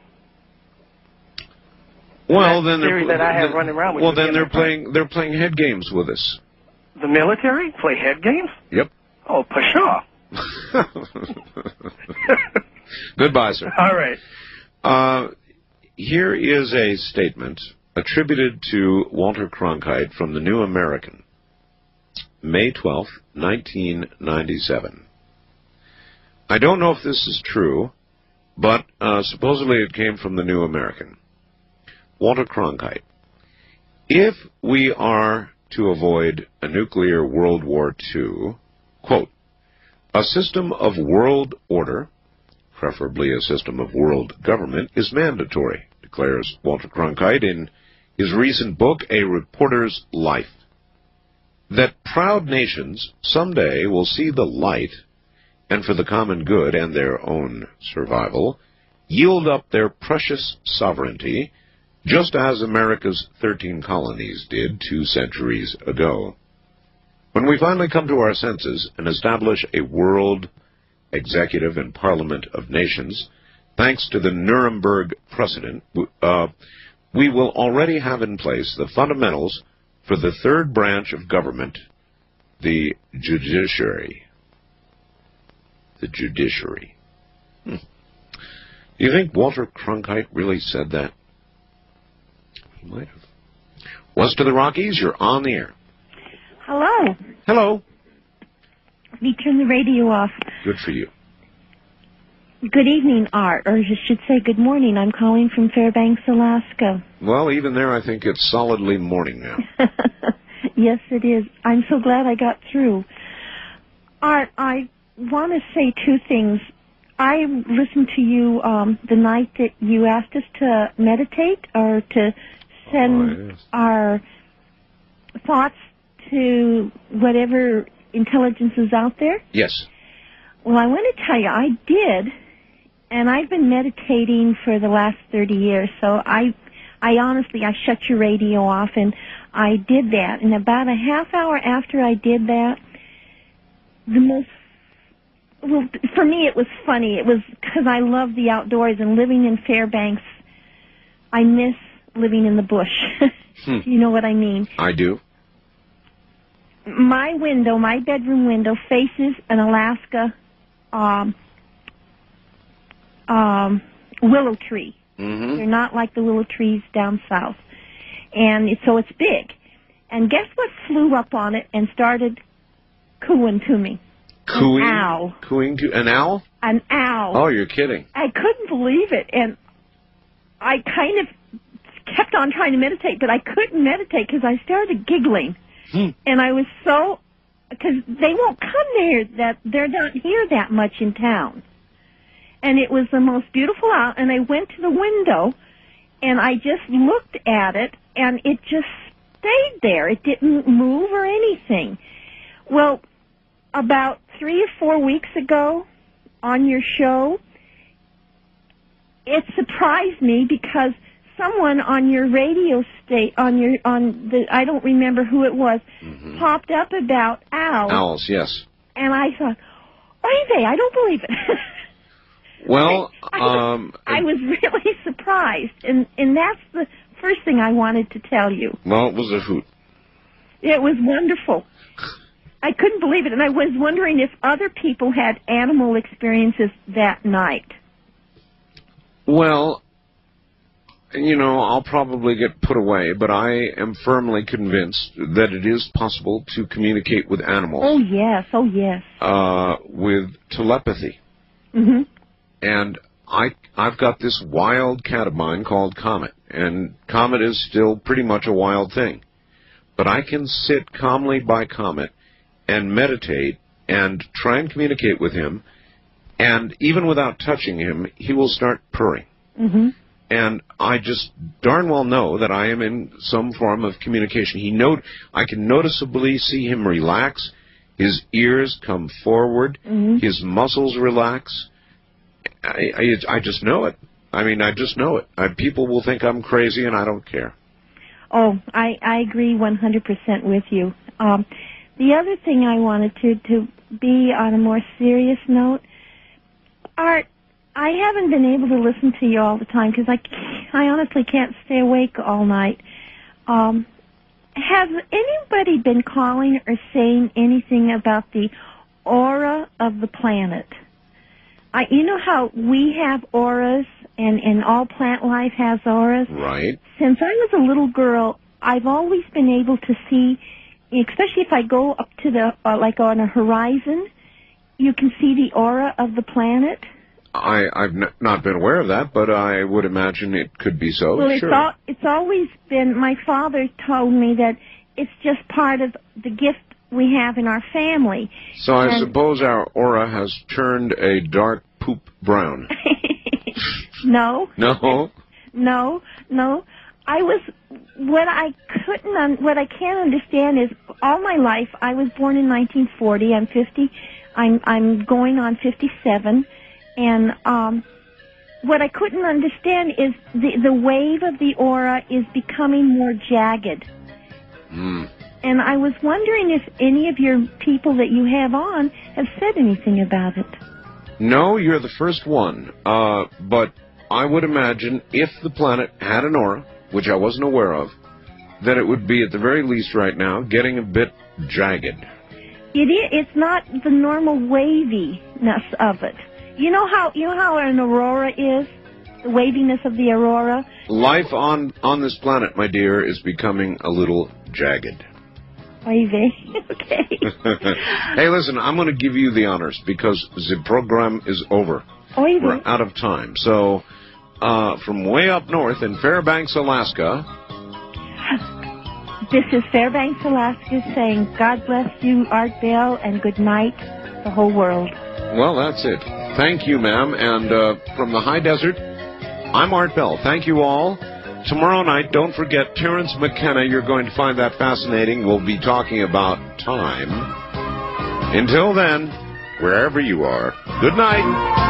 Well, then they're playing head games with us. The military play head games? Yep. Oh, pshaw. Goodbye, sir. All right. Here is a statement attributed to Walter Cronkite from the New American, May 12th, 1997. I don't know if this is true, but supposedly it came from the New American. Walter Cronkite. If we are to avoid a nuclear World War II, quote, a system of world order, preferably a system of world government, is mandatory, declares Walter Cronkite in his recent book, A Reporter's Life. that proud nations someday will see the light, and for the common good and their own survival, yield up their precious sovereignty, just as America's 13 colonies did 2 centuries ago. When we finally come to our senses and establish a world executive and parliament of nations, thanks to the Nuremberg precedent, we will already have in place the fundamentals for the third branch of government, the judiciary. The judiciary. Do you think Walter Cronkite really said that? He might have. West of the Rockies, you're on the air. Hello. Hello. Let me turn the radio off. Good for you. Good evening, Art, or I should say good morning. I'm calling from Fairbanks, Alaska. Well, even there, I think it's solidly morning now. Yes, it is. I'm so glad I got through. Art, I want to say 2 things. I listened to you the night that you asked us to meditate or to send our thoughts to whatever intelligence is out there. Yes. Well, I want to tell you, I did, and I've been meditating for the last 30 years, so I honestly, I shut your radio off, and I did that. And about a half hour after I did that, for me it was funny. It was because I love the outdoors, and living in Fairbanks, I miss living in the bush. You know what I mean? I do. My window, my bedroom window, faces an Alaska willow tree. Mm-hmm. They're not like the willow trees down south. And so it's big. And guess what flew up on it and started cooing to me? Cooing? An owl. Cooing to an owl? An owl. Oh, you're kidding. I couldn't believe it. And I kind of kept on trying to meditate, but I couldn't meditate because I started giggling. And I was so, because they won't come there, they're not here that much in town. And it was the most beautiful owl, and I went to the window, and I just looked at it, and it just stayed there. It didn't move or anything. Well, about 3 or 4 weeks ago on your show, it surprised me because someone on your radio I don't remember who it was, popped up about owls. Owls, yes. And I thought, oy vey, I don't believe it. Well, I was really surprised, and that's the first thing I wanted to tell you. Well, it was a hoot. It was wonderful. I couldn't believe it, and I was wondering if other people had animal experiences that night. Well, you know, I'll probably get put away, but I am firmly convinced that it is possible to communicate with animals. Oh, yes, oh, yes. With telepathy. Mm-hmm. And I've got this wild cat of mine called Comet, and Comet is still pretty much a wild thing. But I can sit calmly by Comet and meditate and try and communicate with him, and even without touching him, he will start purring. Mm-hmm. And I just darn well know that I am in some form of communication. I can noticeably see him relax, his ears come forward, his muscles relax. I just know it. I mean, I just know it. People will think I'm crazy, and I don't care. Oh, I agree 100% with you. The other thing I wanted to be on a more serious note, Art, I haven't been able to listen to you all the time because I honestly can't stay awake all night. Has anybody been calling or saying anything about the aura of the planet? You know how we have auras and all plant life has auras? Right. Since I was a little girl, I've always been able to see, especially if I go up to the, like on a horizon, you can see the aura of the planet. I've not been aware of that, but I would imagine it could be so. Well, sure. It's always been, my father told me that it's just part of the gift we have in our family. So I suppose our aura has turned a dark poop brown. No. No? No. What I can't understand is all my life, I was born in 1940. I'm 50. I'm going on 57, and what I couldn't understand is the wave of the aura is becoming more jagged. And I was wondering if any of your people that you have on have said anything about it. No, you're the first one. But I would imagine if the planet had an aura, which I wasn't aware of, that it would be at the very least right now getting a bit jagged. It's not the normal waviness of it. You know how an aurora is? The waviness of the aurora? Life on this planet, my dear, is becoming a little jagged. Wavy. Okay. Hey, listen, I'm going to give you the honors because the program is over. Wavy. We're out of time. So, from way up north in Fairbanks, Alaska... This is Fairbanks, Alaska, saying God bless you, Art Bell, and good night, the whole world. Well, that's it. Thank you, ma'am. And from the high desert, I'm Art Bell. Thank you all. Tomorrow night, don't forget Terence McKenna. You're going to find that fascinating. We'll be talking about time. Until then, wherever you are, good night.